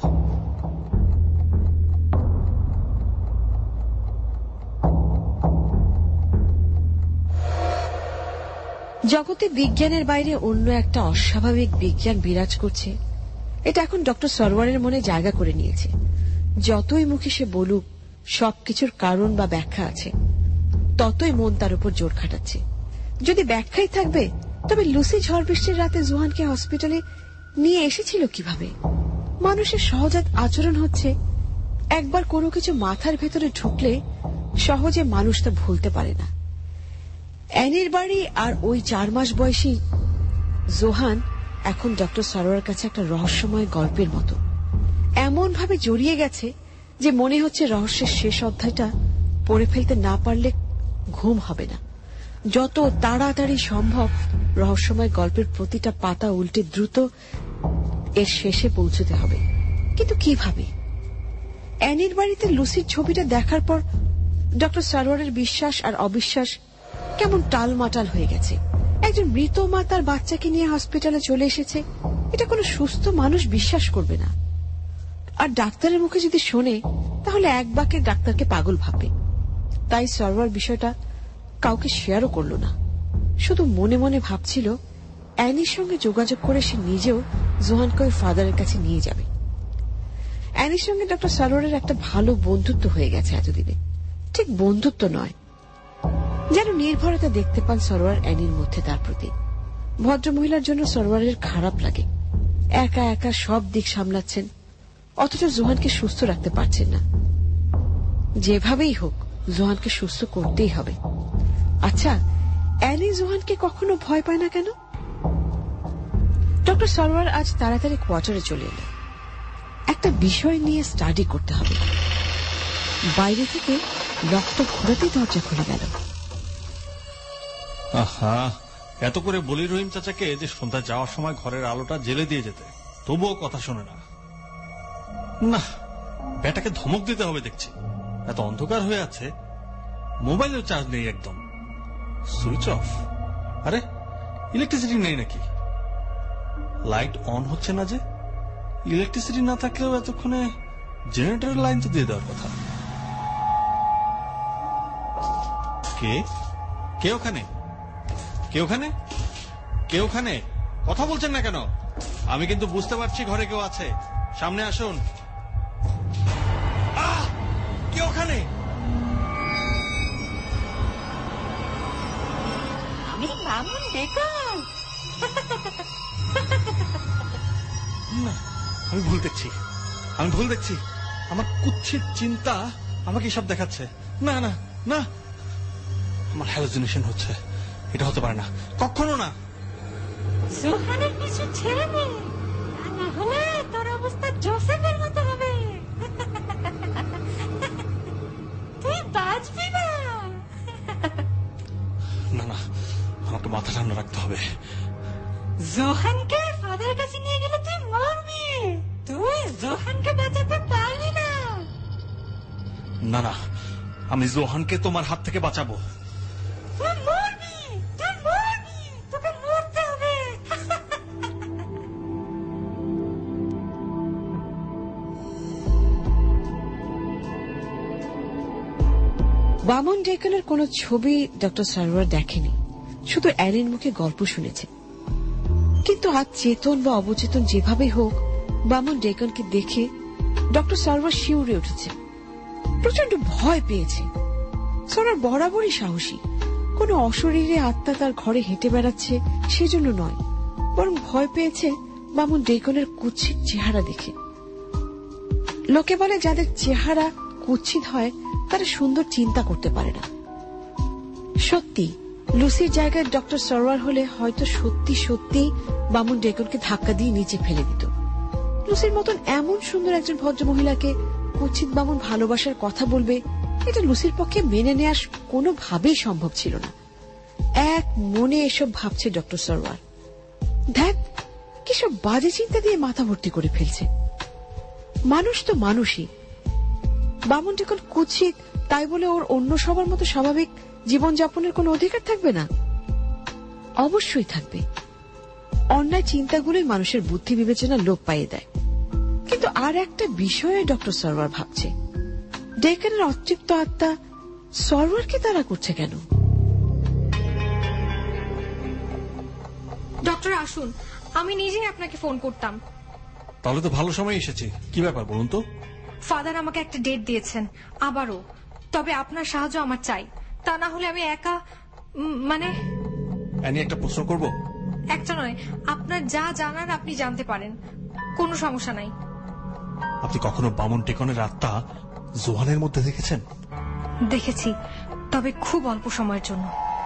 জগতে বিজ্ঞানের বাইরে অন্য একটা অস্বাভাবিক বিজ্ঞান বিরাজ করছে, এটা এখন ডক্টর সরওয়ারের মনে জায়গা করে নিয়েছে। যতই মুখে সে বলুক সবকিছুর কারণ বা ব্যাখ্যা আছে, ততই মন তার উপর জোর খাটাচ্ছে। যদি ব্যাখ্যাই থাকবে, তবে লুসি ঝড় বৃষ্টির রাতে জোহানকে হসপিটালে নিয়ে এসেছিল কিভাবে? মানুষের সহজাত আচরণ হচ্ছে একবার কোনো কিছু মাথার ভেতরে ঢুকলে সহজে মানুষ তা ভুলতে পারে না। অ্যানির বাড়ি আর ওই চার মাস বয়সী জোহান এখন ডক্টর সরোয়ারের কাছে একটা রহস্যময় গল্পের মতো। এমন ভাবে জড়িয়ে গেছে যে মনে হচ্ছে রহস্যের শেষ অধ্যায়টা পড়ে ফেলতে না পারলে ঘুম হবে না। যত তাড়াতাড়ি সম্ভব রহস্যময় গল্পের প্রতিটা পাতা উল্টে দ্রুত এর শেষে পৌঁছতে হবে। কিন্তু কিভাবে? অ্যানির বাড়িতে লুসির ছবিটা দেখার পর ডক্টর সরোয়ারের বিশ্বাস আর অবিশ্বাস কেমন টালমাটাল হয়ে গেছে। একজন মৃত মা তার বাচ্চাকে নিয়ে হসপিটালে চলে এসেছে, এটা কোনো সুস্থ মানুষ বিশ্বাস করবে না। আর ডাক্তারের মুখে যদি শোনে, তাহলে এক বাক্যে ডাক্তারকে পাগল ভাববে। তাই সরওয়ার বিষয়টা কাউকে শেয়ারও করল না, শুধু মনে মনে ভাবছিল অ্যানির সঙ্গে যোগাযোগ করে সে নিজেও জোহানকে ওই ফাদারের কাছে নিয়ে যাবে। অ্যানির সঙ্গে ডক্টর সরওয়ারের একটা ভালো বন্ধুত্ব হয়ে গেছে এতদিনে। ঠিক বন্ধুত্ব নয়, যেন নির্ভরতা দেখতে পান সরওয়ার অ্যানির মধ্যে তার প্রতি। ভদ্রমহিলার জন্য সরওয়ারের খারাপ লাগে, একা একা সব দিক সামলাচ্ছেন, অথচ জোহানকে সুস্থ রাখতে পারছেন না। যেভাবেই হোক জোহানকে সুস্থ করতেই হবে। আচ্ছা, অ্যানি জোহানকে কখনো ভয় পায় না কেন? ডক্টর সরওয়ার আজ তাড়াতাড়ি কোয়ার্টারে চলে এলেন। একটা বিষয় নিয়ে স্টাডি করতে হবে। বাইরে থেকে রক্ত ঘোরাতেই দরজা খুলে গেল। আহা, এত করে বলি রহিম চাচাকে যে সন্ধ্যা যাওয়ার সময় ঘরের আলোটা জেলে দিয়ে যেতে, তবুও কথা শোনে না। না, ব্যাটাকে ধমক দিতে হবে দেখছি। এত অন্ধকার হয়ে আছে, মোবাইলের চার্জ নেই, একদম সুইচ অফ। আরে, ইলেকট্রিসিটি নেই নাকি? লাইট অন হচ্ছে না যে? ইলেকট্রিসিটি না থাকলেও এতক্ষণে জেনারেটরের লাইন তো দিয়ে দেওয়ার কথা। কে কে ওখানে? কে ওখানে? কে ওখানে? কথা বলছেন না কেন? আমি কিন্তু বুঝতে পারছি ঘরে কেউ আছে। সামনে আসুন। আহ! কে ওখানে? আমি মামুন বেগম। না, আমি ভুল দেখছি, আমি ভুল দেখছি। আমার কুৎসিত চিন্তা আমাকে সব দেখাচ্ছে। না না না, আমার হ্যালুসিনেশন হচ্ছে। এটা হতে পারে না, কখনো না। জোহানের পিছু ছেড়ে দে, না হলে তোর অবস্থা জোসেফের মতো হবে। তুই বাঁচবি না। না না, আমাকে মাথা ঠান্ডা রাখতে হবে। জোহানকে ফাদার কাছে নিয়ে গেলে তুই মরবি। তুই জোহানকে বাঁচাতে পারবি না। না না, আমি জোহানকে তোমার হাত থেকে বাঁচাবো। তুই মরবি, তুই মরবি, তোকে মরতে হবে। বামন ডেকনের কোন ছবি ডক্টর সরওয়ার দেখেনি, শুধু অ্যানির মুখে গল্প শুনেছে। কিন্তু আজ চেতন বা অবচেতন যেভাবেই হোক, বামন ডেকনকে দেখে ডক্টর সরওয়ার শিউরে উঠেছে, প্রচন্ড ভয় পেয়েছে। সরওয়ার বরাবরই সাহসী। কোন অশরীরে আত্মা তার ঘরে হেঁটে বেড়াচ্ছে সেজন্য নয়, বরং ভয় পেয়েছে বামন ডেকনের কুৎসিত চেহারা দেখে। লোকে বলে যাদের চেহারা কুৎসিত হয় তারা সুন্দর চিন্তা করতে পারে না। সত্যি, লুসির জায়গায় ডক্টর সরওয়ার হলে হয়তো সত্যি সত্যি বামন ডেকনকে ধাক্কা দিয়ে নিচে ফেলে দিত। লুসির মতন এমন সুন্দর একজন ভদ্রমহিলাকে কুৎসিত বামন ভালোবাসার কথা বলবে, এটা লুসির পক্ষে মেনে নেওয়া কোনোভাবেই সম্ভব ছিল না। এক মনে এসব ভাবছে ডক্টর সরওয়ার। দেখ, কিসব বাজে চিন্তা দিয়ে মাথা ভর্তি করে ফেলছে। মানুষ তো মানুষই। বামন ডেকন কুৎসিত তাই বলে ওর অন্য সবার মতো স্বাভাবিক জীবনযাপনের কোন অধিকার থাকবে না? অবশ্যই থাকবে। অন্যায় চিন্তাগুলোই মানুষের বুদ্ধি বিবেচনা লোপ পাইয়ে দেয়। কিন্তু আর একটা বিষয়ে ডক্টর সরওয়ার ভাবছে, ডেকানের অতৃপ্ত আত্মা সরওয়ারকে তাড়া করছে কেন? ডক্টর আসুন, আমি নিজেই আপনাকে ফোন করতাম। তাহলে তো ভালো সময় এসেছি। কি ব্যাপার বলুন তো? ফাদার আমাকে একটা ডেট দিয়েছেন আবারও, তবে আপনার সাহায্য আমার চাই। তা না হলে আমি একা, মানে আমি একটা প্রশ্ন করব। একটা নয়, আপনার যা জানার আপনি জানতে পারেন, কোনো সমস্যা নাই। আপনি কখনো বামন টেকনের আত্মা জোহানের মধ্যে দেখেছেন? দেখেছি, তবে খুব অল্প সময়ের জন্য।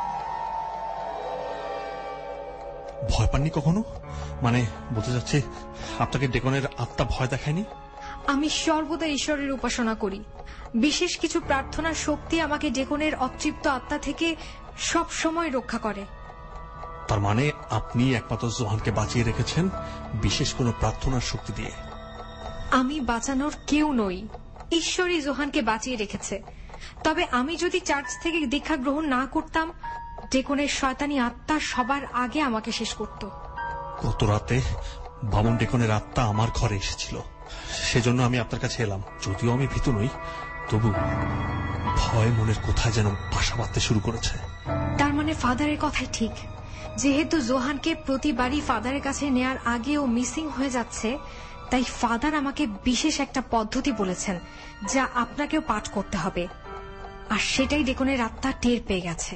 ভয় পাননি কখনো? মানে বলতে যাচ্ছে, আপনাকে ডেকনের আত্মা ভয় দেখায়নি? আমি সর্বদা ঈশ্বরের উপাসনা করি। বিশেষ কিছু প্রার্থনার শক্তি আমাকে ডেকনের অতৃপ্ত আত্মা থেকে সব সময় রক্ষা করে। তার মানে আপনি একমাত্র জোহানকে বাঁচিয়ে রেখেছেন বিশেষ কোনো প্রার্থনার শক্তি দিয়ে? আমি বাঁচানোর কেউ নই, ঈশ্বরই জোহানকে বাঁচিয়ে রেখেছে। তবে আমি যদি চার্চ থেকে দীক্ষা গ্রহণ না করতাম, ডেকনের শয়তানি আত্মা সবার আগে আমাকে শেষ করত। গত রাতে বামন ডেকনের আত্মা আমার ঘরে এসেছিল, সেজন্য আমি আপনার কাছে এলাম। যদিও আমি ভীতু নই, তবু ভয় মনের কোথায় যেন বাসা বাঁধতে শুরু করেছে। তার মানে ফাদারের কথাই ঠিক। যেহেতু জোহানকে প্রতিবারই ফাদারের কাছে নেয়ার আগে ও মিসিং হয়ে যাচ্ছে, তাই ফাদার আমাকে বিশেষ একটা পদ্ধতি বলেছেন, যা আপনাকেও পাঠ করতে হবে। আর সেটাই ডেকনের আত্মা টের পেয়ে গেছে।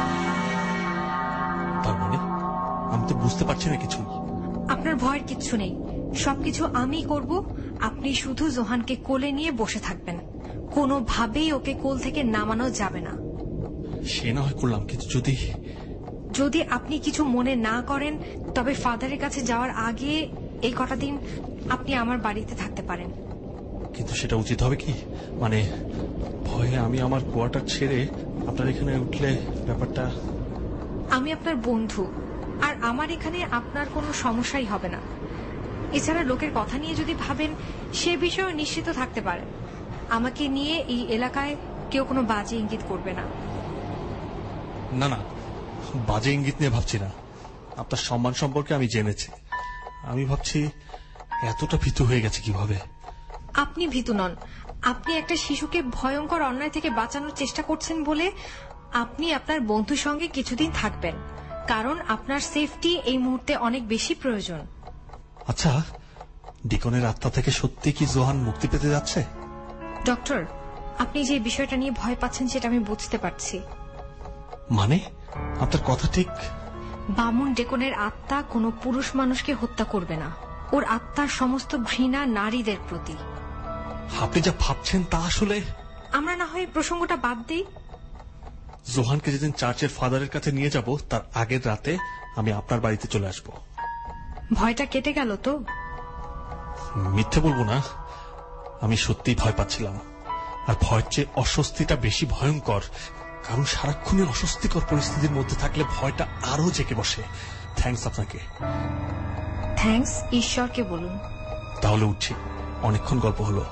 তার মানে আমি তো বুঝতে পারছি না কিছু। আপনার ভয়ের কিচ্ছু নেই, সবকিছু আমি করব। আপনি শুধু জোহানকে কোলে নিয়ে বসে থাকবেন, কোনোভাবেই ওকে কোল থেকে নামানো যাবে না। সে না হয় করলাম, কিন্তু যদি যদি আপনি কিছু মনে না করেন, তবে ফাদারের কাছে যাওয়ার আগে এই কটা দিন আপনি আমার বাড়িতে থাকতে পারেন। কিন্তু সেটা উচিত হবে কি? মানে ভয়ে আমি আমার কোয়ার্টার ছেড়ে আপনার এখানে উঠলে ব্যাপারটা। আমি আপনার বন্ধু, আর আমার এখানে আপনার কোনো সমস্যাই হবে না। এছাড়া লোকের কথা নিয়ে যদি ভাবেন, সে বিষয়ে নিশ্চিত থাকতে পারেন, আমাকে নিয়ে এই এলাকায় কেউ কোনো বাজে ইঙ্গিত করবে না। না না, বাজে ইঙ্গিত নিয়ে ভাবছি না। আপনার সম্মান সম্পর্কে আমি জেনেছি। আমি ভাবছি এতটা ভীতু হয়ে গেছে কিভাবে। আপনি ভীতু নন, আপনি একটা শিশুকে ভয়ঙ্কর অন্যায় থেকে বাঁচানোর চেষ্টা করছেন বলে আপনি আপনার বন্ধুর সঙ্গে কিছুদিন থাকবেন, কারণ আপনার সেফটি এই মুহূর্তে অনেক বেশি প্রয়োজন। আচ্ছা, ডিকনের আত্মা থেকে সত্যি কি জোহান মুক্তি পেতে যাচ্ছে? ডক্টর, আপনি যে বিষয়টা নিয়ে ভয় পাচ্ছেন সেটা আমি বুঝতে পারছি। মানে আপনার কথা ঠিক। বামুন ডেকনের আত্মা কোনো পুরুষ মানুষকে হত্যা করবে না। ওর আত্মার সমস্ত ঘৃণা নারীদের প্রতি। আপনি যা ভাবছেন তা আসলে। আমরা না হয় প্রসঙ্গটা বাদ দিই। জোহানকে যেদিন চার্চের ফাদারের কাছে নিয়ে যাব, তার আগের রাতে আমি আপনার বাড়িতে চলে আসব। ভয়টা কেটে গেল তো? মিথ্যে বলবো না, আমি সত্যিই ভয় পাচ্ছিলাম। আর ভয়ের চেয়ে অস্বস্তিটা বেশি ভয়ঙ্কর, কারণ সারাক্ষণই অস্বস্তিকর পরিস্থিতির মধ্যে থাকলে ভয়টা আরো জেগে বসে। থ্যাঙ্কস আপনাকে। থ্যাঙ্কস ঈশ্বরকে বলুন। তাহলে উঠছি, অনেকক্ষণ গল্প হলো।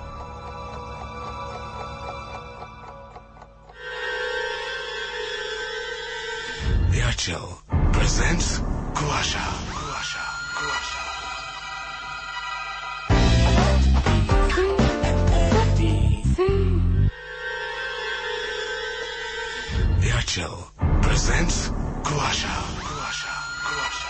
Airtel presents Kuasha. Kuasha. Kuasha. Airtel presents Kuasha. Kuasha. Kuasha.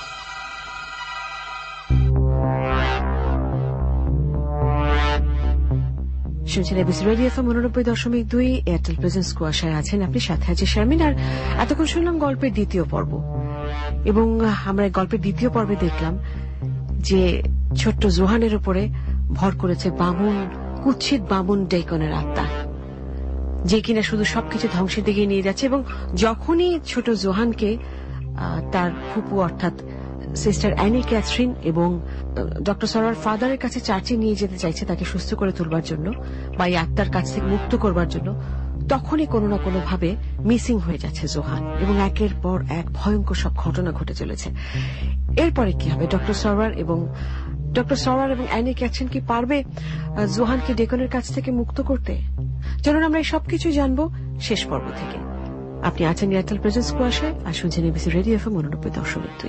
শুনছেন এবিসি রেডিও এফএম উননব্বই দশমিক দুই এয়ারটেল প্রেজেন্স কুয়াশায় আছেন আপনি, সাথে আছে শারমিন। আর এতক্ষণ শুনলাম গল্পের দ্বিতীয় পর্ব, এবং আমরা গল্পের দ্বিতীয় পর্বে দেখলাম যে ছোট্ট জোহানের উপরে ভর করেছে বামুন, কুৎসিত বামুন ডেকনের আত্মা, যে কিনা শুধু সবকিছু ধ্বংসের দিকে নিয়ে যাচ্ছে। এবং যখনই ছোট জোহানকে তার ফুপু অর্থাৎ সিস্টার অ্যানি ক্যাথরিন এবং ডক্টর সরওয়ার ফাদারের কাছে চার্চে নিয়ে যেতে চাইছে তাকে সুস্থ করে তুলবার জন্য বা এই আত্মার কাছ থেকে মুক্ত করবার জন্য, তখনই কোনো না কোনো ভাবে মিসিং হয়ে যাচ্ছে জোহান, এবং একের পর এক ভয়ঙ্কর সব ঘটনা ঘটে চলেছে। এরপরে কি হবে? ডক্টর সরওয়ার এবং ডক্টর সরওয়ার এবং অ্যানি ক্যাথরিন কি পারবে জোহানকে ডেকনের কাছ থেকে মুক্ত করতে? চলুন আমরা এই সবকিছু জানবো শেষ পর্ব থেকে। আপনি আছেন এয়ারটেল প্রেজেন্স কুয়াশায় আর শুনছেন এবিসি রেডিও এফএম উননব্বই দশমিক দুই।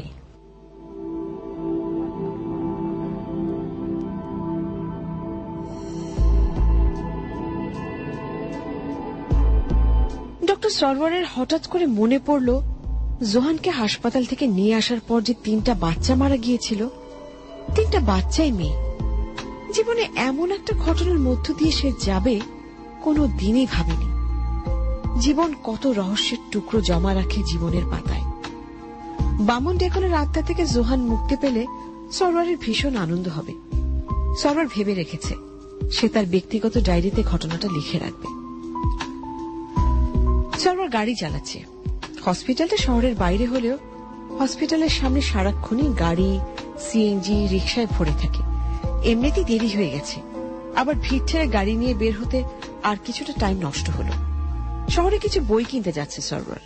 ডক্টর সরওয়ারের হঠাৎ করে মনে পড়ল জোহানকে হাসপাতাল থেকে নিয়ে আসার পর যে তিনটা বাচ্চা মারা গিয়েছিল, তিনটা বাচ্চাই মেয়ে। জীবনে এমন একটা ঘটনার মধ্য দিয়ে সে যাবে কোনো দিনই ভাবেনি। জীবন কত রহস্যের টুকরো জমা রাখে জীবনের পাতায়। বামন ডেকনের আত্মা থেকে জোহান মুক্তি পেলে সরওয়ারের ভীষণ আনন্দ হবে। সরওয়ার ভেবে রেখেছে সে তার ব্যক্তিগত ডায়েরিতে ঘটনাটা লিখে রাখবে। সরওয়ার গাড়ি চালাচ্ছে। হসপিটালটা শহরের বাইরে হলেও হসপিটালের সামনে সারাক্ষণই গাড়ি, সিএনজি, রিকশায় ভরে থাকে। এমনিতেই দেরি হয়ে গেছে, আবার ভিড় ছেড়ে গাড়ি নিয়ে বের হতে আর কিছুটা টাইম নষ্ট হল। শহরে কিছু বই কিনতে যাচ্ছে সরওয়ার।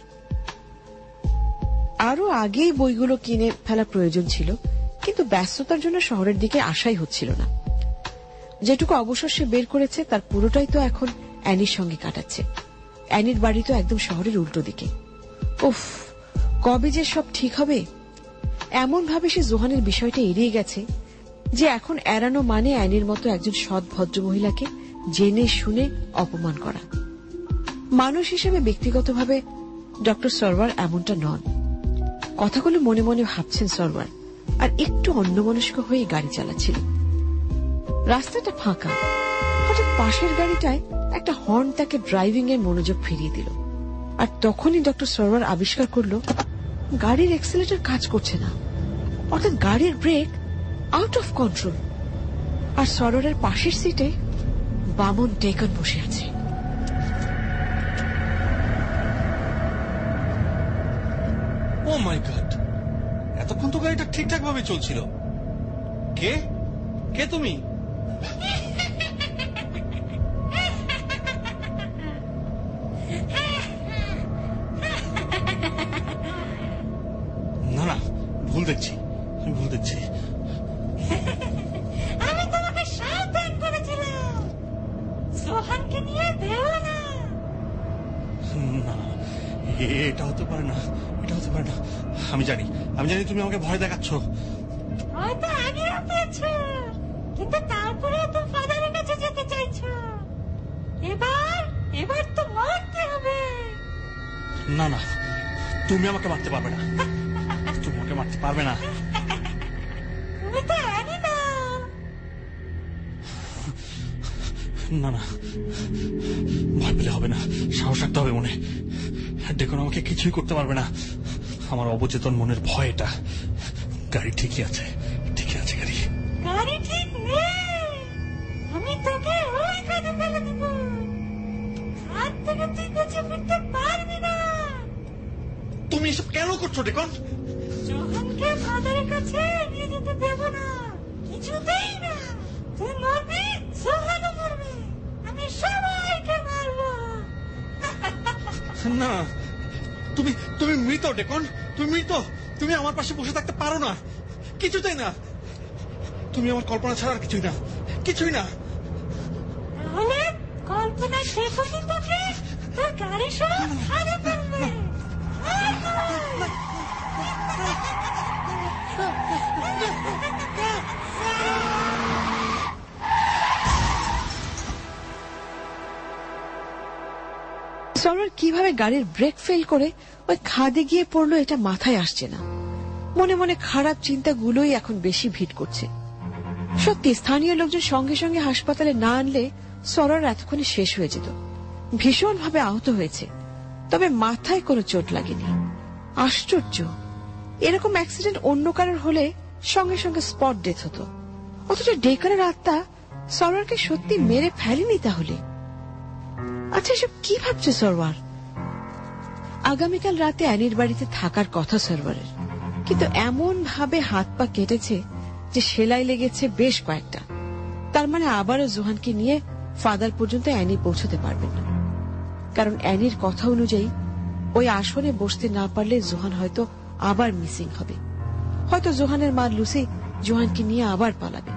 আরো আগেই বইগুলো কিনে ফেলা প্রয়োজন ছিল, কিন্তু ব্যস্ততার জন্য শহরের দিকে আসাই হচ্ছিল না। যেটুকু অবসর সে বের করেছে তার পুরোটাই তো এখন অ্যানির সঙ্গে কাটাচ্ছে। অ্যানির বাড়ি তো একদম শহরের উল্টো দিকে। উফ, কবে যে সব ঠিক হবে। এমন ভাবে সে জোহানের বিষয়টা এড়িয়ে গেছে যে এখন এড়ানো মানে অ্যানির মতো একজন সৎ ভদ্র মহিলাকে জেনে শুনে অপমান করা। মানুষ হিসেবে ব্যক্তিগতভাবে ডক্টর সরওয়ার এমনটা নন। কথাগুলো মনে মনে ভাবছেন সরওয়ার, আর একটু অন্যমনস্ক হয়ে গাড়ি চালাচ্ছিল। রাস্তাটা ফাঁকা। হঠাৎ পাশের গাড়িটায় একটা হর্ন তাকে ড্রাইভিং এর মনোযোগ ফিরিয়ে দিল। আর তখনই ডক্টর সরওয়ার আবিষ্কার করল গাড়ির এক্সিলারেটর কাজ করছে না, অর্থাৎ গাড়ির ব্রেক আউট অফ কন্ট্রোল। আর সরওয়ারের পাশের সিটে বামন ডেকন বসে আছে। ও মাই গড, এতক্ষণ তো গাড়িটা ঠিকঠাক ভাবে চলছিল। কে কে তুমি? না না, ভুল দেখছি, আমি ভুল দেখছি। আমি তোমাকে সাবধান করেছিলাম সোহানকে নিয়ে ভেবো না। না, এটা হতে পারে না, এটা হতে পারে না। আমি জানি, আমি জানি তুমি আমাকে ভয় দেখাচ্ছ। হয়তো আগেও পেয়েছো, কিন্তু তারপরে তো ফাদারের কাছে যেতে চাইছো। এবার এবার তো মারতে হবে। না না, তুমি আমাকে মারতে পারবে না, তুমি আমাকে মারতে পারবে না। তুমি তো অ্যানি না। না না, ভয় পেলে হবে না, সাহস রাখতে হবে মনে। দেখুন, আমাকে কিছুই করতে পারবে না। আমার অবচেতন মনের ভয় এটা। গাড়ি ঠিকই আছে, ঠিকই আছে গাড়ি। গাড়ি ঠিক নেই, আমি তোকে ওই কাজে ফেলে দিব। হাত থেকে তুই বেঁচে ফিরতে পারবি না। তুমি এসব কেন করছো ডেকন? জোহানকে ফাদারের কাছে নিয়ে যেতে দেব না, কিছুতেই না। তুই মরবি, জোহানও মরবে, আমি সবাইকে মারবো। না, তুমি তুমি মৃত ডেকন, তুমি মৃত। তুমি আমার পাশে বসে থাকতে পারো না, কিছুতেই না। তুমি আমার কল্পনা ছাড়া আর কিছুই না, কিছুই না। তাহলে কল্পনা দেখনি তোকে, তোর গাড়ি সব হারে ফেলবে। সরওয়ার কিভাবে গাড়ির ব্রেক ফেল করে ওই খাদে গিয়ে পড়লো এটা মাথায় আসছে না। মনে মনে খারাপ চিন্তাগুলোই এখন বেশি ভিড় করছে। সত্যি স্থানীয় লোকজন সঙ্গে সঙ্গে হাসপাতালে না আনলে সরওয়ার এতক্ষণে শেষ হয়ে যেত। ভীষণ ভাবে আহত হয়েছে, তবে মাথায় কোনো চোট লাগেনি। আশ্চর্য, এরকম অ্যাক্সিডেন্ট অন্য কারোর হলে সঙ্গে সঙ্গে স্পট ডেথ হতো, অথচ ডেকারের আত্মা সরওয়ারকে সত্যি মেরে ফেলেনি। তাহলে আচ্ছা, এসব কি ভাবছে সরওয়ার? আগামীকাল রাতে অ্যানির বাড়িতে থাকার কথা সরওয়ারের, কিন্তু এমন ভাবে হাত পা কেটেছে যে সেলাই লেগেছে বেশ কয়েকটা। তার মানে আবারও জোহানকে নিয়ে ফাদার পর্যন্ত অ্যানি পৌঁছতে পারবেন না। কারণ অ্যানির কথা অনুযায়ী ওই আসনে বসতে না পারলে জোহান হয়তো আবার মিসিং হবে। হয়তো জোহানের মা লুসি জোহানকে নিয়ে আবার পালাবে।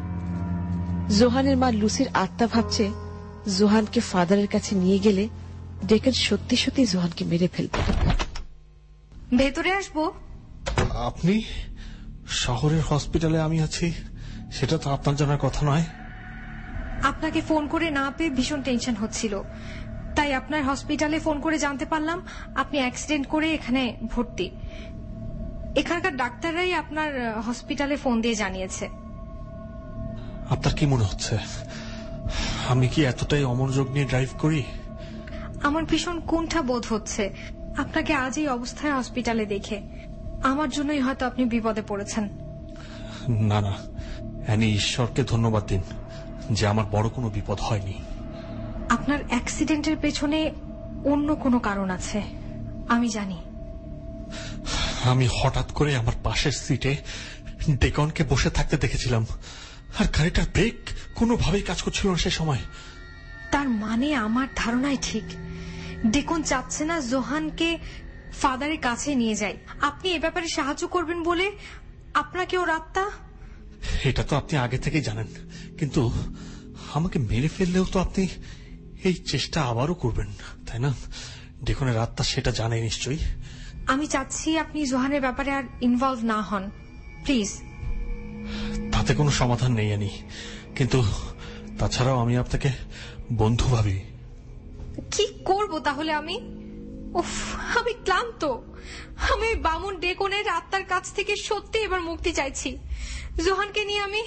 জোহানের মা লুসির আত্মা ভাবছে জোহানকে ফাদারের কাছে নিয়ে গেলে ডেকান সত্যি সত্যি জোহানকে মেরে ফেলবে। ভেতরে আসবো? আপনি শহরের হসপিটালে আমি আছি সেটা তো আপনার জানার কথা নয়। আপনাকে ফোন করে না পেয়ে ভীষণ টেনশন হচ্ছিল, তাই আপনার হসপিটালে ফোন করে জানতে পারলাম আপনি অ্যাক্সিডেন্ট করে এখানে ভর্তি। এখানকার ডাক্তাররাই আপনার হসপিটালে ফোন দিয়ে জানিয়েছে। আপনার কি মনে হচ্ছে আমি কি এতটাই অমনোযোগ নিয়ে ড্রাইভ করি? আমার ভীষণ কুণ্ঠা বোধ হচ্ছে আপনাকে আজ এই অবস্থায় হসপিটালে দেখে। আমার জন্যই হয়তো আপনি বিপদে পড়েছেন। না না অ্যানি, ঈশ্বরকে ধন্যবাদ দিন যে আমার বড় কোনো বিপদ হয়নি। আপনার অ্যাক্সিডেন্টের পেছনে অন্য কোনো কারণ আছে, আমি জানি। আমি হঠাৎ করে আমার পাশের সিটে ডেকনকে বসে থাকতে দেখেছিলাম, আর গাড়িটার ব্রেক কোনোভাবেই কাজ করছিল না সে সময়। তার মানে আমার ধারণাই ঠিক, ডেকন চাচ্ছে না জোহানকে ফাদারের কাছে নিয়ে যাই। আপনি এ ব্যাপারে সাহায্য করবেন বলে আপনাকে ওর আত্মা। এটা তো আপনি আগে থেকেই জানেন, কিন্তু আমাকে মেরে ফেললেও তো আপনি এই চেষ্টা আবারও করবেন, তাই না? ডেকনের আত্মা সেটা জানে নিশ্চয়ই। আমি চাচ্ছি আপনি জোহানের ব্যাপারে আর ইনভলভ না হন, প্লিজ। তাতে কোনো সমাধান নেই আনি, কিন্তু তাছাড়াও আমি আপনাকে বন্ধু ভাবি। কি করব তাহলে আমি? উফ, আমি ক্লান্ত। আমি বামুন ডেকনের আত্মার কাছ থেকে সত্যি এবার মুক্তি চাইছি। জোহানকে নিয়ে আমি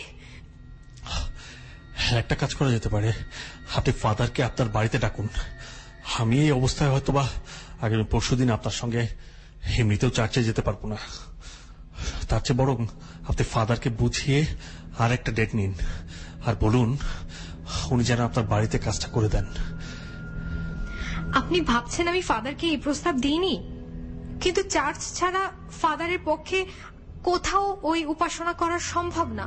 একটা কাজ করা যেতে পারে, আপনি ফাদারকে আপনার বাড়িতে ডাকুন। আমি এই অবস্থায় হয়তোবা আগামী পরশুদিন আপনার সঙ্গে এমনিতেও চার্চে যেতে পারবো না। তার চেয়ে বরং আপনি ফাদারকে বুঝিয়ে আর একটা ডেট নিন, আর বলুন উনি যেন আপনার বাড়িতে কাজটা করে দেন। আপনি ভাবছেন আমি ফাদারকে এই প্রস্তাব দিইনি? কিন্তু চার্চ ছাড়া ফাদারের পক্ষে কোথাও ওই উপাসনা করা সম্ভব না।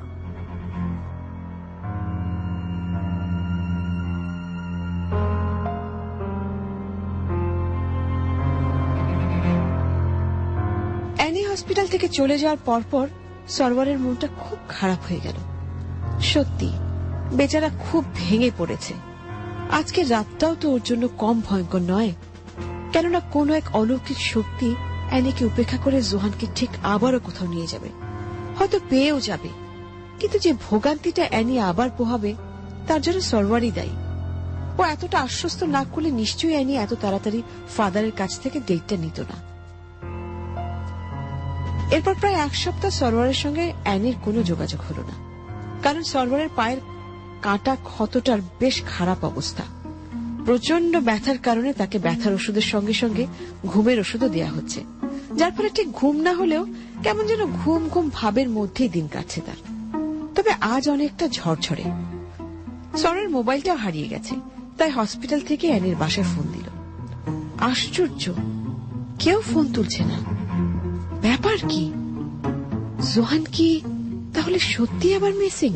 অ্যানি হসপিটাল থেকে চলে যাওয়ার পরপর সরওয়ারের মনটা খুব খারাপ হয়ে গেল। সত্যি বেচারা খুব ভেঙে পড়েছে। আজকে রাতটাও তো ওর জন্য কম ভয়ঙ্কর নয়, কেননা কোন এক অলৌকিক শক্তি অ্যানিকে উপেক্ষা করে জোহানকে ঠিক আবারও কোথাও নিয়ে যাবে, হয়তো পেয়েও যাবে। কিন্তু যে ভোগান্তিটা অ্যানি আবার পোহাবে তার জন্য সরওয়ারই দায়ী। ও এতটা আশ্বস্ত না করলে নিশ্চয়ই অ্যানি এত তাড়াতাড়ি ফাদারের কাছ থেকে ডেটটা নিত না। এরপর প্রায় এক সপ্তাহ সরওয়ারের সঙ্গে অ্যানির কোনো যোগাযোগ হল না, কারণ সরওয়ারের পায়ের কাটা ক্ষতটার বেশ খারাপ অবস্থা। প্রচন্ড ব্যথার কারণে তাকে ব্যথার ওষুধের সঙ্গে সঙ্গে ঘুমের ওষুধও দেওয়া হচ্ছে, যার ফলে ঠিক ঘুম না হলেও কেমন যেন ঘুম ঘুম ভাবের মধ্যেই দিন কাটছে তার। তবে আজ অনেকটা ঝরঝরে। সরের মোবাইলটাও হারিয়ে গেছে, তাই হসপিটাল থেকে অ্যানির বাসায় ফোন দিল। আশ্চর্য, কেউ ফোন তুলছে না। ব্যাপার কি? জোহান কি তাহলে সত্যি আবার মিসিং?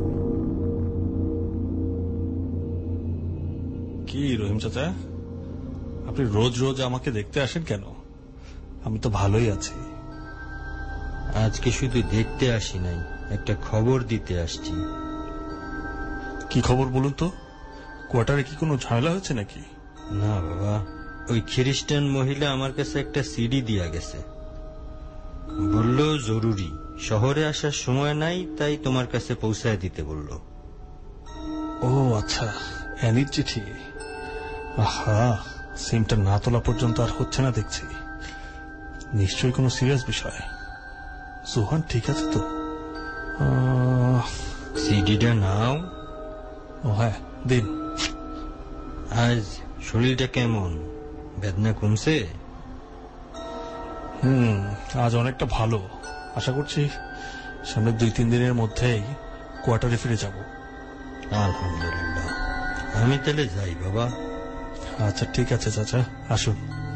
কি রহিম চাচা, আপনি রোজ রোজ আমাকে দেখতে আসেন কেন? আমি তো ভালোই আছি। আজকে শুধু দেখতে আসি নাই, একটা খবর দিতে আসছি। কি খবর বলুন তো? কোয়ার্টারে কি কোনো ঝামেলা হয়েছে নাকি? না বাবা, ওই খ্রিস্টান মহিলা আমার কাছে একটা সিডি দিয়া গেছে, বলল জরুরি, শহরে আসার সময় নাই, তাই তোমার কাছে পৌঁছায় দিতে বলল। ও আচ্ছা, অ্যানির চিঠি। আহা, সিমটা না তোলা পর্যন্ত আর হচ্ছে না দেখছি। নিশ্চয়ই কোনো সিরিয়াস বিষয়। জোহান ঠিক আছে তো? সিডিটা নাও। ও হ্যাঁ, দিন। আজ শরীরটা কেমন? বেদনা কমছে? হুম, আজ অনেকটা ভালো। আশা করছি সামনে দুই তিন দিনের মধ্যেই কোয়ার্টারে ফিরে যাব। আলহামদুলিল্লাহ। আমি তাহলে যাই বাবা। আচ্ছা ঠিক আছে চাচা, আসুন।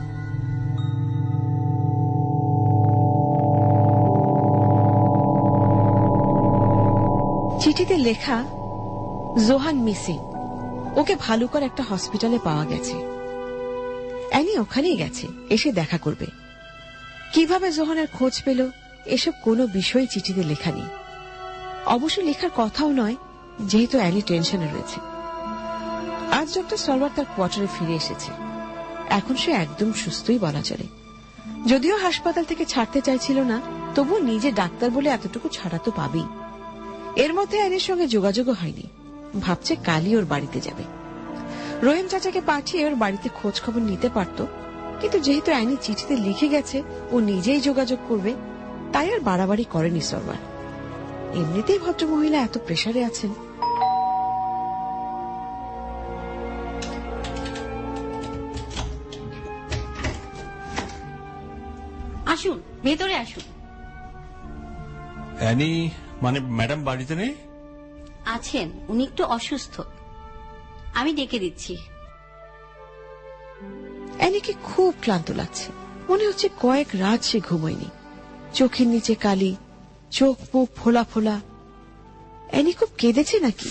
চিঠিতে লেখা, জোহান মিসিং, ওকে ভালুকার একটা হসপিটালে পাওয়া গেছে। অ্যানি ওখানেই গেছে, এসে দেখা করবে। কিভাবে জোহানের খোঁজ পেল এসব কোনো বিষয় চিঠিতে লেখা নেই। অবশ্য লেখার কথাও নয়, যেহেতু অ্যানি টেনশনে রয়েছে। আজ ডক্টর সলওয়ার তার কোয়ার্টারে ফিরে এসেছে। এখন সে একদম সুস্থই বলা চলে। যদিও হাসপাতাল থেকে ছাড়তে চাইছিল না, তবু নিজে ডাক্তার বলে এতটুকু ছাড়া তো পাবেই। এর মধ্যে অ্যানির সঙ্গে যোগাযোগও হয়নি। ভাবছে কালই ওর বাড়িতে যাবে। রহিম চাচাকে পাঠিয়ে ওর বাড়িতে খোঁজ খবর নিতে পারত, কিন্তু যেহেতু অ্যানি চিঠিতে লিখে গেছে ও নিজেই যোগাযোগ করবে, তাই আর বাড়াবাড়ি করেনি সরওয়ার। এমনিতেই ভদ্রমহিলা এত প্রেসারে আছেন। আসুন, ভেতরে আসুন। অ্যানি মানে ম্যাডাম বাড়িতে নেই? আছেন, উনি একটু অসুস্থ, আমি ডেকে দিচ্ছি। অ্যানিকে খুব ক্লান্ত লাগছে। মনে হচ্ছে কয়েক রাত সে ঘুমোয়নি। চোখের নিচে কালি, চোখ মুখ ফোলা ফোলা। অ্যানি খুব কেঁদেছে নাকি?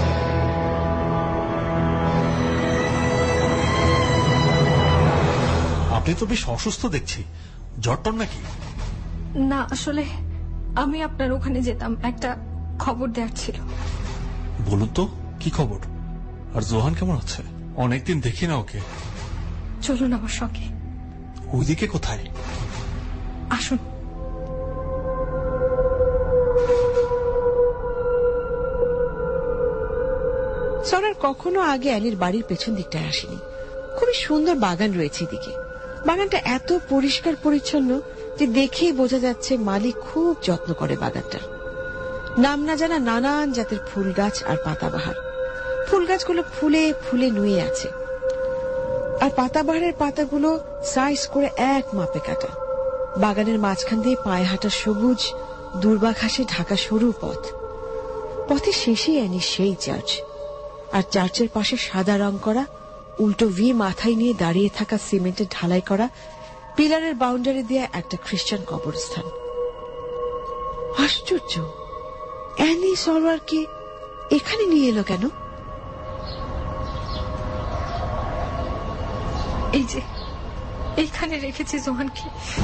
আপনি তো বেশ অসুস্থ দেখছি, জ্বর নাকি? না, আসলে আমি আপনার ওখানে যেতাম, একটা খবর দেওয়ার ছিল। বলুন তো, কি খবর? আর জোহান কেমন আছে? অনেকদিন দেখি না ওকে। চলুন আমার সঙ্গে। ওইদিকে কোথায়? আসুন। সরার কখনো আগে অ্যানির বাড়ির পেছন দিকটায় আসেনি। খুবই সুন্দর বাগান রয়েছে এদিকে। বাগানটা এত পরিষ্কার পরিচ্ছন্ন যে দেখেই বোঝা যাচ্ছে মালিক খুব যত্ন করে বাগানটার। নাম না জানা নানান জাতের ফুল গাছ আর পাতাবাহার। ফুল গাছগুলো ফুলে ফুলে নুয়ে আছে, আর পাতাবাহারের পাতাগুলো সাইজ করে এক মাপে কাটা। বাগানের মাঝখান দিয়ে পায়ে হাঁটা সবুজ দুর্বা ঘাসে ঢাকা সরু পথ। পথে শেষে অ্যানি সেই চার্চ, আর চার্চের পাশে সাদা রং করা উল্টো ভি মাথায় নিয়ে দাঁড়িয়ে থাকা সিমেন্টের ঢালাই করা পিলারের বাউন্ডারি দিয়ে একটা খ্রিস্টান কবরস্থান। আশ্চর্য, অ্যানি সরওয়ারকে এখানে নিয়ে এলো কেন? এই যে এইখানে রেখেছে জোহানকে।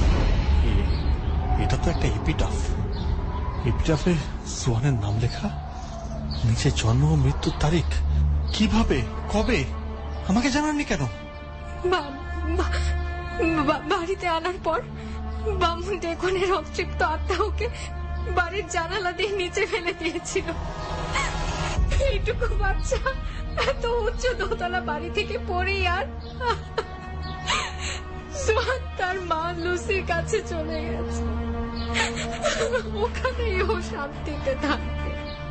এটা তো একটা এপিটাফ। এপিটাফে জোহানের নাম লেখা, নিচে জন্ম ও মৃত্যুর তারিখ। কিভাবে, কবে? আমাকে জানাননি কেন? বাড়িতে আনার পর বামুন ডেকনের অতৃপ্ত আত্মা ওকে বাড়ির জানালা দিয়ে নিচে ফেলে দিয়েছিল। এইটুকু বাচ্চা এত উচ্চ দোতলা বাড়ি থেকে পড়ে আর সোহান তার মা লুসির কাছে চলে গেছে। ওখানেই ও শান্তিতে থাকবে।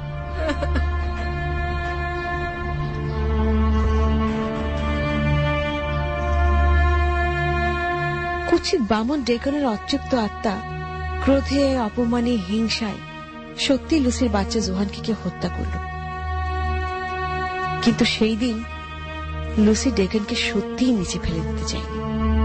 কুৎসিত বামন ডেকনের অতৃপ্ত আত্মা ক্রোধে, অপমানে, হিংসায় সত্যি লুসির বাচ্চা জোহানকে কেউ হত্যা করল। কিন্তু সেই দিন লুসি ডেকনকে সত্যিই নিচে ফেলে দিতে চায়নি।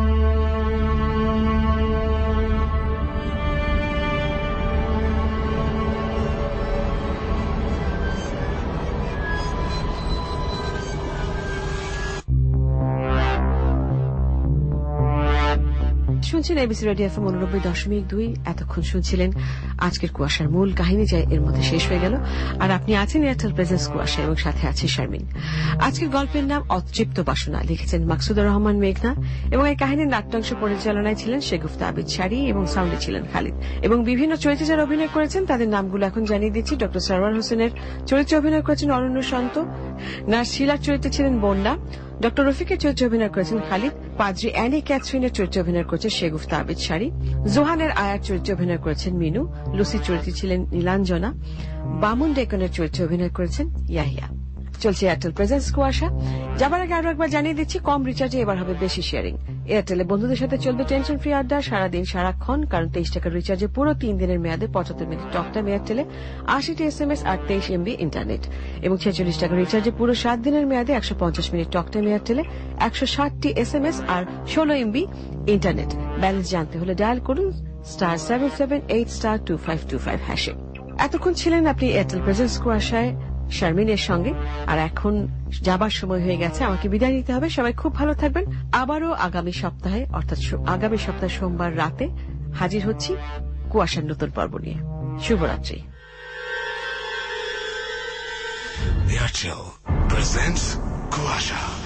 শুনছেন এবিসি রেডিও এফএম উননব্বই দশমিক দুই। এতক্ষণ শুনছিলেন আজকের কুয়াশার মূল কাহিনী, যা এর মধ্যে শেষ হয়ে গেল। আর আপনি আছেন এয়ারটেল প্রেজেন্স কুয়াশা, এবং সাথে আছে শারমিন। আজকের গল্পের নাম অতৃপ্ত বাসনা, লিখেছেন মাকসুদুর রহমান মেঘনা, এবং এই কাহিনীর নাট্যাংশ পরিচালনায় ছিলেন শেগুফতা আবিদ শাড়ি, এবং সাউন্ডে ছিলেন খালিদ। এবং বিভিন্ন চরিত্রে যারা অভিনয় করেছেন তাদের নামগুলো এখন জানিয়ে দিচ্ছি। ডক্টর সরওয়ার হোসেনের চরিত্রে অভিনয় করেছেন অরণ্য শান্ত, নার্স শিলার চরিত্রে ছিলেন বন্যা, ডক্টর রফিকের চরিত্রে অভিনয় করেছেন খালিদ, পাদ্রী অ্যানি ক্যাথরিনের চরিত্রে অভিনয় করেছেন শেগুফতা আবিদ শাড়ি, জোহানের আয়ার চরিত্রে অভিনয় করেছেন মিনু, লুসির চরিত্রে ছিলেন নীলাঞ্জনা, বামুন ডেকনের চরিত্রে অভিনয় করেছেন ইয়াহিয়া। চলছে এয়ারটেল প্রেজেন্স কুয়াশা। যাবার আগে আরো একবার জানিয়ে দিচ্ছি, কম রিচার্জে এবার হবে বেশি শেয়ারিং। এয়ারটেলে বন্ধুদের সাথে চলবে টেনশন ফ্রি আড্ডা সারাদিন সারাক্ষণ, কারণ তেইশ টাকার রিচার্জে পুরো তিন দিনের মেয়াদে পঁচাত্তর মিনিট টক টাইম এয়ারটেলে, আশিটি এস এম এস আর তেইশ এমবি ইন্টারনেট, এবং ছেচল্লিশ টাকার রিচার্জে পুরো সাত দিনের মেয়াদে একশো পঞ্চাশ মিনিট টক টাইম এয়ারটেলে, একশো ষাটটি এস এম এস আর ষোলো এমবি ইন্টারনেট। ব্যালেন্স জানতে হলে ডায়াল করুন star seven seven eight star two five two five হ্যাশে। এতক্ষণ ছিলেন আপনি এয়ারটেল প্রেজেন্স কুয়াশায় শারমিনের সঙ্গে। আর এখন যাবার সময় হয়ে গেছে, আমাকে বিদায় নিতে হবে। সবাই খুব ভালো থাকবেন। আবারও আগামী সপ্তাহে, অর্থাৎ আগামী সপ্তাহে সোমবার রাতে হাজির হচ্ছি কুয়াশার নতুন পর্ব নিয়ে। শুভরাত্রি। Airtel presents Kuasha.